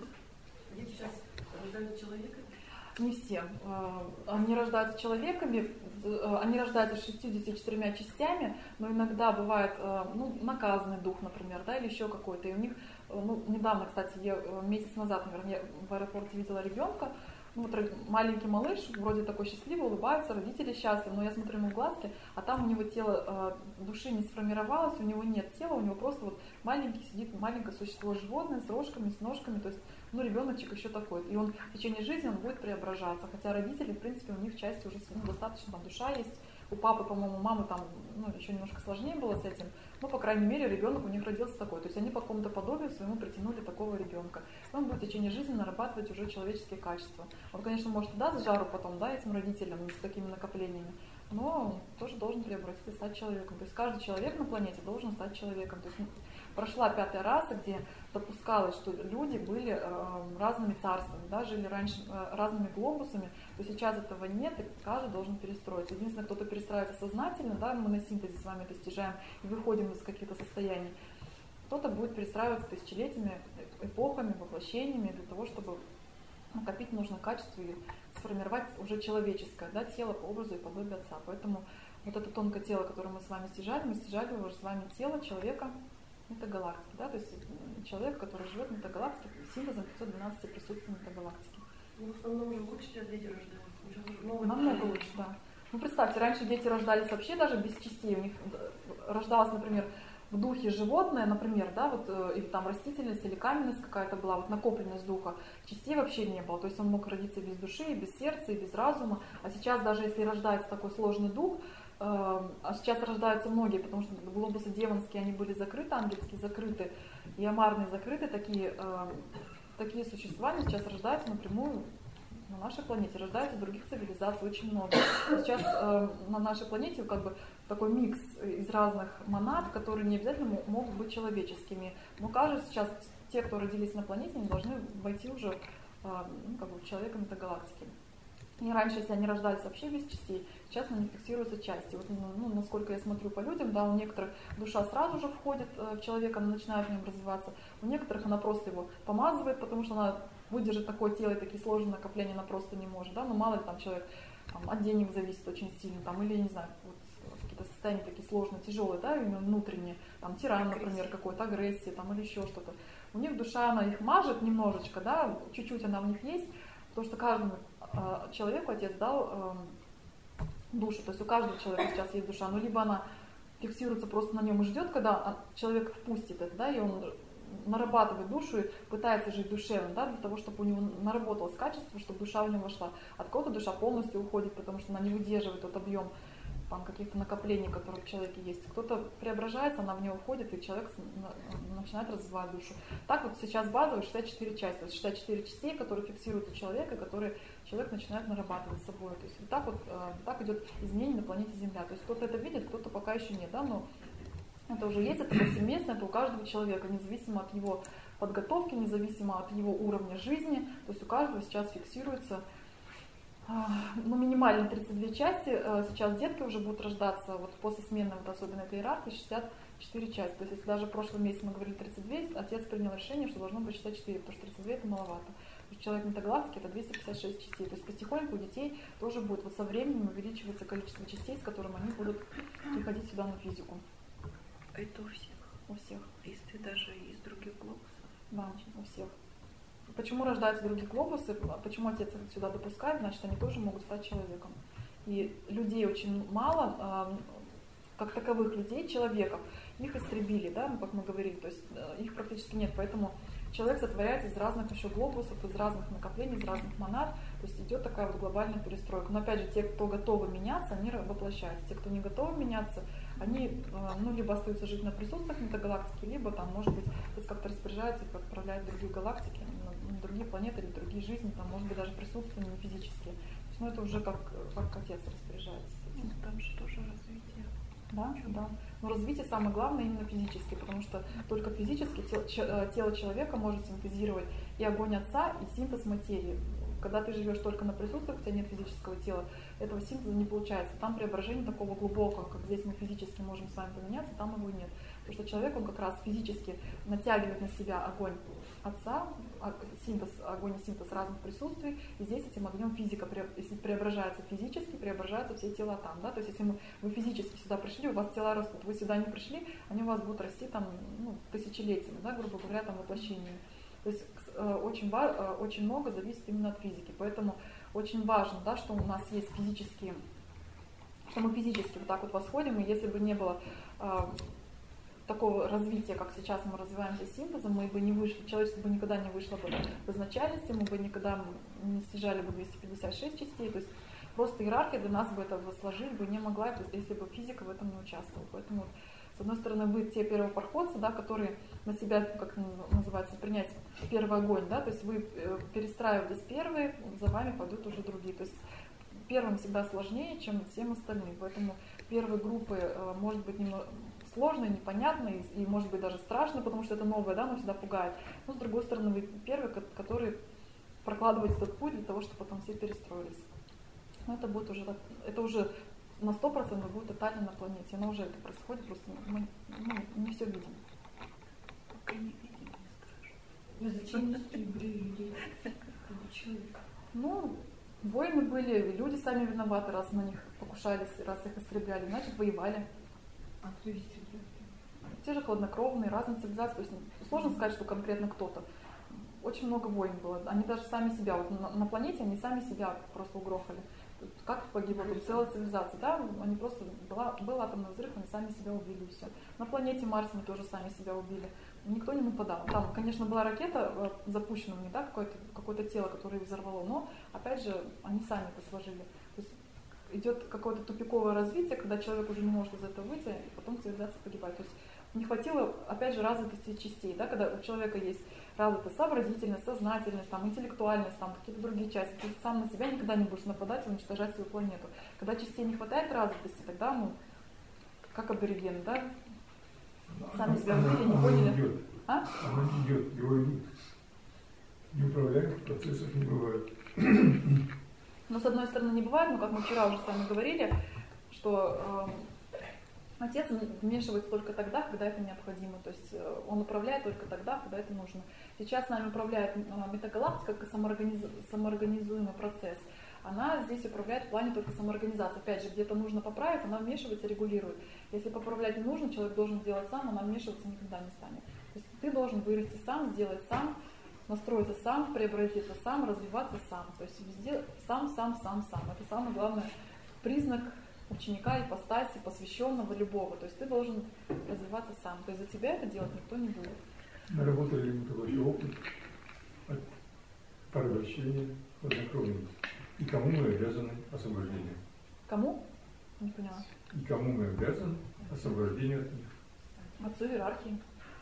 Дети сейчас рождаются человеками? Не все. Они рождаются человеками, они рождаются с 64 частями, но иногда бывает ну, наказанный дух, например, да, или еще какой-то. И у них, ну, недавно, кстати, месяц назад, наверное, я в аэропорте видела ребенка, ну, вот маленький малыш, вроде такой счастливый, улыбается, родители счастливы, но я смотрю ему в глазки, а там у него тело души не сформировалось, у него нет тела, у него просто вот маленький сидит, маленькое существо животное с рожками, с ножками, то есть, ну, ребеночек еще такой. И он в течение жизни он будет преображаться, хотя родители, в принципе, у них части уже достаточно, там душа есть. У папы, по-моему, у мамы там, ну, еще немножко сложнее было с этим, но, по крайней мере, ребенок у них родился такой. То есть они по какому-то подобию своему притянули такого ребенка. И он будет в течение жизни нарабатывать уже человеческие качества. Он, конечно, может и даст жару потом, да, этим родителям с такими накоплениями, но тоже должен преобразиться и стать человеком. То есть каждый человек на планете должен стать человеком. То есть прошла 5-я раса, где допускалось, что люди были разными царствами, да, жили раньше разными глобусами, то сейчас этого нет, и каждый должен перестроиться. Единственное, кто-то перестраивается сознательно, да, мы на синтезе с вами достижаем и выходим из каких-то состояний, кто-то будет перестраиваться тысячелетиями, эпохами, воплощениями для того, чтобы накопить нужное качество и сформировать уже человеческое, да, тело по образу и подобию Отца. Поэтому вот это тонкое тело, которое мы с вами стяжали, мы стяжали уже с вами тело человека метагалактики, да, то есть человек, который живет в метагалактике, синтезом 512 присутствий метагалактики. Ну, в основном уже лучше, когда дети рождаются. Намного лучше, да. Ну, представьте, раньше дети рождались вообще даже без частей. У них рождалось, например, в духе животное, например, да, вот, или там растительность, или каменность какая-то была, вот накопленность духа. Частей вообще не было. То есть он мог родиться без души, и без сердца, и без разума. А сейчас даже если рождается такой сложный дух, а сейчас рождаются многие, потому что глобусы демонские, они были закрыты, ангельские закрыты, и амарные закрыты, такие такие существа сейчас рождаются напрямую на нашей планете, рождаются из других цивилизаций очень много. Сейчас на нашей планете как бы такой микс из разных монад, которые не обязательно могут быть человеческими. Но кажется, сейчас те, кто родились на планете, они должны войти уже как бы в человека метагалактики. И раньше, если они рождались вообще без частей, сейчас на них фиксируются части. Вот, насколько я смотрю по людям, да, у некоторых душа сразу же входит в человека, она начинает в нем развиваться. У некоторых она просто его помазывает, потому что она выдержит такое тело и такие сложные накопления она просто не может. Да? Но мало ли там человек там, от денег зависит очень сильно, там, или, не знаю, вот, какие-то состояния такие сложные, тяжелые, да, именно внутренние, там, тиран, например, какой-то, агрессия, там, или еще что-то. У них душа, она их мажет немножечко, да, чуть-чуть она в них есть, потому что каждому человеку Отец дал душу, то есть у каждого человека сейчас есть душа, но либо она фиксируется просто на нем и ждет, когда человек впустит это, да, и он нарабатывает душу и пытается жить душевно, да, для того, чтобы у него наработалось качество, чтобы душа в него вошла. От кого-то душа полностью уходит, потому что она не выдерживает тот объем там, каких-то накоплений, которые в человеке есть. Кто-то преображается, она в него уходит, и человек начинает развивать душу. Так вот сейчас базово 64 части, то есть 64 частей, которые фиксируют у человека, которые человек начинает нарабатывать с собой. То есть вот так идет изменение на планете Земля. То есть кто-то это видит, кто-то пока еще нет, да, но это уже есть, это повсеместно, это у каждого человека, независимо от его подготовки, независимо от его уровня жизни. То есть у каждого сейчас фиксируется минимально 32 части. Сейчас детки уже будут рождаться, вот после смены, вот особенно этой иерархии, 64 части. То есть если даже в прошлом месяце мы говорили 32, отец принял решение, что должно быть 64, потому что 32 это маловато. Потому что человек метагалактики это 256 частей. То есть потихоньку у детей тоже будет вот со временем увеличиваться количество частей, с которым они будут приходить сюда на физику. Это у всех? У всех. Если даже из других глобусов? Да, у всех. Почему рождаются другие глобусы, почему Отец их сюда допускает, значит, они тоже могут стать человеком. И людей очень мало, как таковых людей, человеков, их истребили, да, как мы говорили, то есть их практически нет, поэтому человек сотворяется из разных еще глобусов, из разных накоплений, из разных монад, то есть идет такая вот глобальная перестройка. Но опять же, те, кто готовы меняться, они воплощаются, те, кто не готовы меняться, они либо остаются жить на присутствиях метагалактики, либо там, может быть, как-то распоряжаются и отправляют в другие галактики, на другие планеты или другие жизни, там, может быть, даже присутственные, физические. То есть, это уже как Отец распоряжается. Там же тоже развитие. Да, да. Но развитие самое главное именно физически, потому что только физически тело человека может синтезировать и огонь Отца, и синтез материи. Когда ты живешь только на присутствии, у тебя нет физического тела, этого синтеза не получается. Там преображение такого глубокого, как здесь мы физически можем с вами поменяться, там его нет. Потому что человек, он как раз физически натягивает на себя огонь Отца, синтез, огонь и синтез разных присутствий, и здесь этим огнем физика, если преображается физически, преображаются все тела там. Да? То есть если вы физически сюда пришли, у вас тела растут, вы сюда не пришли, они у вас будут расти там, тысячелетиями, да, грубо говоря, там воплощениями. То есть очень много зависит именно от физики. Поэтому очень важно, да, что у нас есть физические, что мы физически вот так вот восходим, и если бы не было такого развития, как сейчас мы развиваемся синтезом, мы бы не вышли, человечество бы никогда не вышло бы в изначальности, мы бы никогда не снижали бы 256 частей, то есть просто иерархия для нас бы этого сложить бы не могла, если бы физика в этом не участвовала. Поэтому, с одной стороны, вы те первопроходцы, да, которые на себя, как называется, принять первый огонь, да, то есть вы перестраиваетесь первые, за вами пойдут уже другие. То есть первым всегда сложнее, чем всем остальным. Поэтому первые группы может быть немного сложные, непонятные и может быть даже страшно, потому что это новое, да, оно всегда пугает. Но с другой стороны, вы первые, которые прокладываете этот путь для того, чтобы потом все перестроились. Но это будет уже, это уже на 100% будет тотально на планете. Оно уже это происходит, просто мы не все видим. Пока не видим, не страшно. Зачем истребили человека? Войны были, люди сами виноваты, раз на них покушались, раз их истребляли, значит воевали. А кто истребляет? Те же хладнокровные, разные цивилизации. То есть сложно сказать, что конкретно кто-то. Очень много войн было. Они даже сами себя, вот на планете они сами себя просто угрохали. Как погибла тут целая цивилизация, да? Они просто, был атомный взрыв, они сами себя убили, и все. На планете Марс они тоже сами себя убили. Никто не нападал. Там, конечно, была ракета запущена в них, да, какое-то тело, которое их взорвало, но, опять же, они сами это сложили. То есть идет какое-то тупиковое развитие, когда человек уже не может из этого выйти, и потом цивилизация погибает. То есть не хватило, опять же, развитости частей, да, когда у человека есть развитая сообразительность, сознательность, там, интеллектуальность, там, какие-то другие части, ты сам на себя никогда не будешь нападать и уничтожать свою планету. Когда частей не хватает развитости, тогда, ну, как аборигены, да, сами себя убили, не поняли. Идет. А? Она не идет, его идут. Неуправляемых процессов не бывает. Но с одной стороны не бывает, но как мы вчера уже с вами говорили, что отец вмешивается только тогда, когда это необходимо. То есть он управляет только тогда, когда это нужно. Сейчас нами управляет метагалактика как самоорганизуемый процесс. Она здесь управляет в плане только самоорганизации. Опять же, где-то нужно поправить, она вмешивается, регулирует. Если поправлять не нужно, человек должен делать сам, она вмешиваться никогда не станет. То есть ты должен вырасти сам, сделать сам, настроиться сам, преобразиться сам, развиваться сам. То есть везде сам. Это самый главный признак ученика, ипостаси, посвященного любого. То есть ты должен развиваться сам. То есть за тебя это делать никто не будет. Наработали ли мы такой же опыт от порабощения хладнокровия? И кому мы обязаны освобождением? Кому? Не поняла. И кому мы обязаны освобождению от них? Отцу иерархии.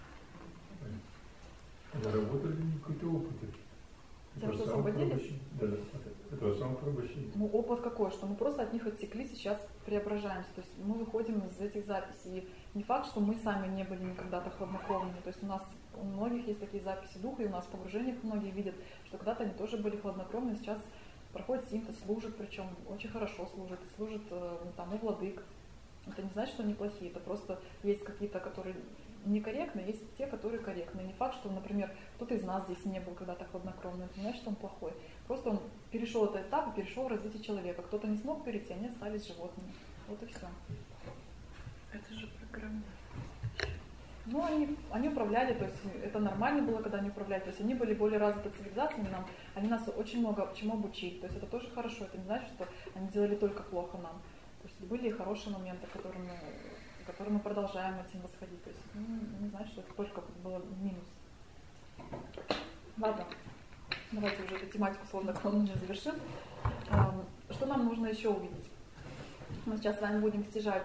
Наработали ли мы какой-то опыт? Тем, что освободились? Да, этого самого порабощения. Ну, опыт какой? Что мы просто от них отсекли, сейчас преображаемся. То есть мы выходим из этих записей. И не факт, что мы сами не были никогда-то хладнокровными. То есть у многих есть такие записи духа, и у нас в погружениях многие видят, что когда-то они тоже были хладнокровны, сейчас проходит синтез, служат, причем очень хорошо служат, и служат там у владык. Это не значит, что они плохие, это просто есть какие-то, которые некорректны, есть те, которые корректны. Не факт, что, например, кто-то из нас здесь не был когда-то хладнокровным, это не значит, что он плохой. Просто он перешел этот этап и перешел в развитие человека. Кто-то не смог перейти, они остались животными. Вот и все. Это же программа. Ну, они управляли, то есть это нормально было, когда они управляли, то есть они были более развиты цивилизациями нам, они нас очень много чему обучили, то есть это тоже хорошо, это не значит, что они делали только плохо нам. То есть были и хорошие моменты, которые мы продолжаем этим восходить, то есть не значит, что это только было минус. Ладно, давайте уже эту тематику хладнокровия завершим. Что нам нужно еще увидеть? Мы сейчас с вами будем стяжать.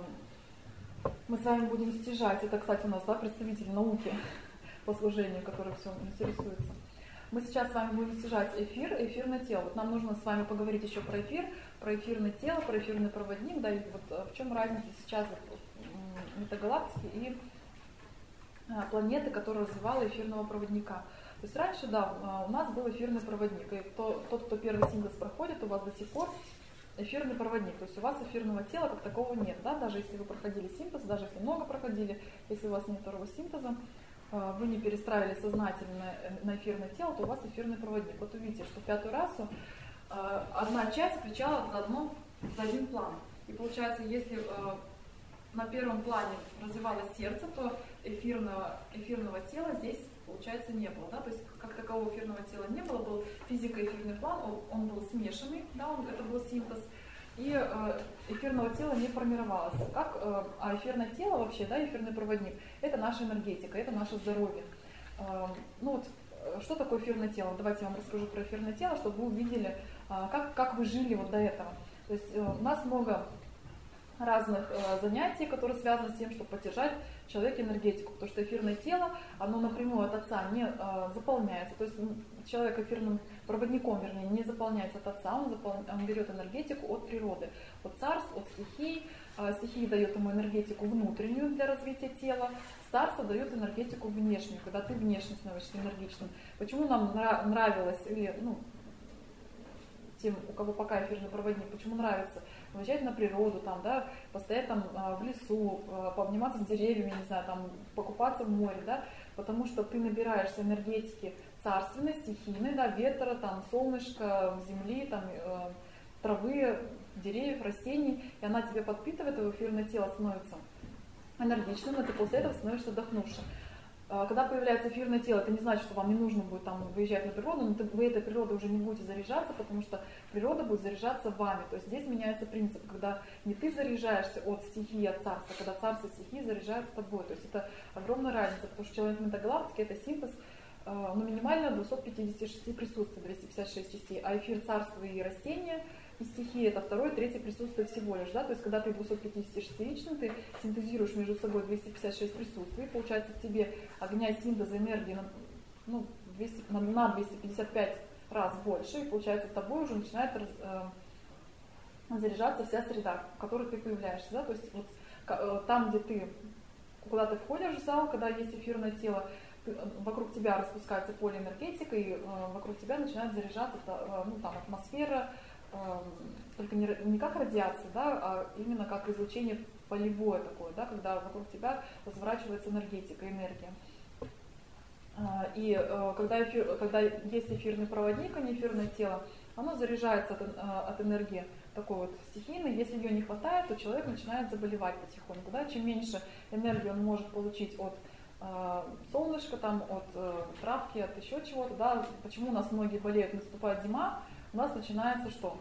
Это, кстати, у нас, да, представитель науки по служению, который все интересуется. Мы сейчас с вами будем стяжать эфирное тело. Вот нам нужно с вами поговорить еще про эфир, про эфирное тело, про эфирный проводник, да, и вот в чем разница сейчас вот, метагалактики и планеты, которая развивала эфирного проводника. То есть раньше, да, у нас был эфирный проводник, и тот, кто первый синтез проходит, у вас до сих пор эфирный проводник, то есть у вас эфирного тела как такового нет, да, даже если вы проходили синтез, даже если много проходили, если у вас нет второго синтеза, вы не перестраивали сознательно на эфирное тело, то у вас эфирный проводник. Вот увидите, что пятую расу одна часть отвечала за один план. И получается, если на первом плане развивалось сердце, то эфирного тела здесь, получается, не было. Да? То есть как такового эфирного тела не было, был физико-эфирный план, он был смешанный, да, это был синтез, и эфирного тела не формировалось. А эфирное тело вообще, да, эфирный проводник, это наша энергетика, это наше здоровье. Ну вот, что такое эфирное тело? Давайте я вам расскажу про эфирное тело, чтобы вы увидели, как вы жили вот до этого. То есть у нас много разных занятий, которые связаны с тем, чтобы поддержать в человеке энергетику, потому что эфирное тело, оно напрямую от Отца не заполняется, то есть человек эфирным проводником, вернее, не заполняется от Отца, он берет энергетику от природы, от царств, от стихий, стихии дает ему энергетику внутреннюю для развития тела, царство дает энергетику внешнюю, когда ты внешне становишься энергичным. Почему нам нравилось, или тем, у кого пока эфирный проводник, почему нравится выезжать на природу, там, да, постоять там в лесу, пообниматься с деревьями, не знаю, там, покупаться в море, да, потому что ты набираешься энергетики царственной, стихийной, да, ветра, там, солнышка, земли, там, травы, деревьев, растений, и она тебя подпитывает, и эфирное тело становится энергичным, и ты после этого становишься отдохнувшим. Когда появляется эфирное тело, это не значит, что вам не нужно будет там выезжать на природу, но вы этой природой уже не будете заряжаться, потому что природа будет заряжаться вами. То есть здесь меняется принцип, когда не ты заряжаешься от стихии, от царства, когда царство стихии заряжается тобой. То есть это огромная разница, потому что человек метагалактики — это синтез минимально 256 присутствий, 256 частей, а эфир царства и растения и стихии это второе, третье присутствие всего лишь, да, то есть когда ты 256-ричный, ты синтезируешь между собой 256 присутствий, получается в тебе огня, синтеза, энергии на 255 раз больше, и получается тобой уже начинает заряжаться вся среда, в которой ты появляешься, да, то есть вот там, где ты, куда ты входишь в зал, когда есть эфирное тело, вокруг тебя распускается поле энергетика, и вокруг тебя начинает заряжаться там, атмосфера, только не как радиация, да, а именно как излучение полевое такое, да, когда вокруг тебя разворачивается энергетика, энергия. И когда есть эфирный проводник, а не эфирное тело, оно заряжается от энергии такой вот стихийной. Если ее не хватает, то человек начинает заболевать потихоньку. Да? Чем меньше энергии он может получить от солнышка, там, от травки, от еще чего-то. Да? Почему у нас многие болеют, наступает зима, у нас начинается что?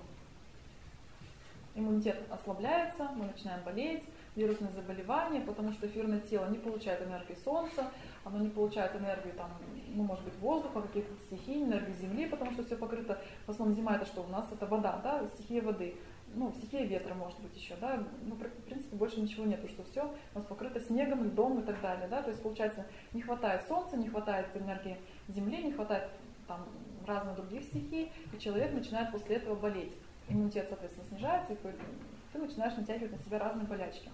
Иммунитет ослабляется, мы начинаем болеть, вирусные заболевания, потому что эфирное тело не получает энергии солнца, оно не получает энергию, там, может быть, воздуха, каких-то стихий, энергии земли, потому что все покрыто, в основном зима это что? У нас это вода, да, стихия воды, стихия ветра может быть еще, да, в принципе больше ничего нет, потому что все у нас покрыто снегом, льдом и так далее, да, то есть получается не хватает солнца, не хватает энергии земли, не хватает там разных других стихий, и человек начинает после этого болеть. Иммунитет, соответственно, снижается, и ты начинаешь натягивать на себя разные болячки.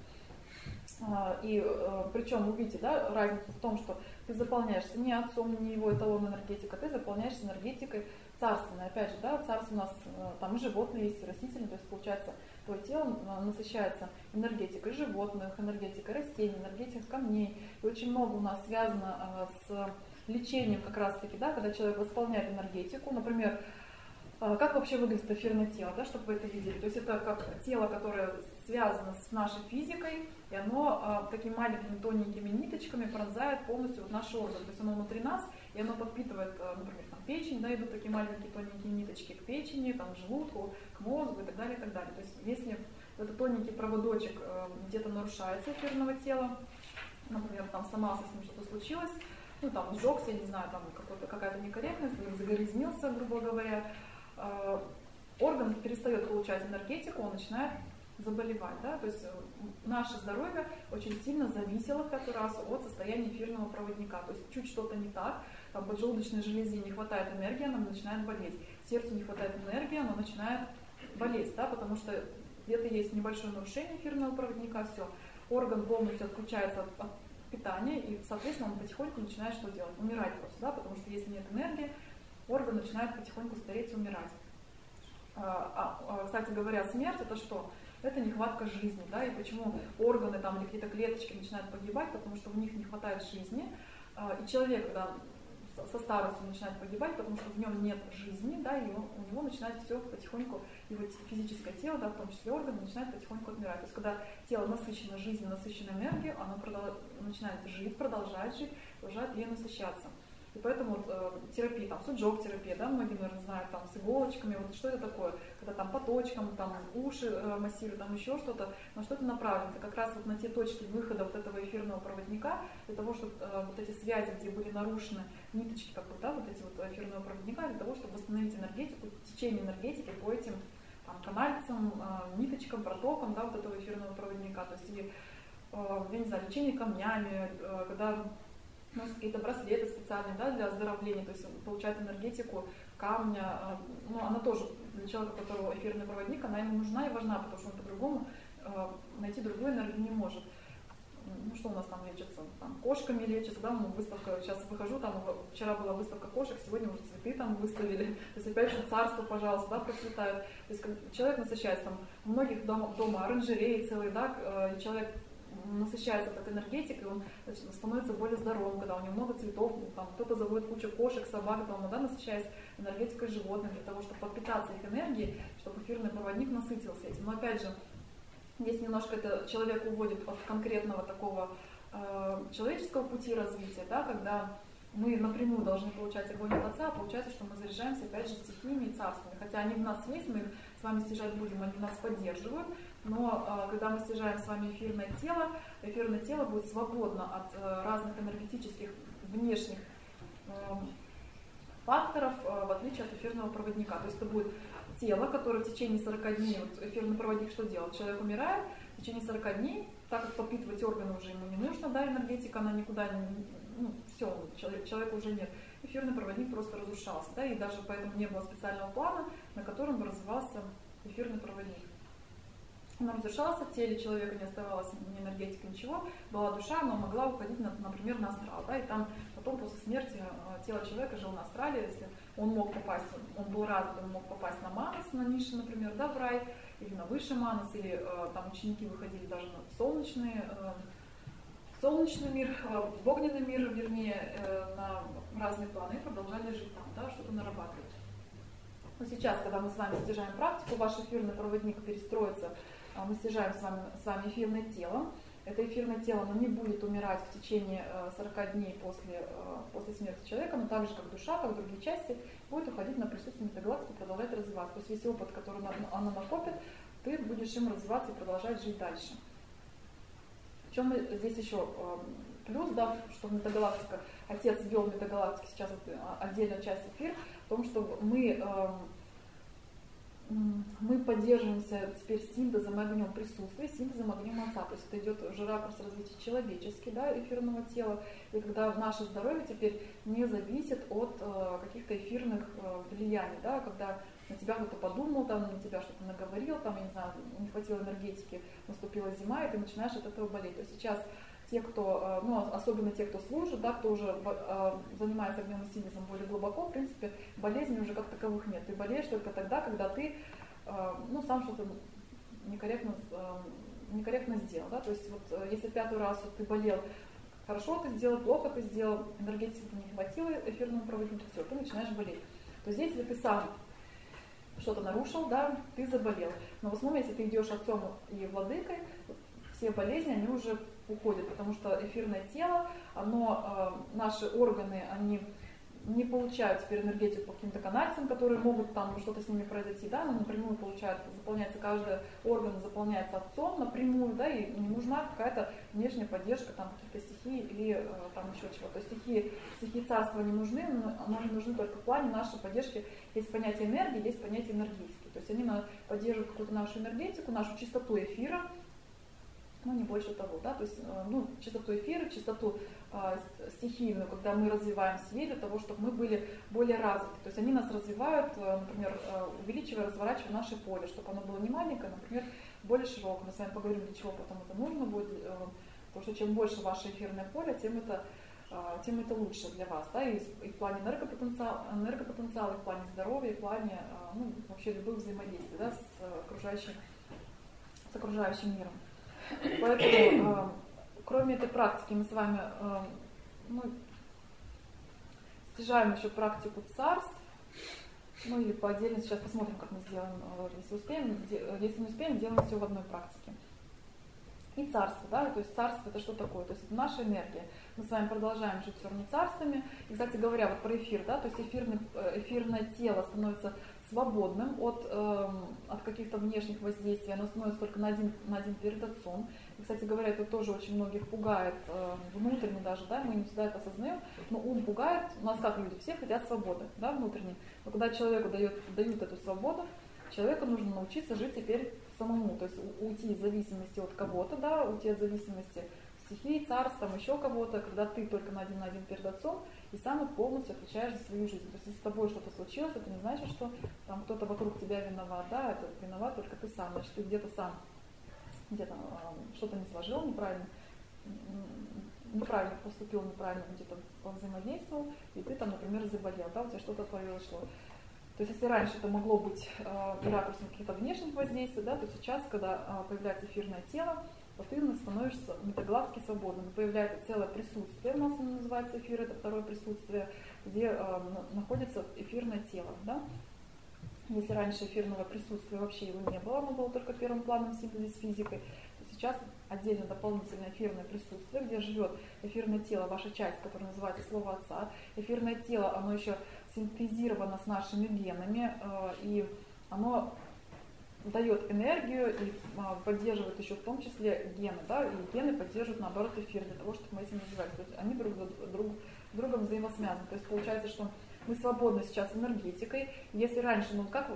И причем, вы видите, да, разницу в том, что ты заполняешься не отцом, не его эталон энергетика, ты заполняешься энергетикой царственной. Опять же, да, царство у нас там и животные есть, и растительные, то есть получается, твое тело насыщается энергетикой животных, энергетикой растений, энергетикой камней. И очень много у нас связано с лечением как раз-таки, да, когда человек восполняет энергетику, например, как вообще выглядит эфирное тело, да, чтобы вы это видели. То есть это как тело, которое связано с нашей физикой, и оно такими маленькими тоненькими ниточками пронзает полностью вот наши органы. То есть оно внутри нас, и оно подпитывает, например, там, печень, да, идут такие маленькие тоненькие ниточки к печени, там, к желудку, к мозгу и так далее, и так далее. То есть если этот тоненький проводочек где-то нарушается эфирного тела, например, там сломался, с ним что-то случилось, там сжегся, я не знаю, там какая-то некорректность, загрязнился, грубо говоря, орган перестает получать энергетику, он начинает заболевать. Да? То есть наше здоровье очень сильно зависело в который раз от состояния эфирного проводника. То есть чуть что-то не так, там, поджелудочной железе не хватает энергии, она начинает болеть. Сердцу не хватает энергии, оно начинает болеть, да? Потому что где-то есть небольшое нарушение эфирного проводника, все, орган полностью отключается от питания, и, соответственно, он потихоньку начинает что делать? Умирать просто, да? Потому что если нет энергии, орган начинает потихоньку стареть и умирать. Кстати говоря, смерть это что? Это нехватка жизни, да, и почему органы там, или какие-то клеточки начинают погибать, потому что в них не хватает жизни. И человек, когда со старостью начинает погибать, потому что в нем нет жизни, да, и у него начинает все потихоньку, его физическое тело, да, в том числе органы, начинает потихоньку отмирать. То есть когда тело насыщено жизнью, насыщено энергией, оно начинает жить, продолжает ей насыщаться. И поэтому терапия, там, суджок-терапия, да, многие, наверное, знают, там, с иголочками, вот что это такое, когда там по точкам, там, уши массируют, там, еще что-то, на что это направлено, это как раз вот на те точки выхода вот этого эфирного проводника, для того, чтобы вот эти связи, где были нарушены ниточки, как бы, да, вот эти вот эфирного проводника, для того, чтобы восстановить энергетику, течение энергетики по этим там, канальцам, ниточкам, протокам, да, вот этого эфирного проводника, то есть, и, я не знаю, лечение камнями, когда носят какие-то браслеты специальные, да, для оздоровления, то есть он получает энергетику камня, она тоже для человека, у которого эфирный проводник, она ему нужна и важна, потому что он по-другому найти другую энергию не может. Что у нас там лечится? Там, кошками лечится, да, выставка, сейчас выхожу, там вчера была выставка кошек, сегодня уже цветы там выставили, то есть опять же царство, пожалуйста, да, процветают. То есть человек насыщается, там, у многих дома оранжереи целые, да, и человек насыщается этой энергетикой, он становится более здоровым, когда у него много цветов, там кто-то заводит кучу кошек, собак, там, да, насыщаясь энергетикой животных для того, чтобы подпитаться их энергией, чтобы эфирный проводник насытился этим. Но опять же, здесь немножко это человек уводит от конкретного такого человеческого пути развития, да, когда мы напрямую должны получать огонь от Отца, а получается, что мы заряжаемся опять же стихиями и царствами. Хотя они в нас есть, мы их с вами стяжать будем, они нас поддерживают, но когда мы стяжаем с вами эфирное тело будет свободно от разных энергетических внешних факторов, в отличие от эфирного проводника. То есть это будет тело, которое в течение 40 дней, вот эфирный проводник что делает? Человек умирает, в течение 40 дней, так как подпитывать органы уже ему не нужно, да, энергетика, она никуда не, ну, все, человека уже нет. Эфирный проводник просто разрушался, да, и даже поэтому не было специального плана, на котором бы развивался эфирный проводник. Он разрушался, в теле человека не оставалось ни энергетики, ничего, была душа, но могла уходить, например, на астрал, да, и там потом после смерти тело человека жило на астрале, если он мог попасть, он был развит, он мог попасть на манас, на ниши, например, да, в рай, или на высший манас, или там ученики выходили даже на солнечный мир, в огненный мир, вернее, на разные планы, и продолжали жить там, да, что-то нарабатывать. Но сейчас, когда мы с вами стяжаем практику, ваш эфирный проводник перестроится, мы стяжаем с вами эфирное тело. Это эфирное тело, оно не будет умирать в течение 40 дней после смерти человека, но так же, как душа, как другие части, будет уходить на присутствие метагалактики и продолжать развиваться. То есть весь опыт, который она накопит, ты будешь им развиваться и продолжать жить дальше. В чем здесь еще плюс, да, что метагалактика, отец ввел метагалактики, сейчас вот отдельная часть эфир, в том, что мы поддерживаемся теперь синтезом огнем присутствия, синтезом огнем отца. То есть это идет уже ракурс развития человеческий, да, эфирного тела. И когда наше здоровье теперь не зависит от каких-то эфирных влияний, да, когда на тебя кто-то подумал, там, на тебя что-то наговорил, там, я не знаю, не хватило энергетики, наступила зима, и ты начинаешь от этого болеть. То есть сейчас те, кто, ну, особенно те, кто служит, да, кто уже занимается огнем и синтезом более глубоко, в принципе, болезней уже как таковых нет. Ты болеешь только тогда, когда ты, ну, сам что-то некорректно сделал, да, то есть вот если 5-й раз вот, ты болел, хорошо ты сделал, плохо ты сделал, энергетики не хватило эфирному проводнику, все, ты начинаешь болеть. То здесь, если ты сам что-то нарушил, да, ты заболел. Но в основном, если ты идешь отцом и владыкой, все болезни, они уже уходят, потому что эфирное тело, наши органы, они не получают теперь энергетику по каким-то канальцам, которые могут там что-то с ними произойти, да, но напрямую заполняется каждый орган, заполняется отцом напрямую, да, и не нужна какая-то внешняя поддержка там каких-то стихий или там еще чего. То есть стихии царства не нужны, но они нужны только в плане нашей поддержки. Есть понятие энергии, есть понятие энергетики. То есть они поддерживают какую-то нашу энергетику, нашу чистоту эфира, но не больше того, да, то есть, ну, чистоту эфира, чистоту стихийную, когда мы развиваем себе для того, чтобы мы были более развиты. То есть они нас развивают, например, увеличивая, разворачивая наше поле, чтобы оно было не маленькое, например, более широкое. Мы с вами поговорим, для чего потом это нужно будет, потому что чем больше ваше эфирное поле, тем это лучше для вас, да, и в плане энергопотенциала, и в плане здоровья, и в плане, ну, вообще любых взаимодействий, да, с окружающим миром. Поэтому, кроме этой практики, мы с вами стяжаем еще практику царств, ну или по отдельности, сейчас посмотрим, как мы сделаем, если успеем, если не успеем, сделаем все в одной практике. И царство, да, то есть царство это что такое? То есть это наша энергия. Мы с вами продолжаем жить всеми царствами. И, кстати говоря, вот про эфир, да, то есть эфирное тело становится свободным от каких-то внешних воздействий, оно становится только на один перед отцом. И, кстати говоря, это тоже очень многих пугает, внутренне даже, да, мы не всегда это осознаем, но ум пугает, у нас как люди, все хотят свободы, да, внутренне. Но когда человеку дают эту свободу, человеку нужно научиться жить теперь самому, то есть уйти из зависимости от кого-то, да, уйти от зависимости стихий, царств, там еще кого-то, когда ты только на один перед отцом и сам полностью отвечаешь за свою жизнь. То есть если с тобой что-то случилось, это не значит, что там кто-то вокруг тебя виноват, да, это виноват только ты сам, значит ты где-то что-то не сложил неправильно поступил, неправильно где-то взаимодействовал, и ты там, например, заболел, да, у тебя что-то произошло. То есть если раньше это могло быть ракурсом каких-то внешних воздействий, да, то сейчас, когда появляется эфирное тело, то ты становишься метагалактически свободным. Появляется целое присутствие, у нас оно называется эфир, это второе присутствие, где находится эфирное тело. Да? Если раньше эфирного присутствия вообще его не было, оно было только первым планом в синтезе с физикой, то сейчас отдельно дополнительное эфирное присутствие, где живет эфирное тело, ваша часть, которая называется Слово Отца. Эфирное тело, оно еще синтезировано с нашими генами, и оно дает энергию и поддерживает еще в том числе гены, да, и гены поддерживают наоборот эфир для того, чтобы мы этим развивались. То есть они друг с другом взаимосвязаны. То есть получается, что мы свободны сейчас энергетикой. Если раньше, ну как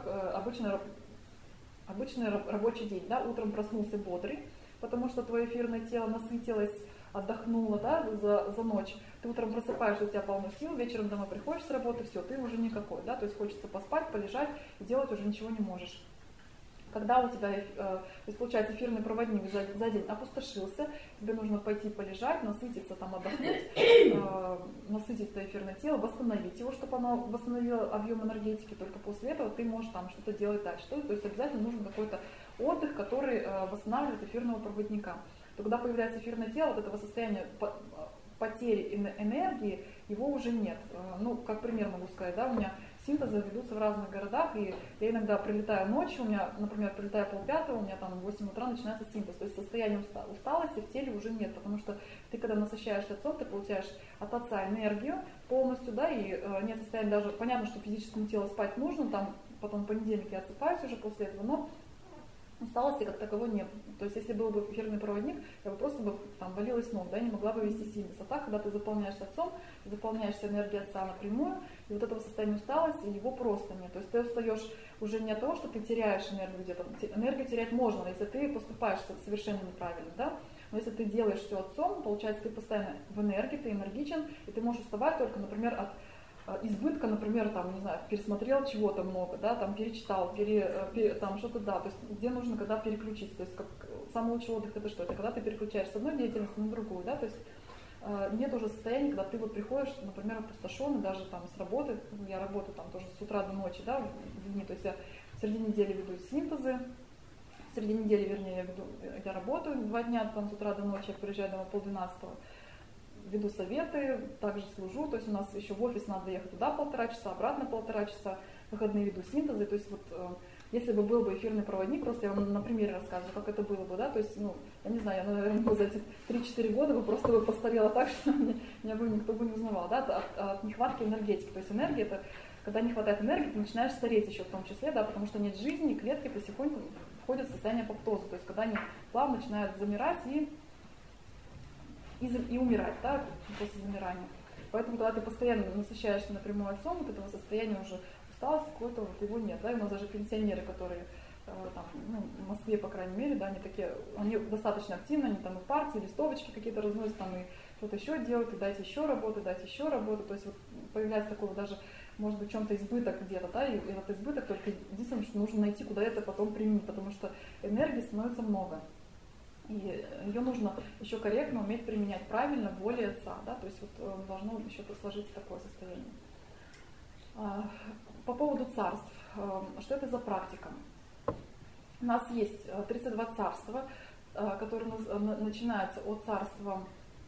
обычный рабочий день, да, утром проснулся бодрый, потому что твое эфирное тело насытилось, отдохнуло, да, за ночь. Ты утром просыпаешься, у тебя полно сил, вечером домой приходишь с работы, все, ты уже никакой, да, то есть хочется поспать, полежать и делать уже ничего не можешь. Когда у тебя, то есть получается, эфирный проводник за день опустошился, тебе нужно пойти полежать, насытиться, там, отдохнуть, насытить это эфирное тело, восстановить его, чтобы оно восстановило объем энергетики, только после этого ты можешь там что-то делать дальше. То есть обязательно нужен какой-то отдых, который восстанавливает эфирного проводника. То когда появляется эфирное тело, вот этого состояния потери энергии, его уже нет. Ну, как пример могу сказать, да, у меня синтезы ведутся в разных городах, и я иногда прилетаю ночью, у меня, например, прилетаю 4:30, у меня там в 8 утра начинается синтез, то есть состояние усталости в теле уже нет, потому что ты, когда насыщаешься отцом, ты получаешь от отца энергию полностью, да, и нет состояния даже, понятно, что физическому телу спать нужно, там потом в понедельник я отсыпаюсь уже после этого, но усталости как таковой нет. То есть, если был бы эфирный проводник, я бы просто бы там валилась с ног, да, не могла бы вести синтез. А так, когда ты заполняешься отцом, заполняешься энергией отца напрямую, и вот этого состояния усталости, его просто нет. То есть, ты устаешь уже не от того, что ты теряешь энергию где-то. Энергию терять можно, если ты поступаешь совершенно неправильно, да. Но если ты делаешь все отцом, получается, ты постоянно в энергии, ты энергичен, и ты можешь уставать только, например, от избытка, например, там, не знаю, пересмотрел чего-то много, да, там, перечитал, там, что-то, да, то есть, где нужно, когда переключиться, то есть, как, самый лучший отдых это что? Это когда ты переключаешь с одной деятельности на другую, да, то есть, нет уже состояния, когда ты вот приходишь, например, опустошенный, даже там с работы, я работаю там тоже с утра до ночи, да, в дни, то есть, я среди недели веду синтезы, среди недели, вернее, я работаю 2 дня, там, с утра до ночи, я приезжаю домой 11:30, веду советы, также служу, то есть у нас еще в офис надо ехать туда 1,5 часа, обратно 1,5 часа, выходные веду синтезы, то есть вот если бы был бы эфирный проводник, просто я вам на примере рассказываю, как это было бы, да, то есть, ну, я не знаю, я, наверное, за эти 3-4 года бы просто бы постарела так, что меня бы никто бы не узнавал, да, от нехватки энергетики, то есть энергия это, когда не хватает энергии, ты начинаешь стареть еще в том числе, да, потому что нет жизни, и клетки потихоньку входят в состояние апоптоза, то есть когда они плавно начинают замирать и умирать, да, после замирания. Поэтому, когда ты постоянно насыщаешься напрямую отцом, вот этого состояния уже усталости какой-то вот его нет. Да? И у нас даже пенсионеры, которые там, ну, в Москве, по крайней мере, да, они достаточно активны, они там и партии, листовочки какие-то разносят, там и что-то еще делают, и дайте еще работу. То есть вот появляется такой вот даже, может быть, в чем-то избыток где-то, да, и этот избыток только единственное, что нужно найти, куда это потом применить, потому что энергии становится много. И ее нужно еще корректно уметь применять правильно в воле отца, да, то есть вот должно еще сложиться такое состояние. По поводу царств, что это за практика? У нас есть 32 царства, которые начинаются от царства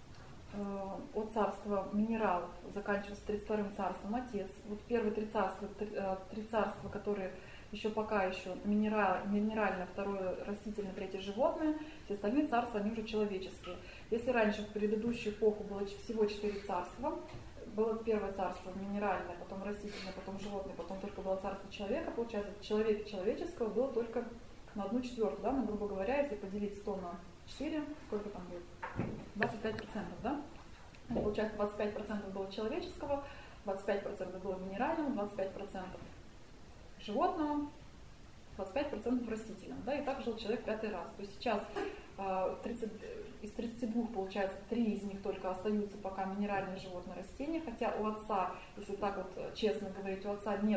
минералов, заканчиваются 32-м царством Отец. Вот первые 3 царства, которые еще пока еще минеральное, второе растительное, третье животное, все остальные царства, они уже человеческие. Если раньше в предыдущую эпоху было всего 4 царства, было первое царство минеральное, потом растительное, потом животное, потом только было царство человека, получается, человека человеческого было только на 1/4, да, ну, грубо говоря, если поделить 100 на 4, сколько там будет? 25%, да? Получается, 25% было человеческого, 25% было минерального, 25% животного, 25% растительного, да, и так жил человек 5-й раз. То есть сейчас из 32, получается, 3 из них только остаются пока минеральные, животные, растения, хотя у отца, если так вот честно говорить, у отца нет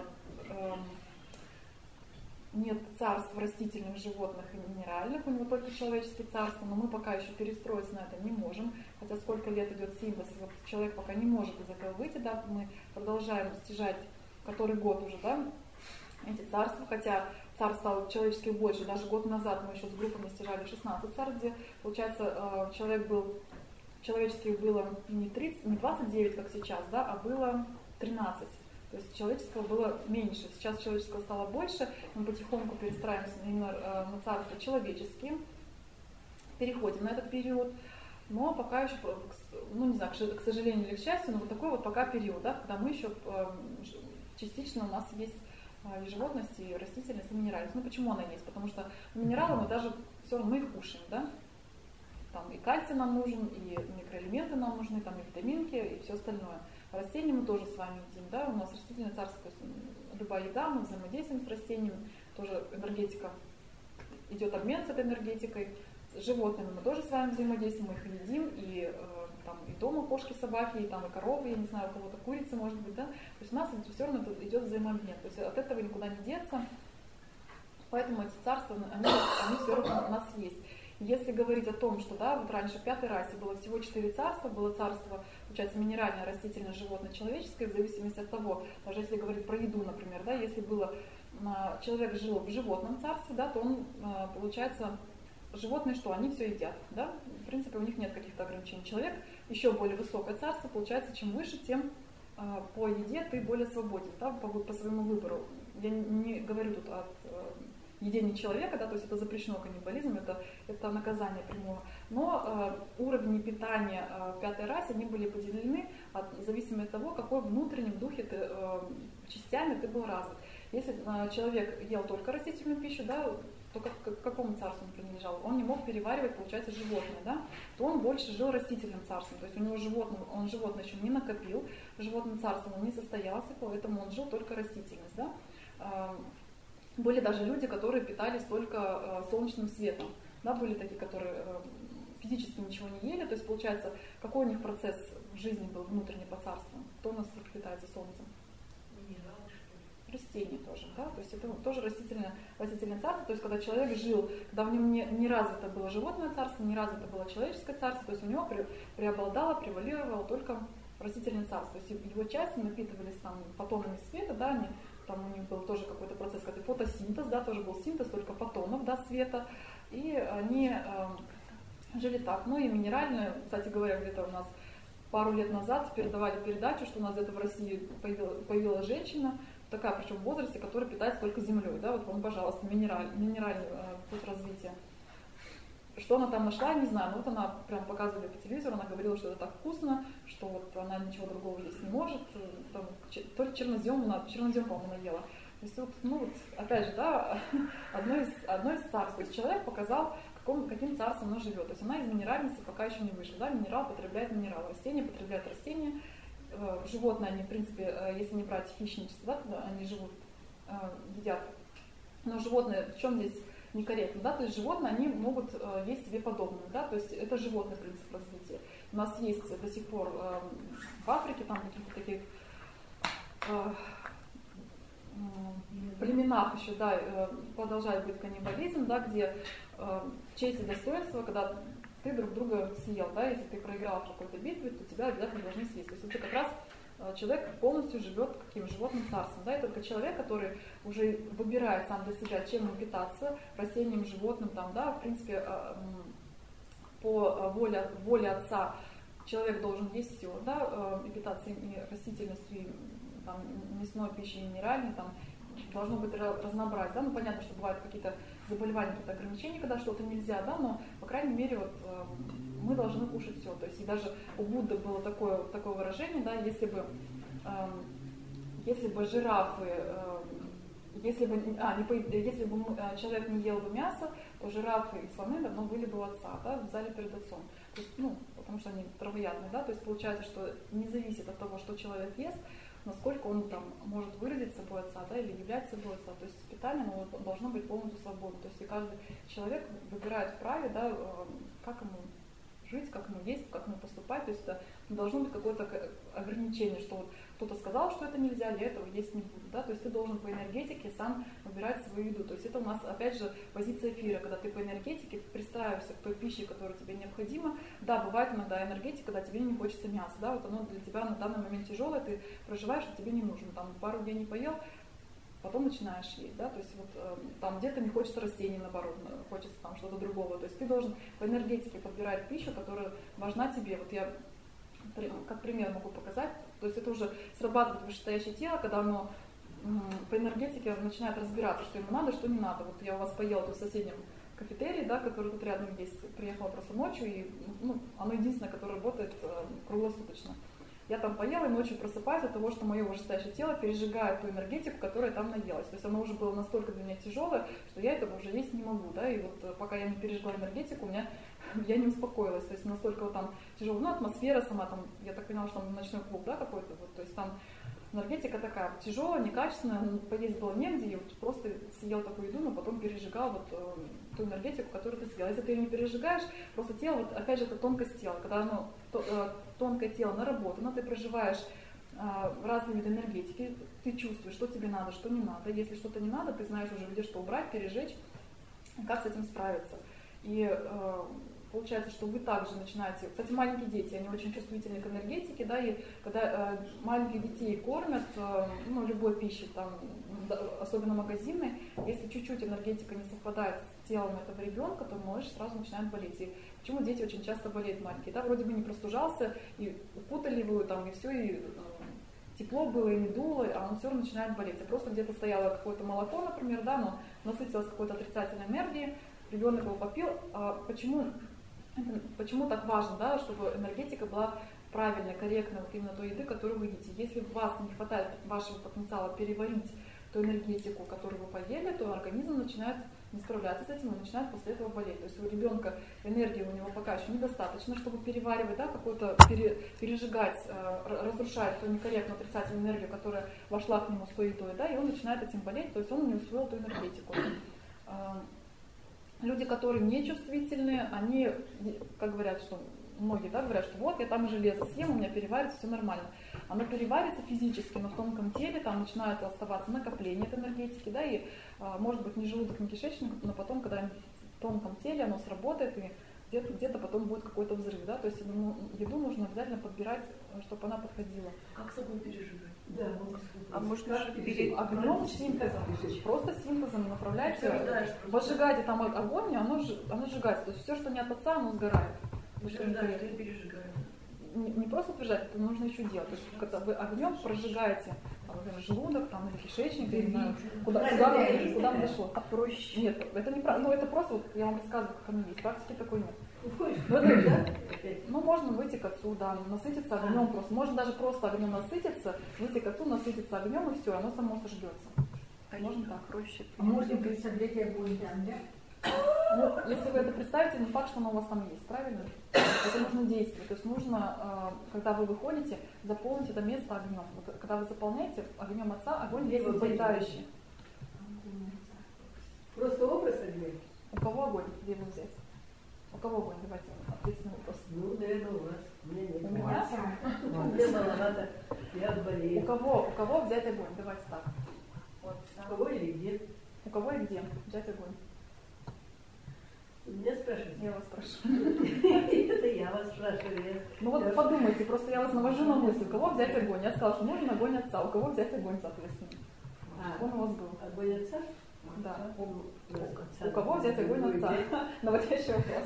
царств растительных, животных и минеральных, у него только человеческие царства, но мы пока еще перестроиться на это не можем, хотя сколько лет идет синтез, вот человек пока не может из этого выйти, да, мы продолжаем стяжать который год уже, да, эти царства, хотя царств стало человеческих больше, даже год назад мы еще с группами стяжали 16 царств, где, получается, человеческих было не 29, как сейчас, да, а было 13. То есть человеческого было меньше. Сейчас человеческого стало больше, мы потихоньку перестраиваемся на царства человеческие, переходим на этот период, но пока еще, ну не знаю, к сожалению или к счастью, но вот такой вот пока период, да, когда мы еще частично у нас есть и животность, и растительность, и минеральность. Ну почему она есть? Потому что минералы мы даже все равно их кушаем, да? Там и кальций нам нужен, и микроэлементы нам нужны, там и витаминки, и все остальное. Растения мы тоже с вами едим, да, у нас растительное царство, то есть любая еда, мы взаимодействуем с растениями, тоже энергетика, идет обмен с этой энергетикой. С животными мы тоже с вами взаимодействуем, мы их едим, и там и дома кошки, собаки, и там и коровы, я не знаю, у кого-то курицы, может быть, да. То есть у нас все равно идет взаимообмен, то есть от этого никуда не деться. Поэтому эти царства, они все равно у нас есть. Если говорить о том, что да, вот раньше в пятой расе было всего 4 царства, было царство, получается, минеральное, растительное, животное, человеческое, в зависимости от того, даже если говорить про еду, например, да, если было, человек жил в животном царстве, да, то он, получается, животные что? Они все едят, да? В принципе, у них нет каких-то ограничений. Человек еще более высокое царство, получается, чем выше, тем по еде ты более свободен, да, по своему выбору. Я не говорю тут о едении человека, да, то есть это запрещено каннибализм, это наказание прямое. Но уровни питания в пятой расе, они были поделены в зависимости от того, какой внутреннем духе ты, частями ты был развит. Если человек ел только растительную пищу, да, то к какому царству он принадлежал? Он не мог переваривать, получается, животное, да? То он больше жил растительным царством, то есть у него он животное еще не накопил, животным царством он не состоялся, поэтому он жил только растительность, да? Были даже люди, которые питались только солнечным светом, да? Были такие, которые физически ничего не ели, то есть получается, какой у них процесс в жизни был внутренний по царству? Кто у нас питается солнцем? Растения тоже, да, то есть это тоже растительное царство, то есть когда человек жил, когда в нем не развито было животное царство, не развито было человеческое царство, то есть у него превалировало только растительное царство, то есть его части напитывались там фотонами света, да, они, там у них был тоже какой-то процесс, как фотосинтез, да, тоже был синтез только фотонов, да, света, и они жили так. Ну и минеральное, кстати говоря, где-то у нас пару лет назад передавали передачу, что у нас где-то в России появилась женщина, такая, причем в возрасте, которая питается только землей, да, вот вам, пожалуйста, минеральный путь развития. Что она там нашла, я не знаю, но вот она прям показывала по телевизору, она говорила, что это так вкусно, что вот она ничего другого есть не может, там, то ли чернозем, по-моему, она ела. То есть вот, ну вот, опять же, да, одно из царств, то есть человек показал, каким царством она живет, то есть она из минеральности пока еще не вышла, да, минерал потребляет минерал, растение потребляет растения. Животные, они, в принципе, если не брать хищничество, да, они живут, едят. Но животные, в чем здесь некорректно, да, то есть животные, они могут есть себе подобных, да, то есть это животный принцип развития. У нас есть до сих пор в Африке там какие-то такие племенах еще, да, продолжает быть каннибализм, да, где честь и достоинство, когда ты друг друга съел, да, если ты проиграл в какой-то битве, то тебя обязательно должны съесть. То есть это как раз человек полностью живет каким животным царством, да, и только человек, который уже выбирает сам для себя, чем ему питаться, растением, животным, там, да, в принципе, по воле отца человек должен есть все, да, и питаться и растительностью, и там, мясной пищей, и минеральной, там, должно быть разнообразие, да, ну понятно, что бывают какие-то заболевания, какие-то ограничения, когда что-то нельзя, да, но, по крайней мере, вот, мы должны кушать все, то есть и даже у Будды было такое выражение, да, если бы жирафы, если бы человек не ел бы мясо, то жирафы и слоны давно были бы у отца, да, в зале перед отцом, то есть, ну, потому что они травоядные, да, то есть получается, что не зависит от того, что человек ест, насколько он там может выразить собой отца, да, или являть собой отца. То есть питание должно быть полностью свободным. То есть и каждый человек выбирает вправе, да, как ему жить, как ему есть, как ему поступать. То есть это не должно быть какое-то ограничение, что вот кто-то сказал, что это нельзя, я этого есть не буду. Да? То есть ты должен по энергетике сам выбирать свою еду. То есть это у нас опять же позиция эфира, когда ты по энергетике пристраиваешься к той пище, которая тебе необходима. Да, бывает иногда энергетика, когда тебе не хочется мяса, да, вот оно для тебя на данный момент тяжелое, ты проживаешь, что тебе не нужно. Там пару дней не поел, потом начинаешь есть, да, то есть вот там где-то не хочется растений, наоборот, хочется там что-то другого. То есть ты должен по энергетике подбирать пищу, которая важна тебе. Вот я как пример могу показать, то есть это уже срабатывает вышестоящее тело, когда оно по энергетике начинает разбираться, что ему надо, что не надо. Вот я у вас поела тут в соседнем кафетерии, да, который тут рядом есть, приехала просто ночью, и ну, оно единственное, которое работает круглосуточно. Я там поела и ночью просыпаюсь от того, что мое вышестоящее тело пережигает ту энергетику, которая там наелась. То есть оно уже было настолько для меня тяжелое, что я этого уже есть не могу, да, и вот пока я не пережгла энергетику, я не успокоилась, то есть настолько вот там тяжелая, ну, атмосфера сама там, я так поняла, что там ночной клуб, да, какой-то, вот, то есть там энергетика такая тяжелая, некачественная, поесть было негде, и вот просто съел такую еду, но потом пережигал вот ту энергетику, которую ты съел. Если ты ее не пережигаешь, просто тело, вот опять же, это тонкость тела, когда оно, тонкое тело наработано, ты проживаешь разные виды энергетики, ты чувствуешь, что тебе надо, что не надо. Если что-то не надо, ты знаешь уже, где что убрать, пережечь, как с этим справиться. И получается, что вы также начинаете... Кстати, маленькие дети, они очень чувствительны к энергетике, да, и когда маленьких детей кормят, ну, любой пищей, там, особенно магазинной, если чуть-чуть энергетика не совпадает с телом этого ребенка, то малыш сразу начинает болеть. И почему дети очень часто болеют маленькие? Да, вроде бы не простужался, и укутали его, там, и все, и тепло было, и не дуло, а он все равно начинает болеть. А просто где-то стояло какое-то молоко, например, да, но насытилось какой-то отрицательной энергией, ребенок его попил. Почему так важно, да, чтобы энергетика была правильная, корректная, вот именно той еды, которую вы едите. Если у вас не хватает вашего потенциала переварить ту энергетику, которую вы поели, то организм начинает не справляться с этим и начинает после этого болеть. То есть у ребенка энергии у него пока еще недостаточно, чтобы переваривать, да, какую-то, пережигать, разрушать ту некорректную отрицательную энергию, которая вошла к нему с той едой, да, и он начинает этим болеть, то есть он не усвоил ту энергетику. Люди, которые нечувствительные, они, как говорят, что многие, да, говорят, что вот я там железо съем, у меня переварится, все нормально. Оно переварится физически, но в тонком теле там начинается оставаться накопление этой энергетики, да, и может быть не желудок, не кишечник, но потом, когда в тонком теле оно сработает, и где-то потом будет какой-то взрыв, да, то есть еду нужно обязательно подбирать, чтобы она подходила. Как с собой переживать? Да, а можно огнем, синтезом, просто синтезом направляйте, возжигаете там огонь, и оно сжигается, то есть все, что не от отца, оно сгорает. Утверждать или пережигать? Не просто утверждать, это нужно еще делать. То есть когда вы огнем прожигаете, например, желудок, там, или кишечник, я не знаю, куда дошло. А проще? Нет, это не правда. Ну это просто вот я вам рассказываю, как оно есть. Практики такой нет. Ну, можно выйти к отцу, да, насытиться огнем просто. Можно даже просто огнем насытиться, выйти к отцу, насытиться огнем, и все, оно само сожгется. Можно так. Проще. А можно представлять огонь там, да? Ну, если вы это представите, не факт, что оно у вас там есть, правильно? Это нужно действовать. То есть нужно, когда вы выходите, заполнить это место огнем. Вот, когда вы заполняете огнем отца, огонь весь поедающий. Просто образ огня? У кого огонь? Где его взять? У кого огонь? Давайте ответить на вопрос. Ну, наверное, у вас. У меня нет. У меня? У меня маловато. Я болею. У кого взять огонь? Давайте так. Вот. У кого или где? У кого и где взять огонь? Меня спрашивают. Я вас спрашиваю. Это я вас спрашиваю. Ну вот подумайте, просто я вас навожу на мысль, у кого взять огонь? Я сказала, что нужен огонь отца, у кого взять огонь, соответственно. Он у вас был. Огонь отца? Да. У кого взять огонь отца? Наводящий вопрос.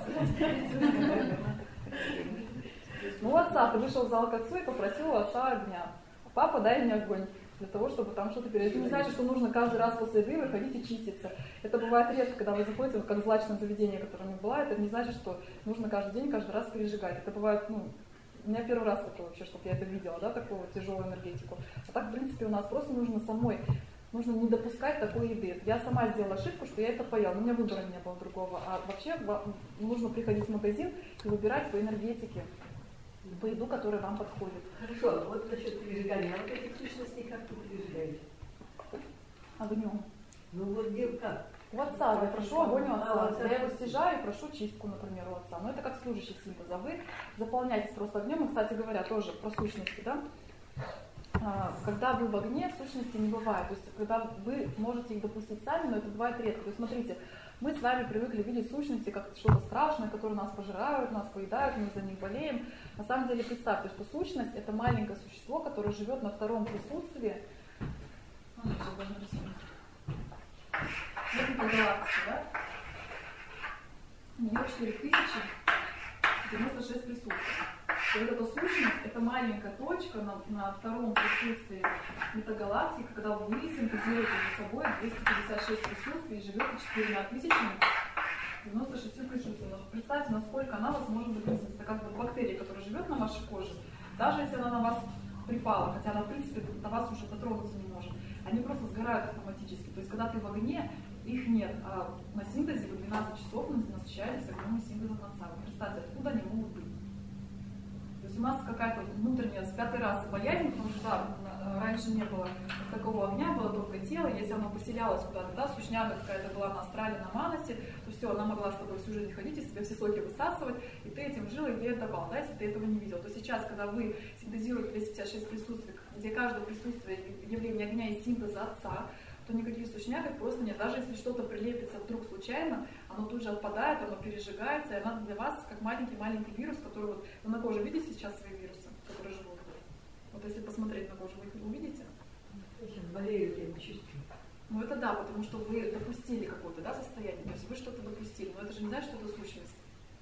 Ну у отца, ты вышел в зал к отцу и попросил у отца огня. Папа, дай мне огонь. Для того, чтобы там что-то перейти. Это не значит, что нужно каждый раз после еды выходить и чиститься. Это бывает редко, когда вы заходите, вот как злачное заведение, которое у меня было, это не значит, что нужно каждый день, каждый раз пережигать. Это бывает, у меня первый раз такое вообще, чтобы я это видела, да, такую тяжелую энергетику. А так, в принципе, у нас просто нужно не допускать такой еды. Я сама сделала ошибку, что я это поела, но у меня выбора не было другого. А вообще нужно приходить в магазин и выбирать по энергетике, по еду, которая вам подходит. Хорошо, вот насчет пережигания. А вот этих сущностей как вы пережигаете? Огнем. Ну вот где, как? У отца, я прошу огонь у отца. Я его стяжаю и прошу чистку, например, у отца. Но это как служащий синтеза. Вы заполняетесь просто огнем. И, кстати говоря, тоже про сущности, да? Когда вы в огне, в сущности не бывает. То есть, когда вы можете их допустить сами, но это бывает редко. То есть, смотрите, мы с вами привыкли видеть сущности как что-то страшное, которые нас пожирают, нас поедают, мы за них болеем. На самом деле, представьте, что сущность – это маленькое существо, которое живет на втором присутствии. Это галактика, да? У нее 4096 присутствий. И вот эта сущность – это маленькая точка на втором присутствии метагалактики, когда вы синтезируете за собой 256 присутствий и живете 4096 присутствий. Представьте, насколько она вас может загрузить. Это как вот бактерия, которая живет на вашей коже, даже если она на вас припала, хотя она, в принципе, до вас уже дотронуться не может, они просто сгорают автоматически. То есть, когда ты в огне, их нет. А на синтезе вы 12 часов насыщаетесь огнем и синтезом конца. Вы представьте, откуда они могут быть? То есть у нас какая-то внутренняя, с пятой расы боязнь, потому что да, раньше не было такого огня, было только тело. Если оно поселялось куда-то, да, сушняга какая-то была на астрале, на маносе, то все, она могла с тобой всю жизнь ходить, из тебя все соки высасывать, и ты этим жил, и ей отдавал, да, если ты этого не видел. То сейчас, когда вы синтезируете 256 присутствий, где каждое присутствие явление огня и синтеза отца, то никаких сушнягов просто нет. Даже если что-то прилепится вдруг случайно, оно тут же отпадает, оно пережигается, и оно для вас как маленький-маленький вирус, который вот вы на коже видите сейчас свои вирусы, которые живут. Вот если посмотреть на кожу, вы их увидите? Я сейчас болею, я не чувствую. Ну это да, потому что вы допустили какое-то, да, состояние, то есть вы что-то допустили, но это же не значит, что это сущность.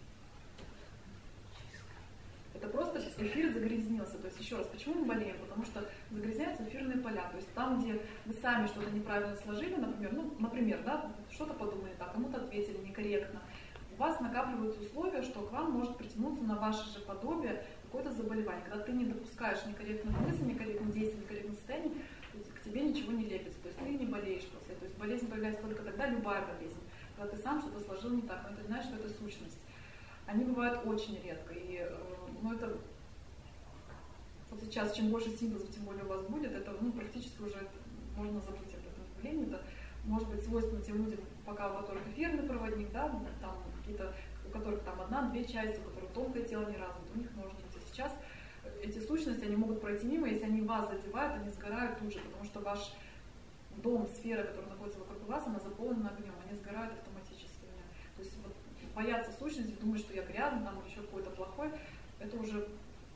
Это просто эфир загрязнился. То есть, еще раз, почему мы болеем? Потому что загрязняются эфирные поля. То есть там, где вы сами что-то неправильно сложили, например, да, что-то подумали так, кому-то ответили некорректно, у вас накапливаются условия, что к вам может притянуться на ваше же подобие какое-то заболевание. Когда ты не допускаешь некорректных мыслей, некорректных действий, некорректных состояний, к тебе ничего не лепится. То есть ты не болеешь после. То есть болезнь появляется только тогда, любая болезнь, когда ты сам что-то сложил не так. Но это не значит, что это сущность. Они бывают очень редко. И это вот сейчас, чем больше синтезов, тем более у вас будет, это практически уже можно забыть об этом явлении. Это может быть свойственно тем людям, пока у которых эфирный проводник, да, там какие-то, у которых там 1-2 части, у которых тонкое тело не развито, у них может быть. А сейчас эти сущности, они могут пройти мимо, если они вас задевают, они сгорают тут же, потому что ваш дом, сфера, которая находится вокруг вас, она заполнена огнем, они сгорают автоматически. То есть вот, бояться сущности, думать, что я грязный, там еще какой-то плохой, это уже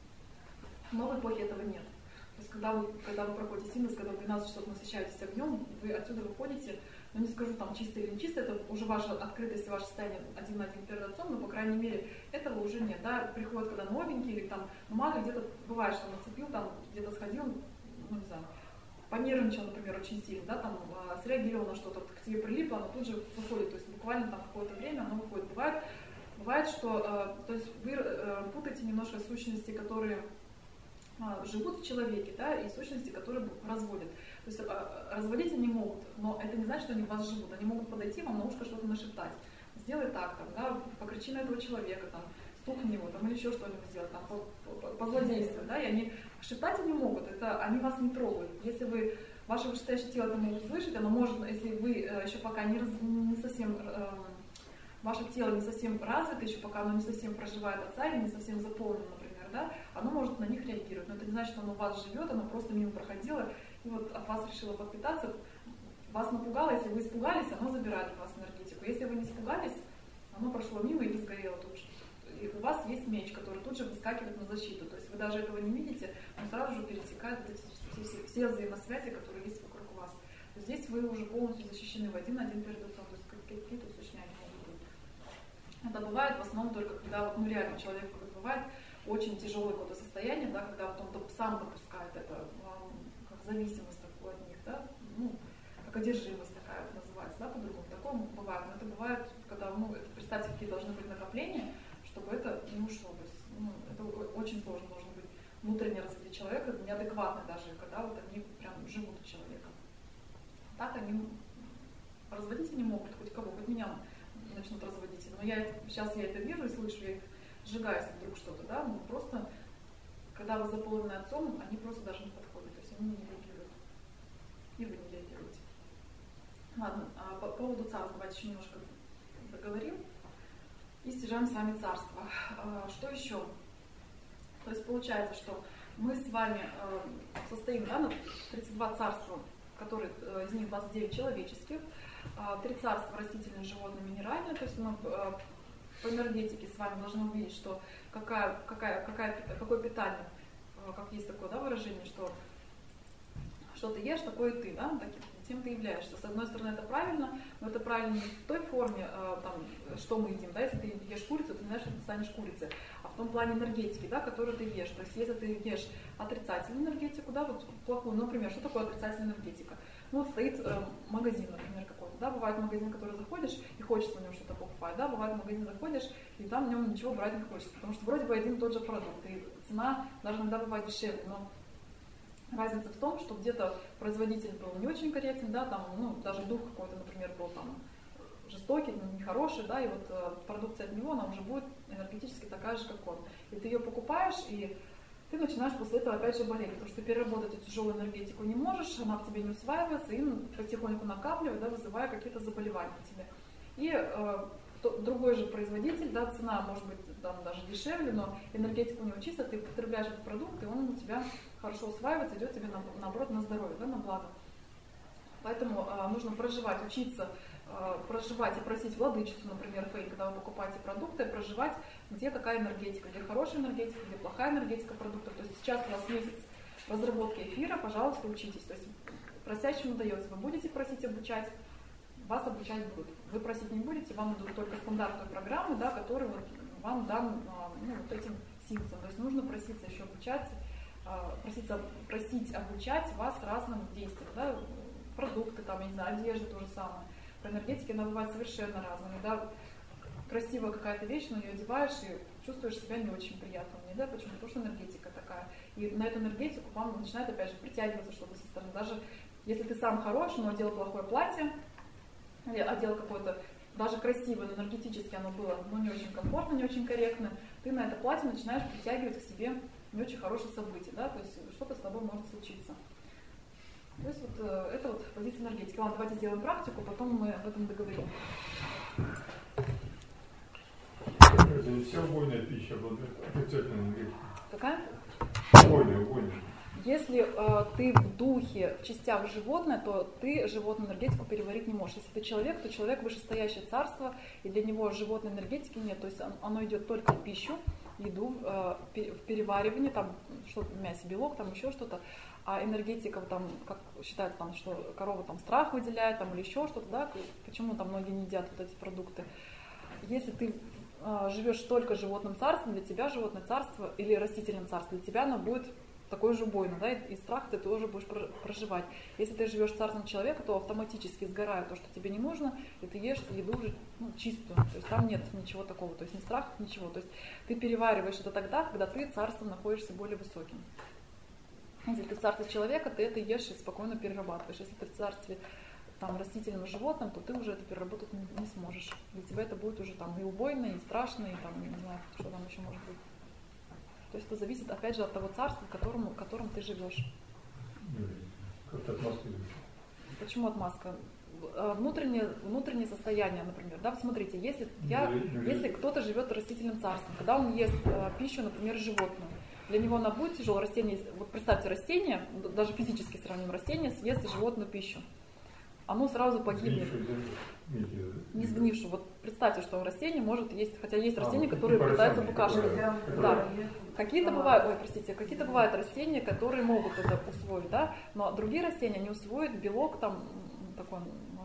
в новой эпохе этого нет. То есть когда вы проходите синтез, когда вы 12 часов насыщаетесь огнем, вы отсюда выходите, не скажу там чисто или не чисто, это уже ваша открытость и ваше состояние один на один перед отцом, но по крайней мере этого уже нет. Да? Приходит когда новенький или там мало где-то бывает, что нацепил, там где-то сходил, не знаю, понервничал, например, очень сильно, да, там среагировал на что-то, к тебе прилипло, оно тут же выходит, то есть буквально там какое-то время оно выходит. Бывает, что то есть вы путаете немножко сущности, которые живут в человеке, да, и сущности, которые разводят. То есть разводить они могут, но это не значит, что они в вас живут. Они могут подойти вам на ушко что-то нашептать. Сделай так, там, да, покричи на этого человека, там, стукни его, там, или еще что-нибудь сделать, там, позлодействовать, да, и они шептать они могут, это они вас не трогают. Если вы, ваше вышестоящее тело это может слышать, оно может, если вы еще пока не совсем, ваше тело не совсем развито, еще пока оно не совсем проживает отца или не совсем заполнено, например, да, оно может на них реагировать. Но это не значит, что оно у вас живет, оно просто мимо проходило и вот от вас решило подпитаться. Вас напугало, если вы испугались, оно забирает у вас энергетику. Если вы не испугались, оно прошло мимо и сгорело тут же. И у вас есть меч, который тут же выскакивает на защиту. То есть вы даже этого не видите, но сразу же пересекает все взаимосвязи, которые есть вокруг вас. То есть здесь вы уже полностью защищены в один на один перед отцом. То есть какие-то сущняки могут быть. Это бывает в основном только когда реально человек бывает очень тяжелое какое-то состояние, да, когда вот он сам допускает это, как зависимость такую от них, да, как одержимость такая вот называется, да, по-другому. Такое бывает, но это бывает, когда, представьте, какие должны быть накопления, чтобы это не ушло. То есть, это очень сложно должно быть внутренне развитие человека, неадекватно даже, когда вот они прям живут у человека. Так они разводить не могут, хоть кого, хоть меня начнут разводить. Но сейчас я это вижу и слышу, я их сжигаю, если вдруг что-то, да, просто, когда вы заполнены отцом, они просто даже не подходят, то есть они не реагируют. И вы не реагируете. Ладно, по поводу царства, давайте еще немножко договорим. И стяжаем с вами царство. Что еще? То есть получается, что мы с вами состоим, да, на 32 царства, которые, из них 29 человеческих, 3 царства растительные, животные, минеральные, то есть мы по энергетике с вами должны увидеть, что какое питание, как есть такое, да, выражение, что ты ешь, такое и ты, да, тем ты являешься. С одной стороны, это правильно, но это правильно не в той форме, там, что мы едим, да, если ты ешь курицу, ты не знаешь, что ты станешь курицей, а в том плане энергетики, да, которую ты ешь. То есть, если ты ешь отрицательную энергетику, да, вот плохую, например, что такое отрицательная энергетика? Вот стоит магазин, например, какой-то, Да, бывает магазин, в который заходишь, и хочется в нем что-то покупать. Да, бывает магазин, заходишь, и там в нем ничего брать не хочется, потому что вроде бы один и тот же продукт, и цена даже иногда бывает дешевле, но разница в том, что где-то производитель был не очень корректен, да, там, ну, даже дух какой-то, например, был там жестокий, нехороший, да, и вот продукция от него, она уже будет энергетически такая же, как он. И ты ее покупаешь, и ты начинаешь после этого опять же болеть, потому что ты переработать эту тяжелую энергетику не можешь, она в тебе не усваивается, и потихоньку накапливает, да, вызывая какие-то заболевания в тебе. И другой же производитель, да, цена может быть там даже дешевле, но энергетика у него чистая, ты потребляешь этот продукт, и он у тебя хорошо усваивается, идет тебе наоборот на здоровье, да, на благо. Поэтому нужно проживать, учиться проживать и просить владычицу, например, Фэй, когда вы покупаете продукты, проживать, где какая энергетика, где хорошая энергетика, где плохая энергетика продуктов. То есть сейчас у вас месяц разработки эфира, пожалуйста, учитесь. То есть просящему дается, вы будете просить обучать, вас обучать будут. Вы просить не будете, вам идут только стандартные программы, да, которые вот вам дан вот этим символом. То есть нужно проситься еще обучать, просить обучать вас разным действиям, да, продукты, там, я не знаю, одежда то же самое. По энергетике она бывает совершенно разными, да, красивая какая-то вещь, но ее одеваешь и чувствуешь себя не очень приятно, да, почему? Потому что энергетика такая. И на эту энергетику вам начинает опять же притягиваться что-то со стороны. Даже если ты сам хорош, но одел плохое платье, или одел какое-то, даже красивое, но энергетически оно было, но не очень комфортно, не очень корректно, ты на это платье начинаешь притягивать к себе не очень хорошие события, да, то есть что-то с тобой может случиться. То есть вот это вот позиция энергетики. Ладно, давайте сделаем практику, потом мы об этом договорим. Это не вся убойная пища обладает отрицательной энергетикой. Какая? Убойная. Если ты в духе, в частях животное, то ты животную энергетику переварить не можешь. Если ты человек, то человек вышестоящее царство, и для него животной энергетики нет. То есть оно идет только в пищу, еду, в переваривание, там что-то, мясо, белок, там еще что-то. А энергетика, там, как считается, там, что корова там страх выделяет там, или еще что-то, да, почему там многие не едят вот эти продукты. Если ты живешь только животным царством, для тебя животное царство или растительным царством, для тебя оно будет такой же убойный, да, и страх ты тоже будешь проживать. Если ты живешь царством человека, то автоматически сгорает то, что тебе не нужно, и ты ешь еду уже чистую. То есть там нет ничего такого, то есть ни страха, ничего. То есть ты перевариваешь это тогда, когда ты царством находишься более высоким. Если ты в царстве человека, ты это ешь и спокойно перерабатываешь. Если ты в царстве там, растительным животным, то ты уже это переработать не сможешь. Для тебя это будет уже там и убойно, и страшно, и там, не знаю, что там еще может быть. То есть это зависит, опять же, от того царства, в котором ты живешь. Как-то отмазка зависит. Почему отмазка? Внутреннее состояние, например. Да, смотрите, если кто-то живет растительным царством, когда он ест пищу, например, животную, для него она будет тяжелое растение. Вот представьте, растение, даже физически сравним растение, съест животную пищу. Оно сразу погибнет. Не сгнившую. Вот представьте, что растение может есть, хотя есть растения, которые пытаются букашивать. Да. Какие-то бывают растения, которые могут это усвоить, да, но другие растения не усвоят белок, там, такой,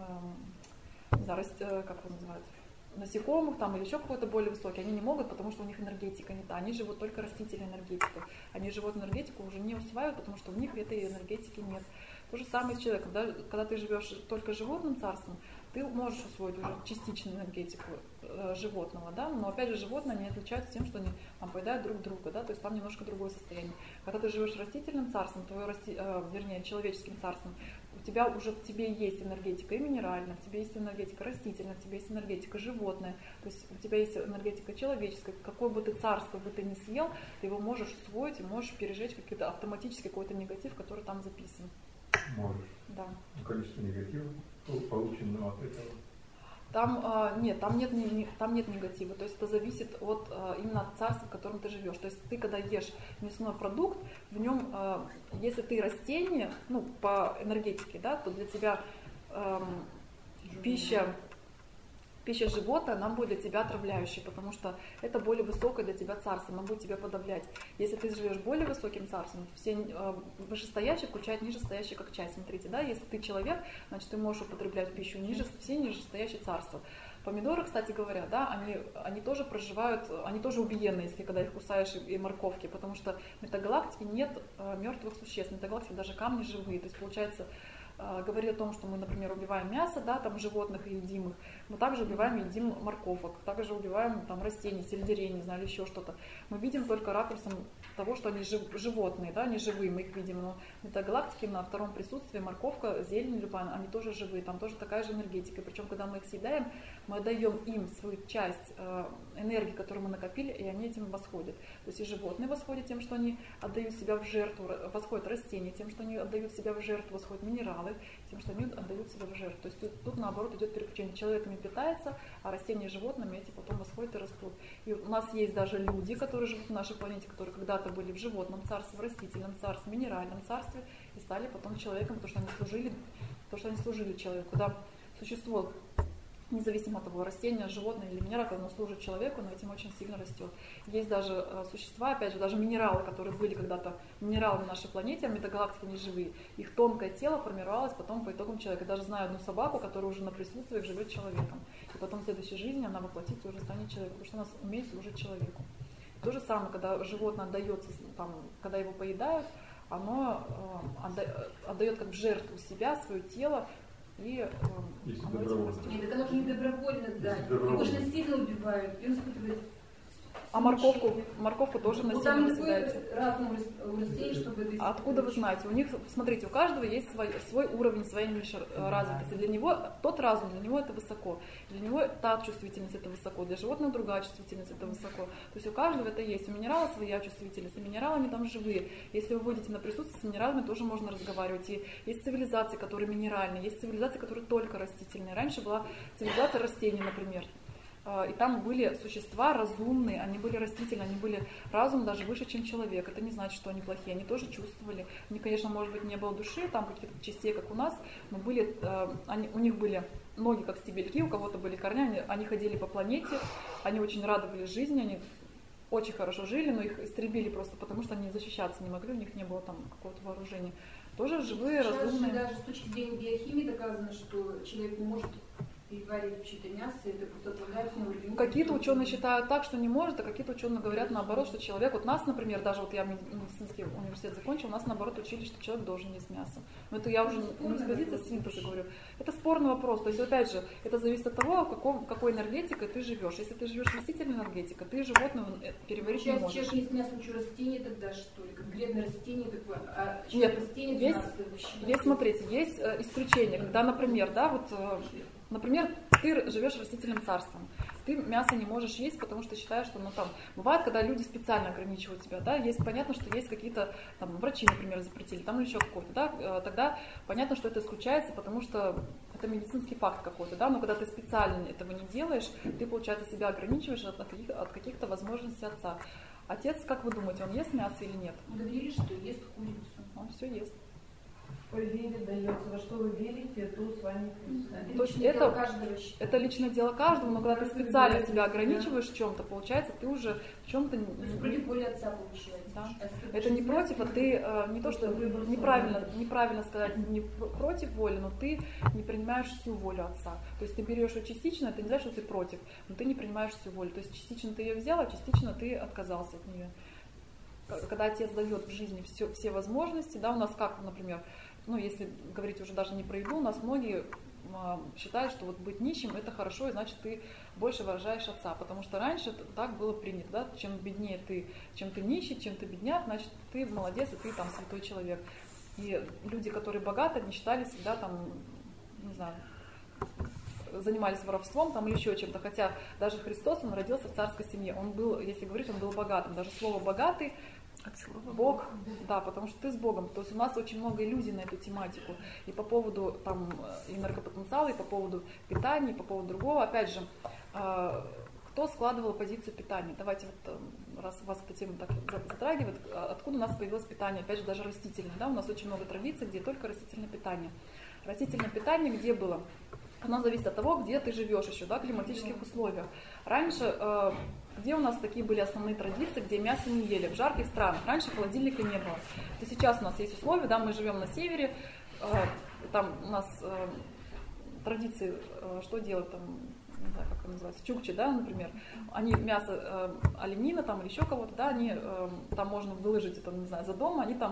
не знаю, как его называют, насекомых там, или еще какой-то более высокий, они не могут, потому что у них энергетика не та, они живут только растительной энергетикой. Они животную энергетику уже не усваивают, потому что у них этой энергетики нет. То же самое с человеком. Когда ты живешь только животным царством, ты можешь усвоить уже частичную энергетику животного, да? Но опять же животные не отличаются тем, что они там поедают друг друга, да? То есть там немножко другое состояние. Когда ты живешь растительным царством, человеческим царством, у тебя уже в тебе есть энергетика и минеральная, в тебе есть энергетика растительная, в тебе есть энергетика животная, то есть у тебя есть энергетика человеческая. Какое бы ты царство бы ты ни съел, ты его можешь усвоить и можешь пережечь автоматически какой-то негатив, который там записан. Можешь. Да. Количество негатива, полученного от этого. Там нет негатива, то есть это зависит именно от царства, в котором ты живешь. То есть ты, когда ешь мясной продукт, в нем, если ты растение, по энергетике, да, то для тебя пища животное, она будет для тебя отравляющей, потому что это более высокое для тебя царство, оно будет тебя подавлять. Если ты живешь более высоким царством, все вышестоящие включают нижестоящие как часть. Смотрите, да, если ты человек, значит ты можешь употреблять пищу все нижестоящие царства. Помидоры, кстати говоря, да, они тоже проживают, они тоже убиенные, если когда их кусаешь, и морковки, потому что в метагалактике нет мертвых существ, в метагалактике даже камни живые, то есть получается говорит о том, что мы, например, убиваем мясо, да, там животных и едим их, мы также убиваем и едим морковок, также убиваем там растения, сельдерей, не знаю, или еще что-то. Мы видим только ракурсом того, что они животные, да, они живые, мы их видим, но метагалактики на втором присутствии, морковка, зелень любая, они тоже живые, там тоже такая же энергетика. Причем, когда мы их съедаем, мы отдаем им свою часть энергии, которую мы накопили, и они этим восходят. То есть и животные восходят тем, что они отдают себя в жертву, восходят растения тем, что они отдают себя в жертву, восходят минералы, тем, что они отдают себя в жертву. То есть тут наоборот идет переключение. Человеками питается, а растения и животными эти потом восходят и растут. И у нас есть даже люди, которые живут на нашей планете, которые когда-то были в животном царстве, в растительном царстве, в минеральном царстве и стали потом человеком, потому что они служили человеку. Когда существо, независимо от того, растения, животное или минерал, когда оно служит человеку, оно этим очень сильно растет. Есть даже существа, опять же, даже минералы, которые были когда-то минералами на нашей планете, а метагалактики не живые. Их тонкое тело формировалось потом по итогам человека. Я даже знаю одну собаку, которая уже на присутствиях живет человеком. И потом в следующей жизни она воплотится и уже станет человеком, потому что она умеет служить человеку. То же самое, когда животное отдается, там, когда его поедают, оно отдает как в жертву себя, свое тело, и оно этим растет. Нет, так оно же не добровольно, да. Его же насильно убивают, и он испытывает. А морковку тоже насильно съедается. Разум у растений, чтобы это... А откуда вы знаете? У них, смотрите, у каждого есть свой уровень, своя ниша развитости. Для него тот разум, для него это высоко. Для него та чувствительность это высоко. Для животного другая чувствительность это высоко. То есть у каждого это есть. У минерала своя чувствительность, и минералы они там живые. Если вы выйдете на присутствие, с минералами тоже можно разговаривать. И есть цивилизации, которые минеральные, есть цивилизации, которые только растительные. Раньше была цивилизация растений, например. И там были существа разумные, они были растительные, они были разум даже выше, чем человек. Это не значит, что они плохие, они тоже чувствовали. У них, конечно, может быть, не было души, там каких-то частей, как у нас, но были, у них были ноги, как стебельки, у кого-то были корня, они ходили по планете, они очень радовались жизни, они очень хорошо жили, но их истребили просто потому, что они защищаться не могли, у них не было там какого-то вооружения. Тоже живые, сейчас разумные. Даже с точки зрения биохимии доказано, что человек не может переварить чье-то мясо, это просто отправляется на уровень. Какие-то ученые считают так, что не может, а какие-то ученые говорят наоборот, что человек, вот нас, например, даже вот я медицинский университет закончил, нас наоборот учили, что человек должен есть мясо. Но это я уже не с позиции синтеза говорю. Это спорный вопрос. То есть, опять же, это зависит от того, какой энергетикой ты живешь. Если ты живешь растительной энергетикой, ты животное переварить не можешь. Человек есть мясо лучше растения тогда, что ли? Конкретно растение такое, а нет, растение есть, смотрите, есть исключения, когда, например, да, вот, например, ты живешь растительным царством, ты мясо не можешь есть, потому что считаешь, что, ну, там, бывает, когда люди специально ограничивают себя, да, есть, понятно, что есть какие-то, там, врачи, например, запретили, там, или еще какой-то, да, тогда понятно, что это исключается, потому что это медицинский факт какой-то, да, но когда ты специально этого не делаешь, ты, получается, себя ограничиваешь от каких-то возможностей отца. Отец, как вы думаете, он ест мясо или нет? Говорили, что ест курицу. Он все ест. По вере дается, во что вы верите, то с вами происходит. То есть это личное дело каждого, но когда ты специально себя ограничиваешь в чем-то, получается, ты уже в чем-то... Против воли отца получается. Да. Это не против, а ты не то, что неправильно сказать, не против воли, но ты не принимаешь всю волю отца. То есть ты берешь ее частично, это не значит, что ты против, но ты не принимаешь всю волю. То есть частично ты ее взял, а частично ты отказался от нее. Когда отец дает в жизни все возможности, да, у нас как, например, ну, если говорить уже даже не про еду, у нас многие считают, что вот быть нищим это хорошо, и значит ты больше выражаешь отца, потому что раньше так было принято, да, чем беднее ты, чем ты нищий, чем ты бедняк, значит ты молодец, и ты там святой человек. И люди, которые богаты, они считали всегда там, не знаю, занимались воровством там или еще чем-то, хотя даже Христос, он родился в царской семье, он был, если говорить, он был богатым, даже слово «богатый» Бог, да, потому что ты с Богом. То есть у нас очень много иллюзий на эту тематику. И по поводу там энергопотенциала, и по поводу питания, и по поводу другого. Опять же, кто складывал позицию питания? Давайте вот, раз вас эта тема так затрагивает, откуда у нас появилось питание? Опять же, даже растительное. Да? У нас очень много традиций, где только растительное питание. Растительное питание где было? Оно зависит от того, где ты живешь еще, да, климатических условиях. Раньше, где у нас такие были основные традиции, где мясо не ели? В жарких странах. Раньше холодильника не было. То сейчас у нас есть условия, да, мы живем на севере, там у нас традиции, что делать там, не знаю, как это называется, чукчи, да, например, они мясо оленина там или еще кого-то, да, они там можно выложить это, не знаю, за дом, они там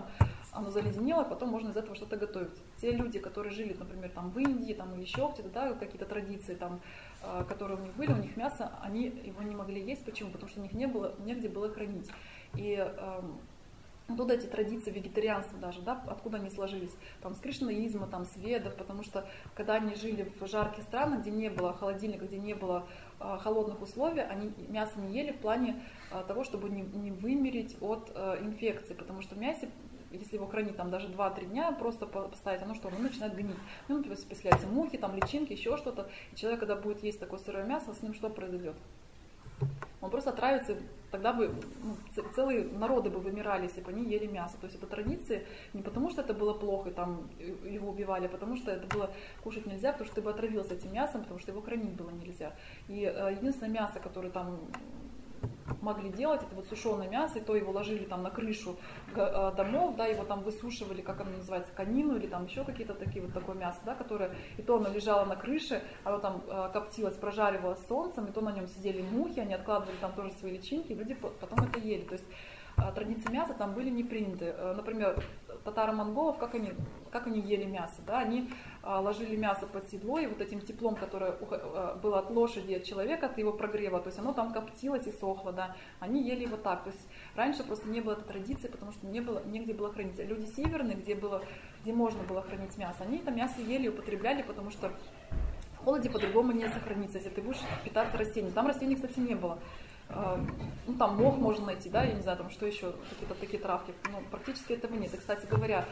оно заледенело, потом можно из этого что-то готовить. Те люди, которые жили, например, там в Индии там, или еще где-то, да, какие-то традиции, там, которые у них были, у них мясо, они его не могли есть. Почему? Потому что у них негде было хранить. И оттуда эти традиции вегетарианства даже, да, откуда они сложились, там, с кришнаизма, там, с ведов, потому что когда они жили в жарких странах, где не было холодильника, где не было холодных условий, они мясо не ели в плане того, чтобы не вымереть от инфекции, потому что в мясе, если его хранить там даже 2-3 дня, просто поставить, оно что, оно начинает гнить. Ну, появляются мухи, там, личинки, еще что-то. И человек, когда будет есть такое сырое мясо, с ним что произойдет? Он просто отравится, тогда бы целые народы бы вымирали, если бы они ели мясо. То есть это традиции не потому, что это было плохо, и там его убивали, а потому что это было кушать нельзя, потому что ты бы отравился этим мясом, потому что его хранить было нельзя. И единственное мясо, которое там могли делать, это вот сушеное мясо, и то его ложили там на крышу домов, да, его там высушивали, как оно называется, конину или там еще какие-то такие вот такое мясо, да, которое, и то оно лежало на крыше, оно там коптилось, прожаривалось солнцем, и то на нем сидели мухи, они откладывали там тоже свои личинки, и люди потом это ели. То есть традиции мяса там были не приняты. Например, татаро-монголов, как они ели мясо, да, они ложили мясо под седло, и вот этим теплом, которое было от лошади, от человека, от его прогрева, то есть оно там коптилось и сохло, да, они ели его так. То есть раньше просто не было этой традиции, потому что негде было хранить. А люди северные, где можно было хранить мясо, они это мясо ели и употребляли, потому что в холоде по-другому не сохранится, если ты будешь питаться растениями. Там растений, кстати, не было. Ну, там мох можно найти, да, я не знаю, там что еще, какие-то такие травки, но практически этого нет. И, кстати говоря,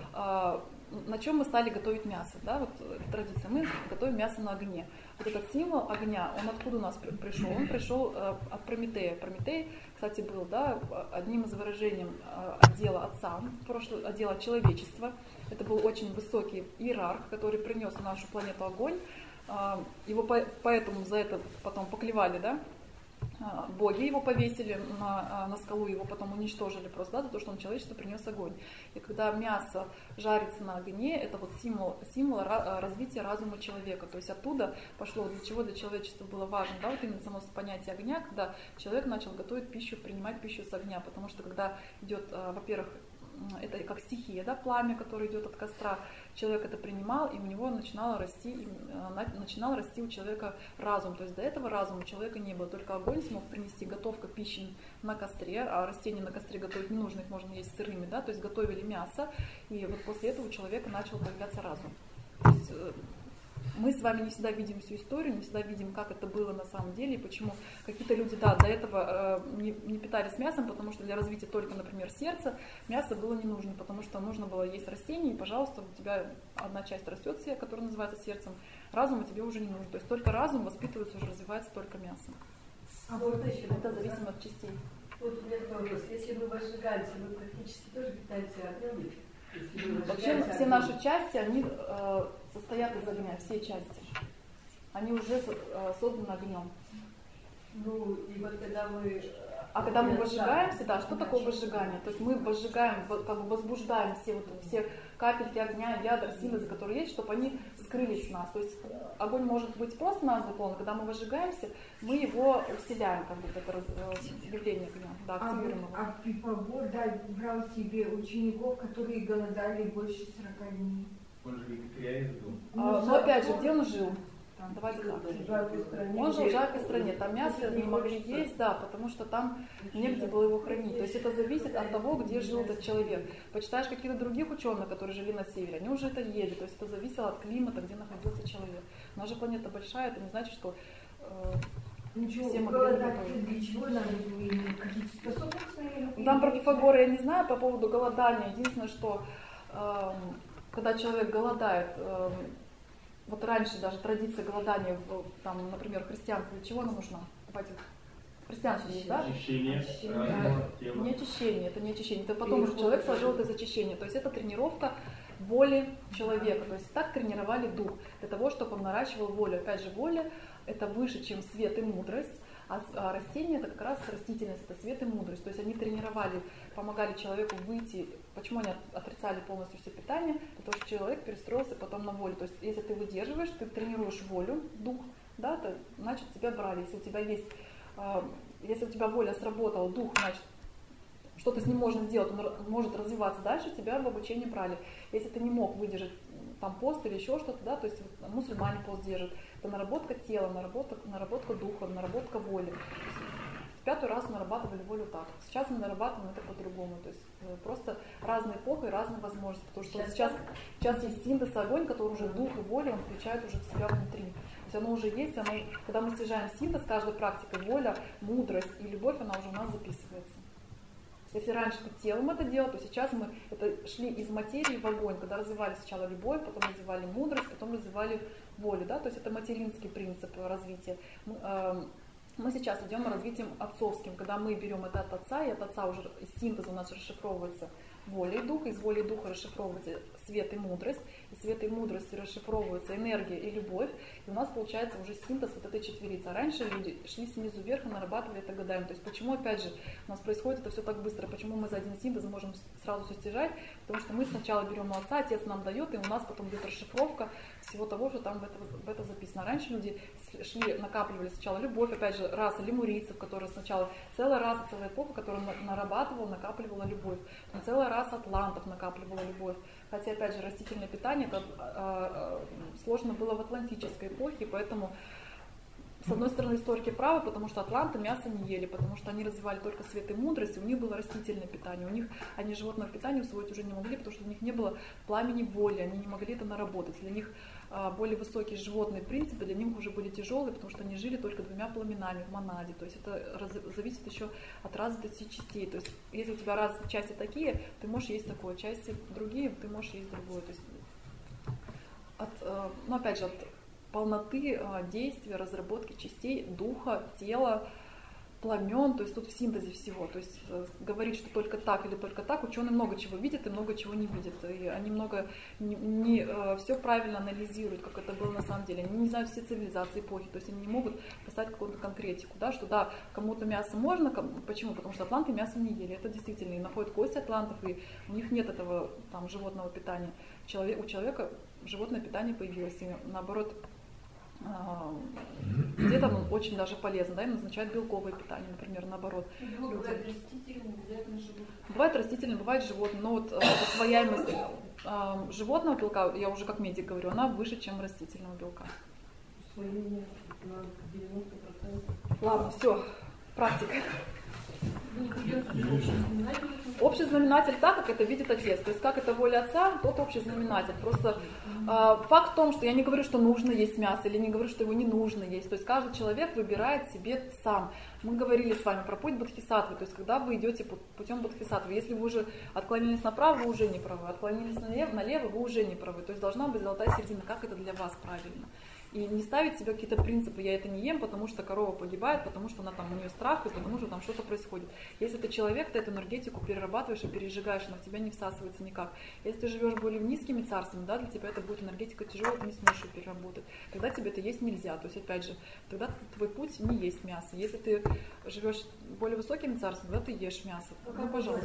на чем мы стали готовить мясо, да, вот традиция, мы готовим мясо на огне. Вот этот символ огня, он откуда у нас пришел? Он пришел от Прометея. Прометей, кстати, был, да, одним из выражений отдела отца, отдела человечества. Это был очень высокий иерарх, который принес на нашу планету огонь. Его поэтому за это потом поклевали, да, боги, его повесили на скалу, его потом уничтожили просто, да, за то, что он человечеству принес огонь. И когда мясо жарится на огне, это вот символ развития разума человека. То есть оттуда пошло, для чего для человечества было важно, да, вот именно само понятие огня, когда человек начал готовить пищу, принимать пищу с огня. Потому что когда идет, во-первых, это как стихия, да, пламя, которое идет от костра, человек это принимал, и у него начинал расти у человека разум. То есть до этого разума у человека не было, только огонь смог принести, готовка пищи на костре, а растения на костре готовить не нужно, их можно есть сырыми, да, то есть готовили мясо, и вот после этого у человека начал появляться разум. То есть, мы с вами не всегда видим всю историю, не всегда видим, как это было на самом деле, и почему какие-то люди, да, до этого не питались мясом, потому что для развития только, например, сердца мясо было не нужно, потому что нужно было есть растения, и, пожалуйста, у тебя одна часть растет, которая называется сердцем, разума тебе уже не нужен. То есть только разум воспитывается, уже развивается только мясом. А вот еще это зависит от частей. Вот у меня такой вопрос. Если вы возжигаете, вы практически тоже питаете огнем? Вообще все наши части, они состоят из огня, все части. Они уже созданы огнем. Ну, и вот когда мы... А когда мы возжигаемся, да, что такое возжигание? То есть мы возжигаем, как бы возбуждаем все капельки огня, ядра, силы, за которые есть, чтобы они скрылись в нас. То есть огонь может быть просто нас заполнен, когда мы возжигаемся, мы его усиляем, как бы это явление огня, да, активируем его. А Пифагор, да, брал себе учеников, которые голодали больше 40 дней. Он же вегетарианец был. Но опять же, где он жил? Давайте так. Он жил в жаркой стране, там мясо не могли есть, да, потому что там негде было его хранить. То есть это зависит от того, где жил этот человек. Почитаешь каких-то других ученых, которые жили на севере, они уже это ели. То есть это зависело от климата, где находился человек. Наша планета большая, это не значит, что все могли готовить. Для чего надо было какие-то способности? Там про Пифагора я не знаю по поводу голодания. Единственное, что когда человек голодает, вот раньше даже традиция голодания, там, например, в христианстве, для чего она нужна? Давайте. Христианство есть, да? Очищение. Не очищение, это не очищение. Это потом уже человек сложил это из очищения. То есть это тренировка воли человека. То есть так тренировали дух, для того, чтобы он наращивал волю. Опять же, воля это выше, чем свет и мудрость. А растения это как раз растительность, это свет и мудрость. То есть они тренировали, помогали человеку выйти. Почему они отрицали полностью все питание? Для того, чтобы человек перестроился потом на волю. То есть если ты выдерживаешь, ты тренируешь волю, дух, да, то, значит тебя брали. Если у тебя воля сработала, дух, значит что-то с ним можно сделать, он может развиваться дальше, тебя в обучение брали. Если ты не мог выдержать там пост или еще что-то, да, то есть вот, мусульмане пост держат, это наработка тела, наработка духа, наработка воли. В 5-й раз нарабатывали волю так. Сейчас мы нарабатываем это по-другому. То есть просто разная эпоха и разные возможности. Потому что сейчас есть синтез огонь, который уже дух и воля, он включает уже в себя внутри. То есть оно уже есть, когда мы снижаем синтез, каждой практикой воля, мудрость и любовь, она уже у нас записывается. Если раньше ты телом это делал, то сейчас мы шли из материи в огонь, когда развивали сначала любовь, потом развивали мудрость, потом развивали волю. Да? То есть это материнский принцип развития. Мы сейчас идем развитием отцовским, когда мы берем это от отца, и от отца уже из синтеза у нас расшифровывается воля и дух, из воли и духа расшифровывается свет и мудрость, из света и мудрости расшифровывается энергия и любовь, и у нас получается уже синтез вот этой четверицы. А раньше люди шли снизу вверх и нарабатывали это годами. То есть почему, опять же, у нас происходит это все так быстро, почему мы за один синтез можем сразу все стяжать, потому что мы сначала берем у отца, отец нам дает, и у нас потом идет расшифровка всего того, что там в это записано. Раньше люди шли, накапливали сначала любовь, опять же, раса лемурийцев, которая сначала целая раса, целая эпоха, которая нарабатывала, накапливала любовь. Там целая раса атлантов накапливала любовь. Хотя, опять же, растительное питание это сложно было в атлантической эпохе, поэтому, с одной стороны, историки правы, потому что атланты мясо не ели, потому что они развивали только свет и мудрость, и у них было растительное питание. У них они животное питание усвоить уже не могли, потому что у них не было пламени воли, они не могли это наработать. Для них более высокие животные принципы для них уже были тяжелые, потому что они жили только 2 пламенами в монаде. То есть это зависит еще от развитости частей. То есть если у тебя части такие, ты можешь есть такое, части другие, ты можешь есть другое. То есть опять же, от полноты действия, разработки частей, духа, тела, пламен, то есть тут в синтезе всего. То есть говорить, что только так или только так, ученые много чего видят и много чего не видят. И они не все правильно анализируют, как это было на самом деле. Они не знают все цивилизации эпохи, то есть они не могут поставить какую-то конкретику, да, что да, кому-то мясо можно, почему? Потому что атланты мясо не ели. Это действительно, и находят кости атлантов, и у них нет этого там животного питания. У человека животное питание появилось, и наоборот, где-то очень даже полезно, да, им назначают белковое питание, например, наоборот. Бывает растительное, обязательно животное. Бывает растительное, бывает животное, но вот усвояемость животного белка, я уже как медик говорю, она выше, чем растительного белка. Усвоение на 90%. Ладно, все, практика. Общий знаменатель так, как это видит отец. То есть как это воля отца, тот общий знаменатель. Просто факт в том, что я не говорю, что нужно есть мясо, или не говорю, что его не нужно есть. То есть каждый человек выбирает себе сам. Мы говорили с вами про путь бодхисаттвы. То есть когда вы идете путем бодхисаттвы, если вы уже отклонились направо, вы уже не правы. Отклонились налево, вы уже не правы. То есть должна быть золотая середина, как это для вас правильно. И не ставить себе какие-то принципы, я это не ем, потому что корова погибает, потому что она там, у нее страх, и потому что там что-то происходит. Если ты человек, ты эту энергетику перерабатываешь и пережигаешь, она в тебя не всасывается никак. Если ты живешь более низкими царствами, да, для тебя это будет энергетика тяжелая, ты не сможешь ее переработать. Тогда тебе это есть нельзя. То есть, опять же, тогда твой путь не есть мясо. Если ты живешь более высокими царствами, тогда ты ешь мясо. Ну, пожалуйста.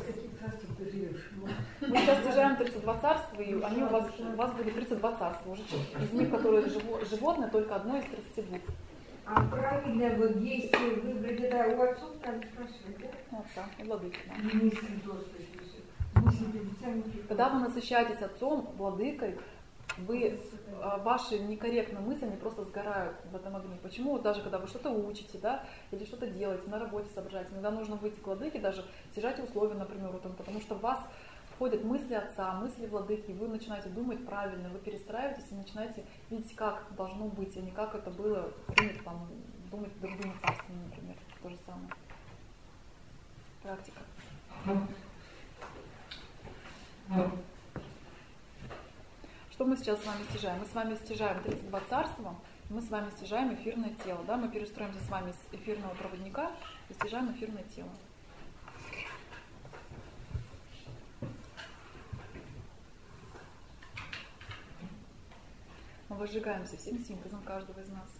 Мы сейчас снижаем 32 царства, и они у вас будет 32 царства. Уже из них, которые животные, только одно из 32. А правильное вот действие выбрать, это у отцов там спрашивать, да? У отца, у владыки, да. Когда вы насыщаетесь отцом, владыкой, ваши некорректные мысли, они просто сгорают в этом огне. Почему? Даже когда вы что-то учите, да, или что-то делаете, на работе соображаете, иногда нужно выйти к владыке, даже снижать условия, например, потому что в вас входят мысли отца, мысли владыки, и вы начинаете думать правильно, вы перестраиваетесь и начинаете видеть, как должно быть, а не как это было принято там, думать другими царствами, например. То же самое. Практика. Что мы сейчас с вами стяжаем? Мы с вами стяжаем 32 царства, мы с вами стяжаем эфирное тело. Да? Мы перестроимся с вами с эфирного проводника и стяжаем эфирное тело. Мы возжигаемся всем синтезом каждого из нас.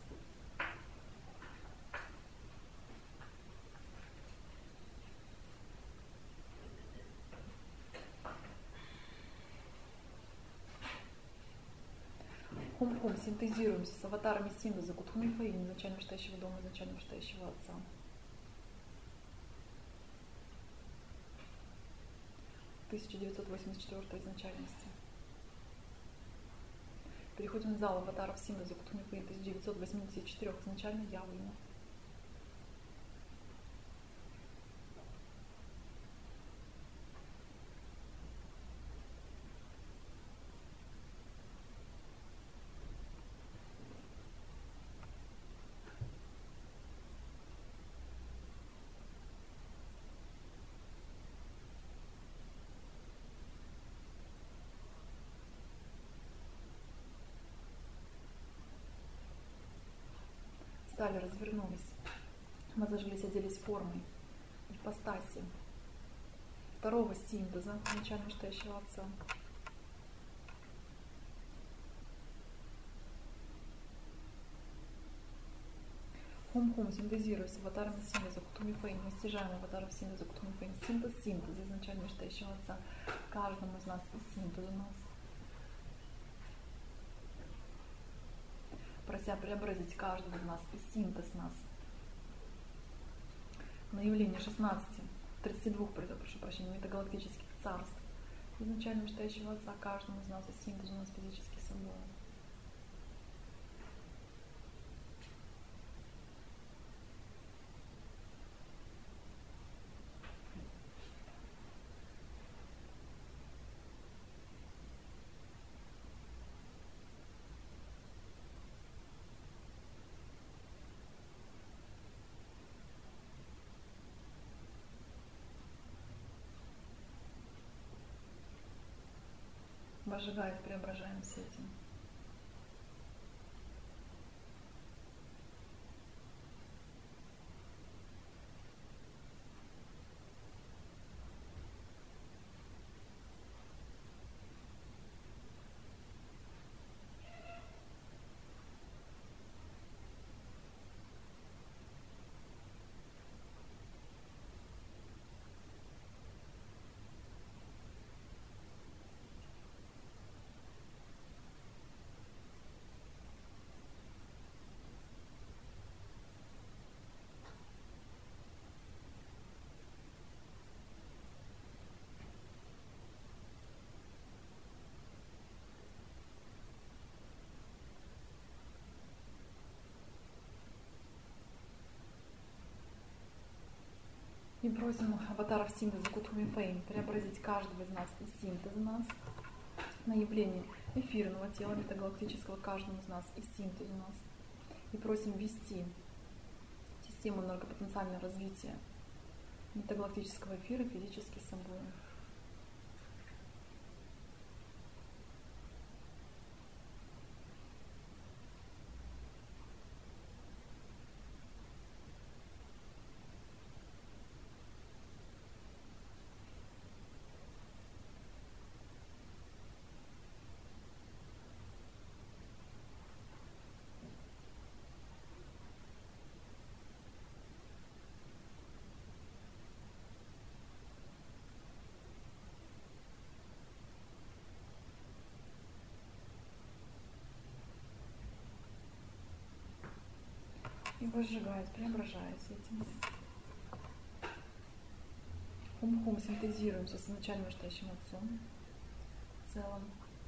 Хум-хум, синтезируемся с аватарами синтеза, Кутхумифаин, изначально вышестоящего дома, изначально вышестоящего отца. 1984 изначальности. Переходим в зал аватаров синтеза Ктулху Фейн 1984 изначально явлено. Стали, развернулись, мы зажглись, оделись формой, ипостаси второго синтеза, изначально настоящего Отца. Хум-хум, синтезируясь аватарами синтеза Ктулху Фейн, мы стяжаем аватаров синтеза Ктулху Фейн, синтез изначально настоящего Отца, каждому из нас и синтез у нас. Прося преобразить каждого из нас и синтез нас. На явление 32 метагалактических царств, изначально настоящего Отца, каждому из нас и синтез у нас физически собой. Обожигаясь, преображаемся этим. И просим аватаров синтеза Ктулху Фейн преобразить каждого из нас и синтез нас на явление эфирного тела метагалактического каждому из нас и синтез у нас. И просим ввести систему энергопотенциального развития метагалактического эфира физически с собой. И возжигаясь, преображаясь этим. Хум-хум, синтезируемся с изначально настоящим Отцом в целом.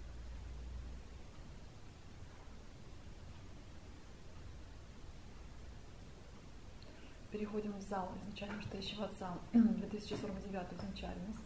Переходим в зал изначально настоящего Отца, 2049 изначальность.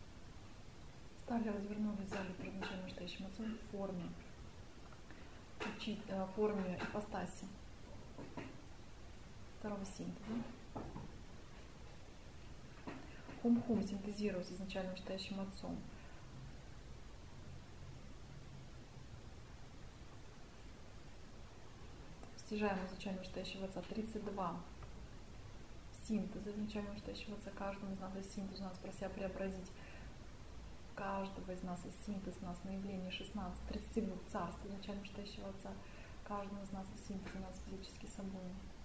Стали, развернулись в зале перед началом настоящим Отцом в форме учить форме ипостаси второго синтеза. Хум-хум синтезируется изначально вышестоящим отцом. Стяжаем изначально вышестоящего отца 32. Синтеза изначально вышестоящего отца. Каждому из нас есть синтез у нас, прося преобразить каждого из нас есть синтез у нас на явление 16, 32 царств изначально вышестоящего отца. Каждому из нас есть синтез у нас физически собой.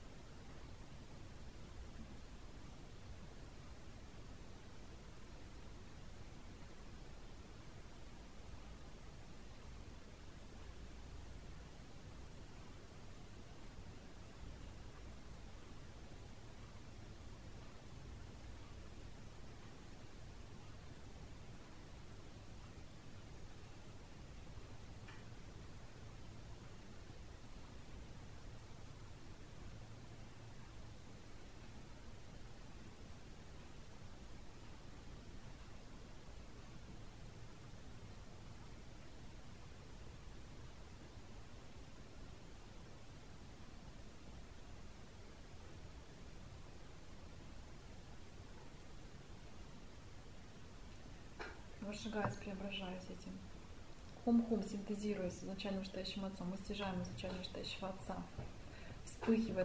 Возжигаясь, преображаясь этим. Хум-хум синтезируясь изначально вышестоящим отцом. Мы стяжаем изначально вышестоящего отца. Вспыхивая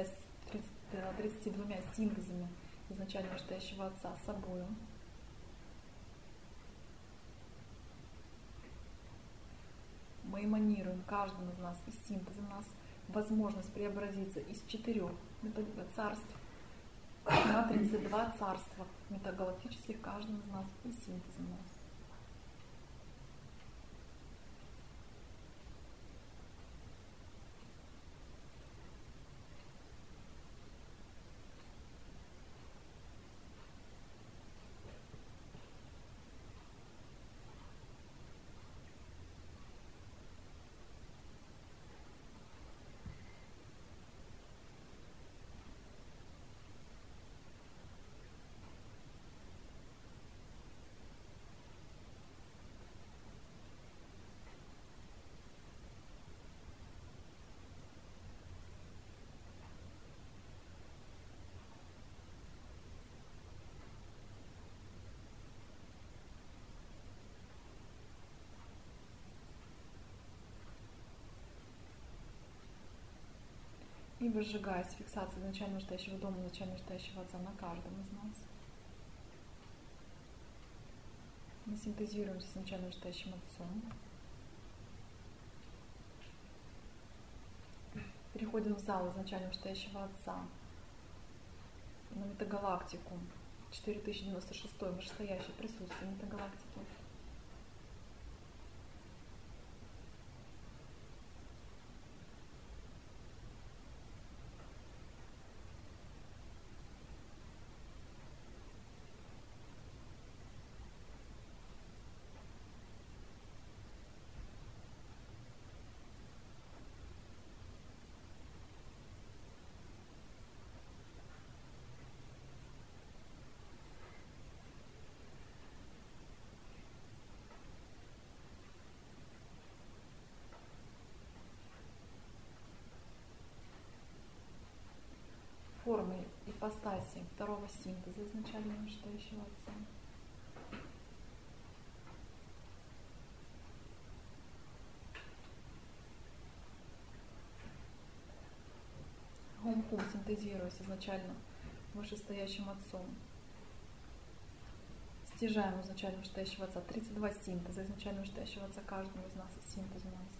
32 синтезами изначально вышестоящего отца с собою. Мы эманируем каждому из нас из синтеза. У нас возможность преобразиться из 4 царств на 32 царства метагалактических каждому из нас и синтеза у нас. И выжигаясь фиксация изначально вышестоящего дома, изначально вышестоящего отца на каждом из нас. Мы синтезируемся с изначально вышестоящим отцом. Переходим в зал изначально вышестоящего отца. На метагалактику. 4096 вышестоящее присутствие метагалактики. Формы ипостаси второго синтеза изначально вышестоящего отца. Хум-хум синтезируясь изначально вышестоящим отцом. Стяжаем изначально вышестоящего отца. 32 синтеза изначально вышестоящего отца каждому из нас и синтез у нас.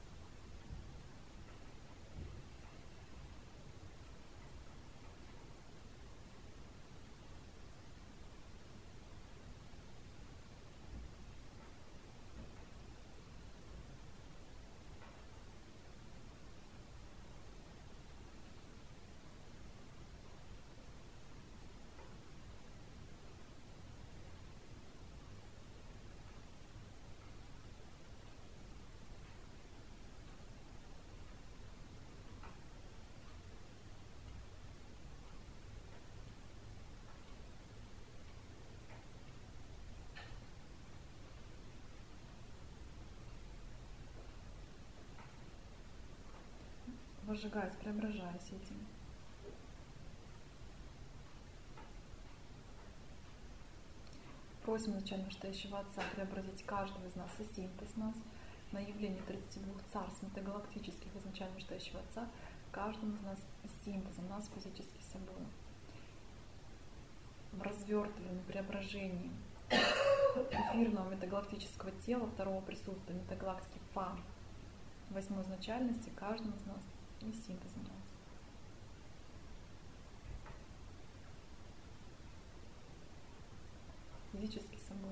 Возжигаясь, преображаясь этим. Просим изначально настоящего Отца преобразить каждого из нас и синтез нас на явление 32 царств метагалактических изначально настоящего Отца, каждому из нас и синтезом нас физически собой. В развертывании, преображении эфирного метагалактического тела второго присутствия метагалактики Фа, восьмой изначальности каждому из нас и синтезом нас. Физически собой.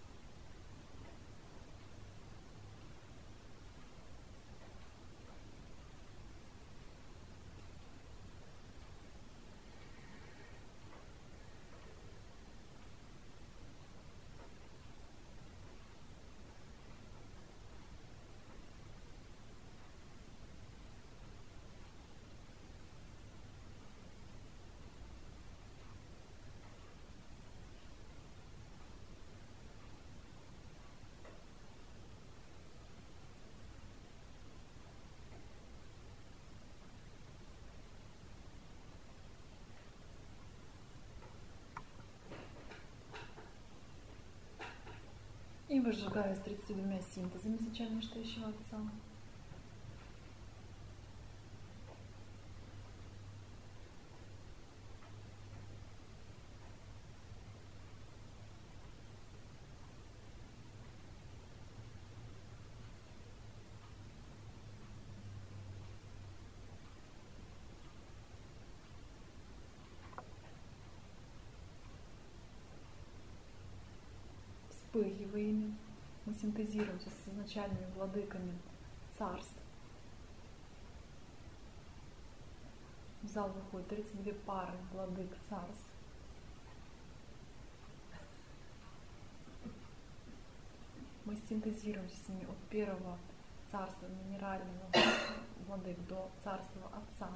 И выжигая с 32 синтезами изначально настоящего Отца. Вспыхиваем, мы синтезируемся с изначальными владыками царств. В зал выходит 32 пары владык царств. Мы синтезируемся с ними от первого царства минерального владык до царства Отца.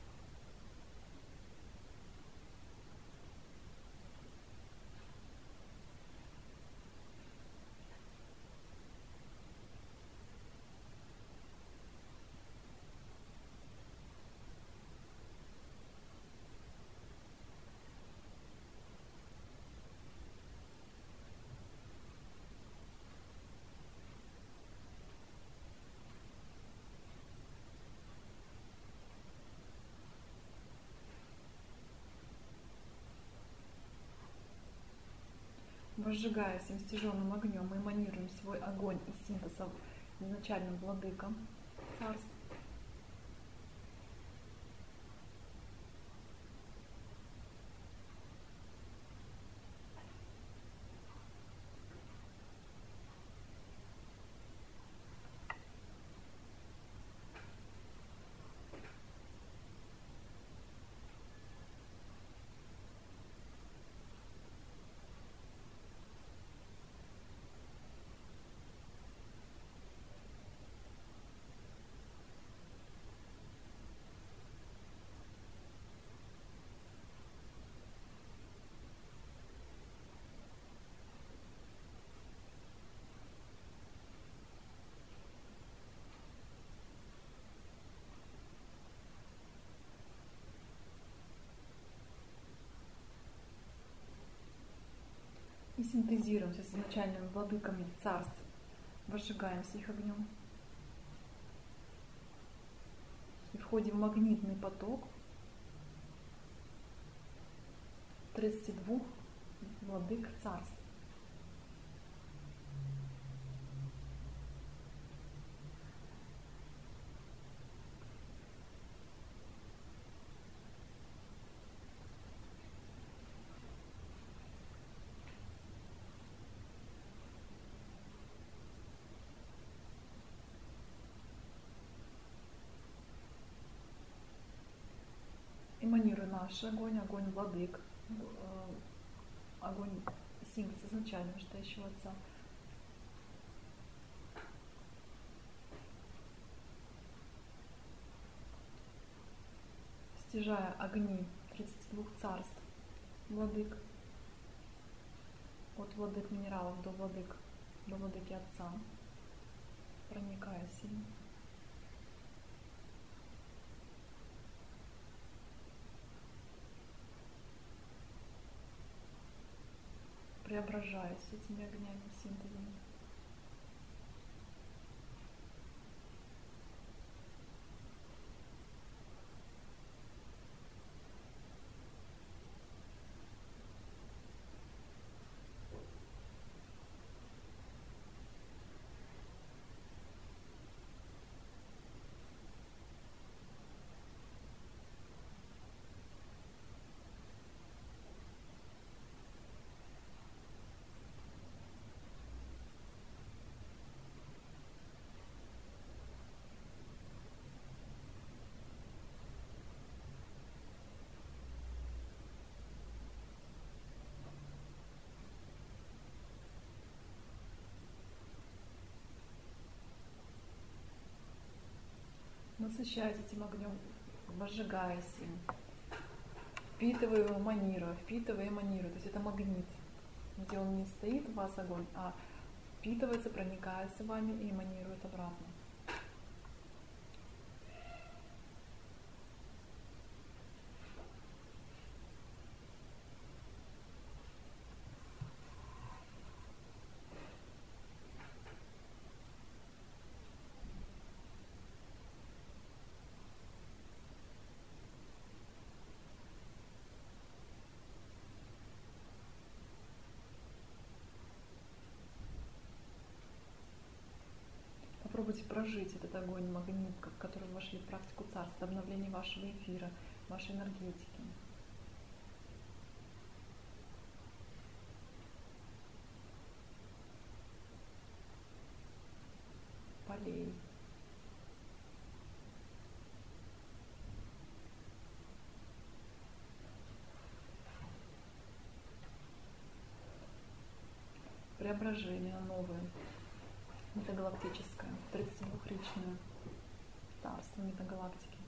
Возжигая всем стяженным огнем, мы эманируем свой огонь и синтезом изначальным владыкам царств. И синтезируемся с изначальными владыками царств, возжигаемся их огнем. И входим в магнитный поток 32 владык царств. Эманируя наш огонь, огонь владык, огонь синтез изначально настоящего Отца. Стяжая огни 32 царств, владык, от владык минералов до владыки Отца, проникая в себя. преображаясь этими огнями, синтезами. Насыщаясь этим огнем, возжигаясь им, впитывая его, эманируя, впитывая, эманируя. То есть это магнит, где он не стоит в вас огонь, а впитывается, проникается вами и эманирует обратно. Попробуйте прожить этот огонь, магнит, в который вошли в практику царства, обновление вашего эфира, вашей энергетики. Полей. Преображение на новое, метагалактическое, 32-ричное царство метагалактики.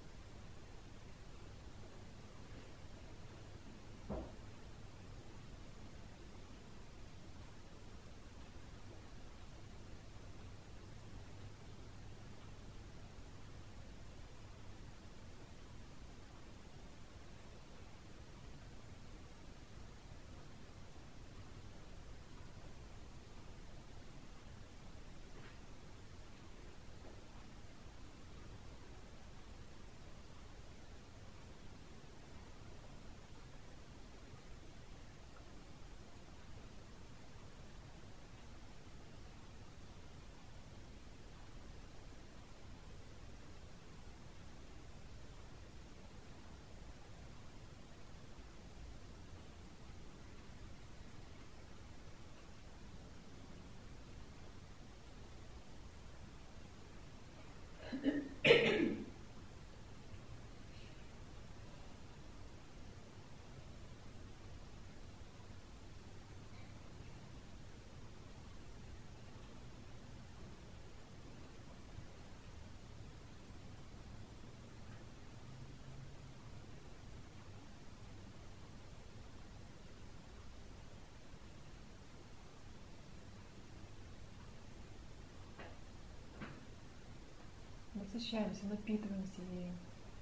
Насыщаемся, напитываемся ею.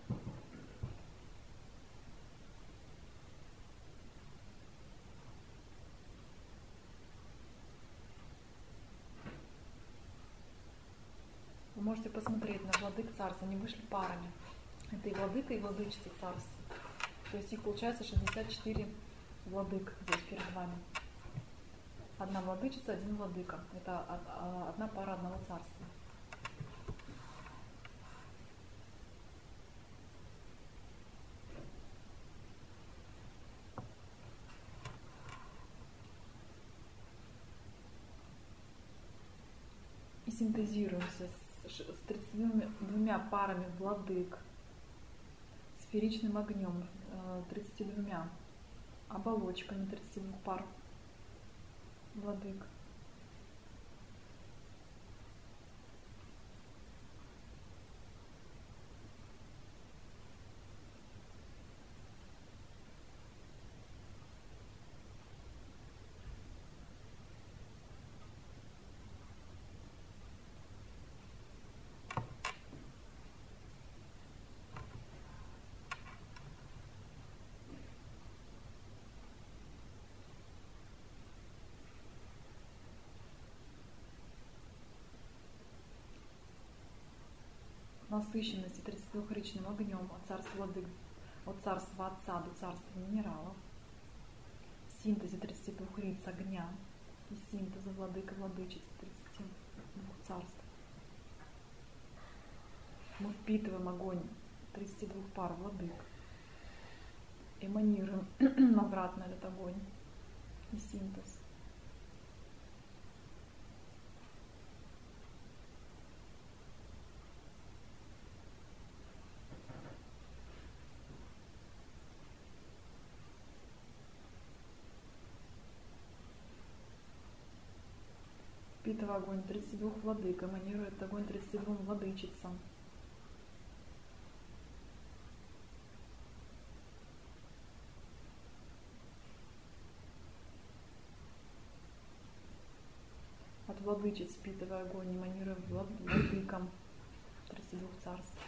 Вы можете посмотреть на владык царств, они вышли парами. Это и владыка, и владычица царств. То есть их получается 64 владык здесь перед вами. Одна владычица, один владыка. Это одна пара одного царства. И синтезируемся с 32 парами владык, сферичным огнем, 32 оболочками 32 пар владык. насыщенности 32-ричным огнем от царства Отца до царства минералов, в синтезе 32 лиц огня и синтеза владыка-владычиц 32 царств. Мы впитываем огонь 32 пар владык, эманируем обратно этот огонь и синтез. Впитывая огонь 32 владык, эманирует огонь 32 владычицам. От владычиц впитывая огонь, эманируя владыкам 32 царств.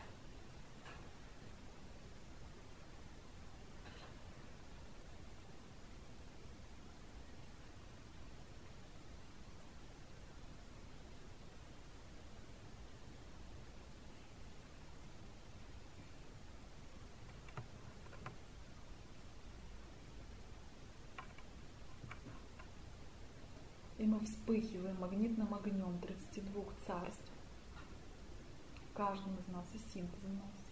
И мы вспыхиваем магнитным огнем 32 царств, каждым из нас и синтез в нас.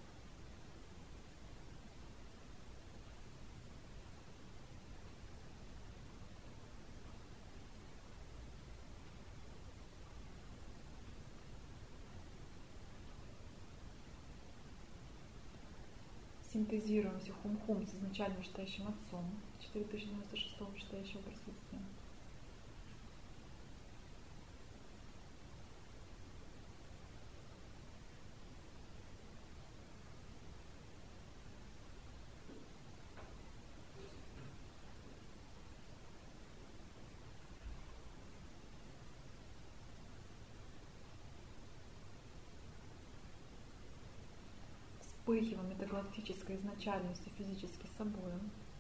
Синтезируемся хум-хум с изначально вышестоящим Отцом, 4096 вышестоящего присутствия. Вспыхиваем метагалактической изначальностью физически собой.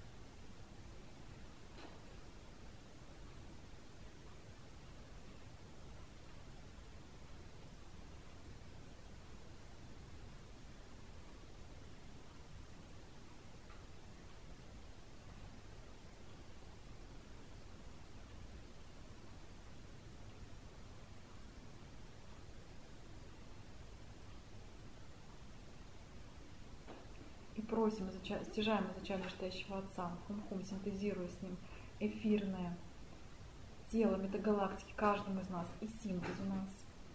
Просим, стяжаем изначально вышестоящего Отца, хум-хум, синтезируя с ним эфирное тело метагалактики каждому из нас и синтез у нас.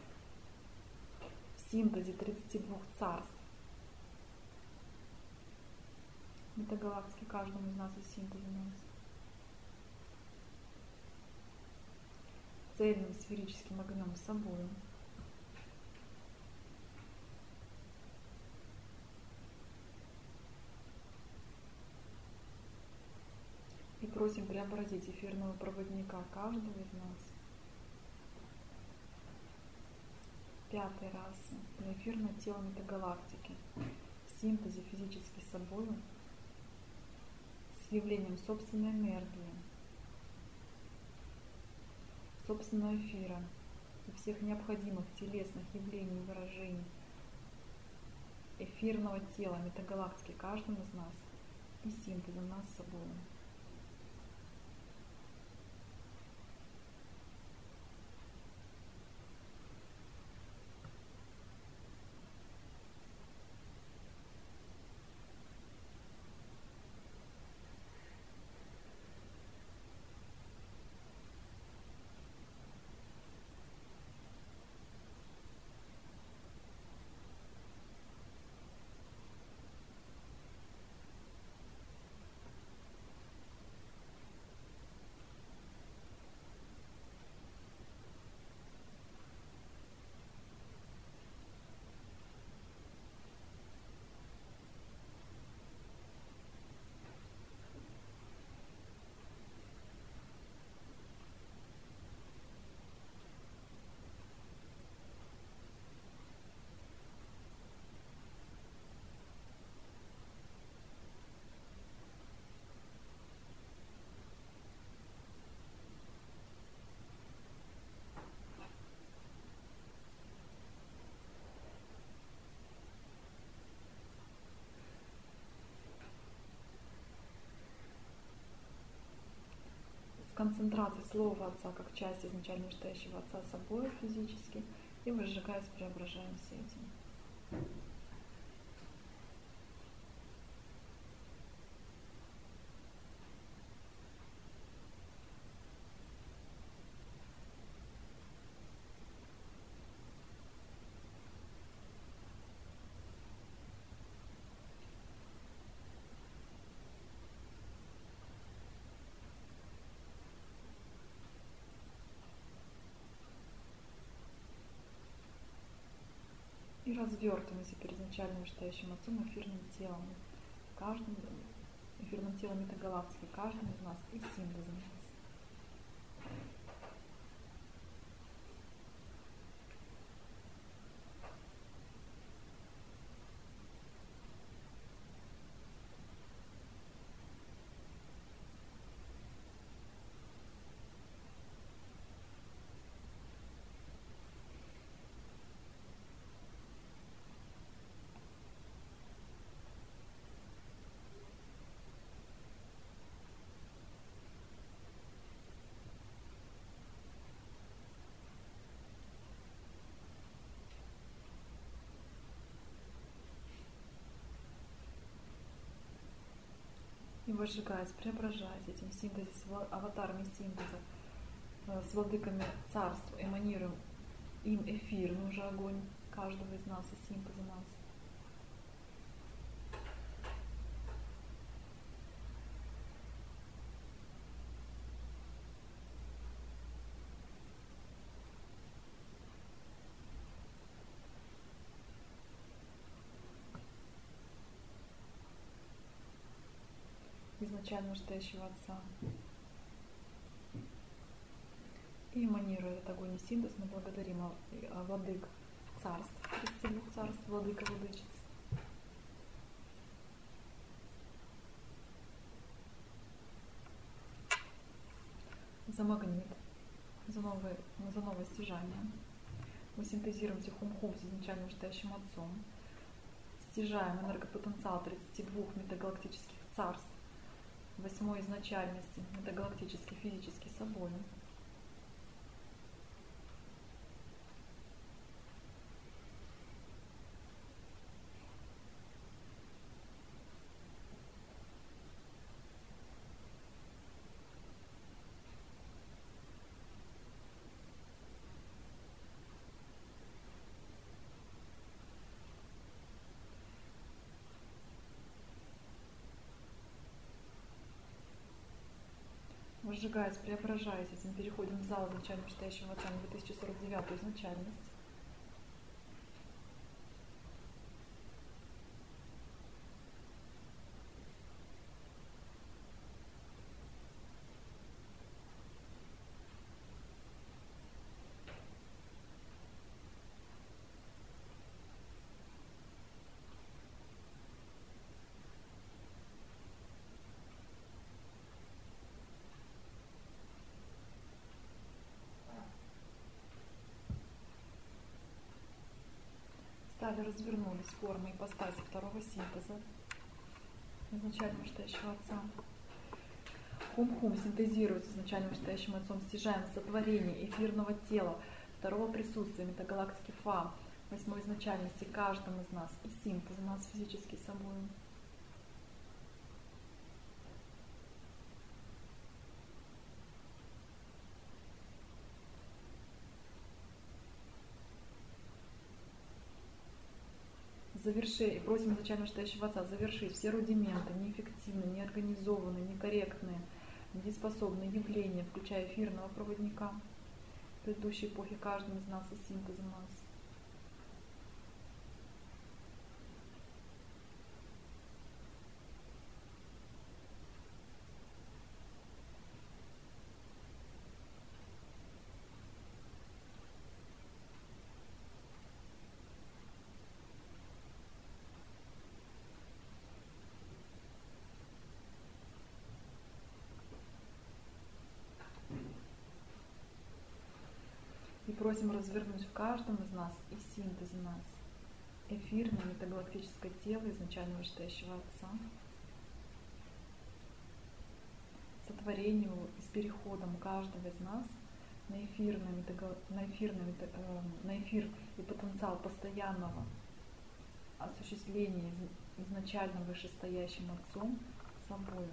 В синтезе 32 царств метагалактики каждому из нас и синтез у нас. Цельным сферическим огнем с собой. И просим преобразить эфирного проводника каждого из нас, пятой расы, на эфирное тело метагалактики, в синтезе физически с собой, с явлением собственной энергии, собственного эфира и всех необходимых телесных явлений и выражений эфирного тела метагалактики каждому из нас и синтеза нас с собой. концентрацией слова Отца как части изначально вышестоящего Отца собой физически и возжигаясь, преображаемся этим. И развертываемся перед изначально вышестоящим Отцом эфирным телом, каждым эфирным телом метагалактики, каждым из нас и синтезом нас. И возжигаясь, преображаясь этим синтезом, аватарами синтеза, с владыками царств, эманируем им эфирный уже огонь каждого из нас и синтеза нас. Изначально вышестоящего Отца. И эманируя этот огонь и синтез, мы благодарим владык царств, представитель царств, владыка, владычиц. За магнит, за новое стяжание. Мы синтезируем Тихум-Хум с изначально вышестоящим Отцом, стяжаем энергопотенциал 32 метагалактических царств, 8 изначальности, метагалактический, физический собой. Возжигаясь, преображаясь, этим переходим в зал изначально вышестоящего Отца на 2049 изначальность. Стали развернулись формы ипостаси второго синтеза изначально вышестоящего Отца. Хум-Хум синтезируется изначально вышестоящим Отцом, стяжаем сотворение эфирного тела второго присутствия метагалактики Фа, 8 изначальности каждому из нас и синтеза нас физически собой. И просим изначально вышестоящего Отца завершить все рудименты, неэффективные, неорганизованные, некорректные, недееспособные явления, включая эфирного проводника предыдущей эпохи каждым из нас и синтезом нас. И просим развернуть в каждом из нас и синтезе нас эфирное метагалактическое тело изначально вышестоящего Отца, сотворению и с переходом каждого из нас на эфир и потенциал постоянного осуществления изначально вышестоящим Отцом собою.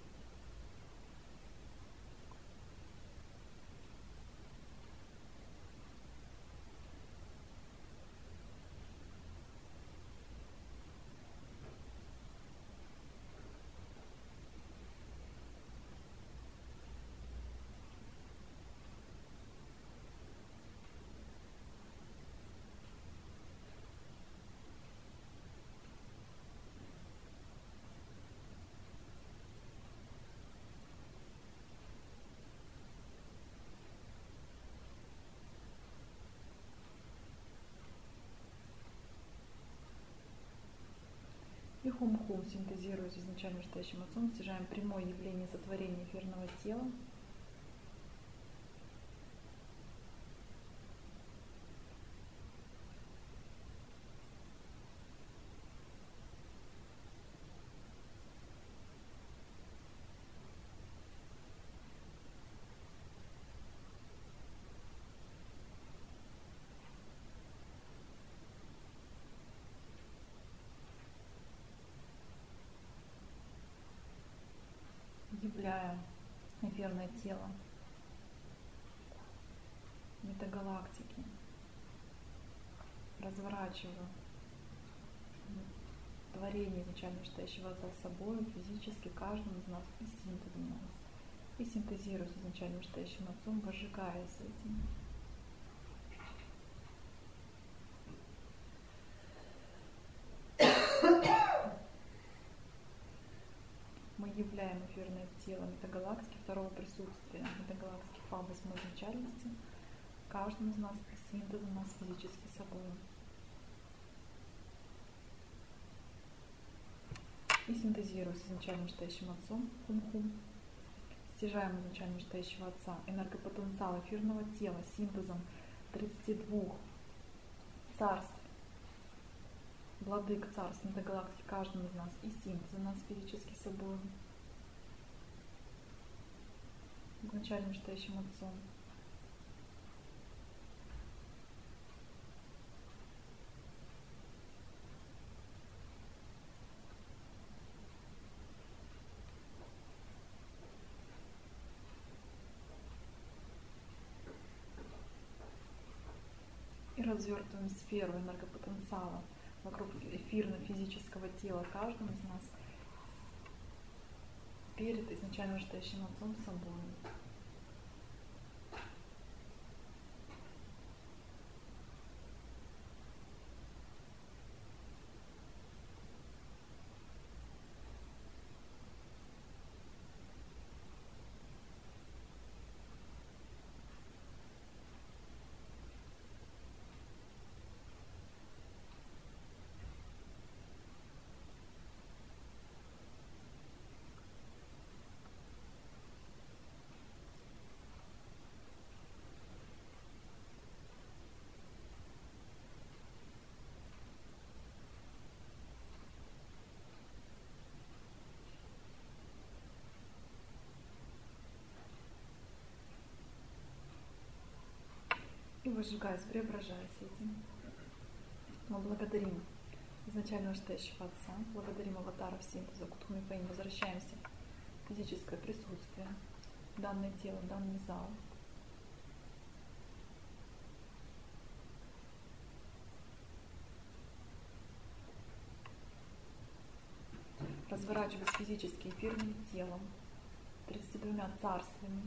И хум-хум, синтезируясь изначально вышестоящим Отцом, достижаем прямое явление сотворения эфирного тела. Являя эфирное тело метагалактики, разворачиваю творение изначально вышестоящего Отца с собой, физически каждым из нас и синтезом нас. И синтезирую с изначально вышестоящим Отцом, возжигаясь этим. Мы являем эфирное тело метагалактики второго присутствия, метагалактики Фа восьмой изначальности, каждым из нас и синтезом нас физически собой. И синтезирую с изначально вышестоящим Отцом, хум-хум, стяжаем изначально вышестоящего Отца энергопотенциал эфирного тела синтезом 32 царств, владык царств метагалактики каждым из нас и синтезом нас физически собой, изначально вышестоящим Отцом. И развертываем сферу энергопотенциала вокруг эфирно-физического тела каждого из нас перед изначально вышестоящим Отцом собой. И возжигаясь, преображаясь этим, мы благодарим изначально вышестоящего Отца, благодарим аватаров синтеза Кутхуми Фэйн, возвращаемся в физическое присутствие, данное тело, данный зал. Разворачиваясь физически эфирным телом, 32 царствами,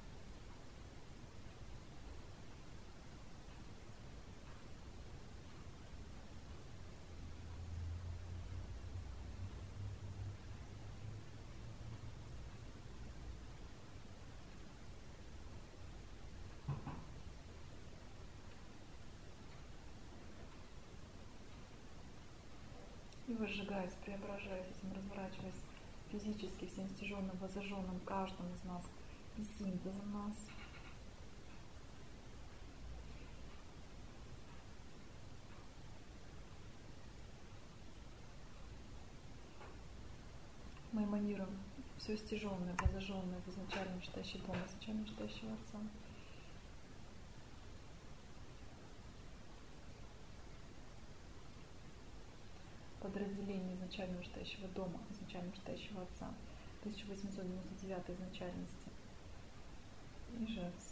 и возжигаясь, преображаясь, этим разворачиваясь физически всем стяженным, возжженным каждым из нас и синтезом нас. Мы эманируем все стяженное, возожженное в изначальном читающем дома, изначально читающего Отца. Подразделение изначального читающего дома, изначального читающего Отца, 1899 изначальности. Ижевск.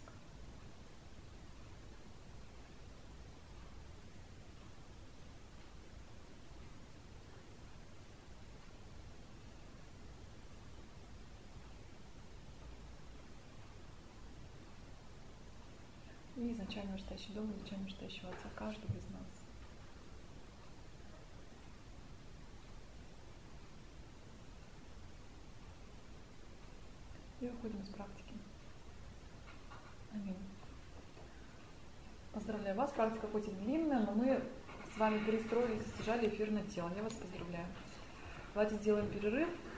И изначального читающего дома, изначального читающего Отца, каждого из нас. И уходим из практики. Аминь. Поздравляю вас. Практика хоть и длинная, но мы с вами перестроились и содержали эфирное тело. Я вас поздравляю. Давайте сделаем перерыв.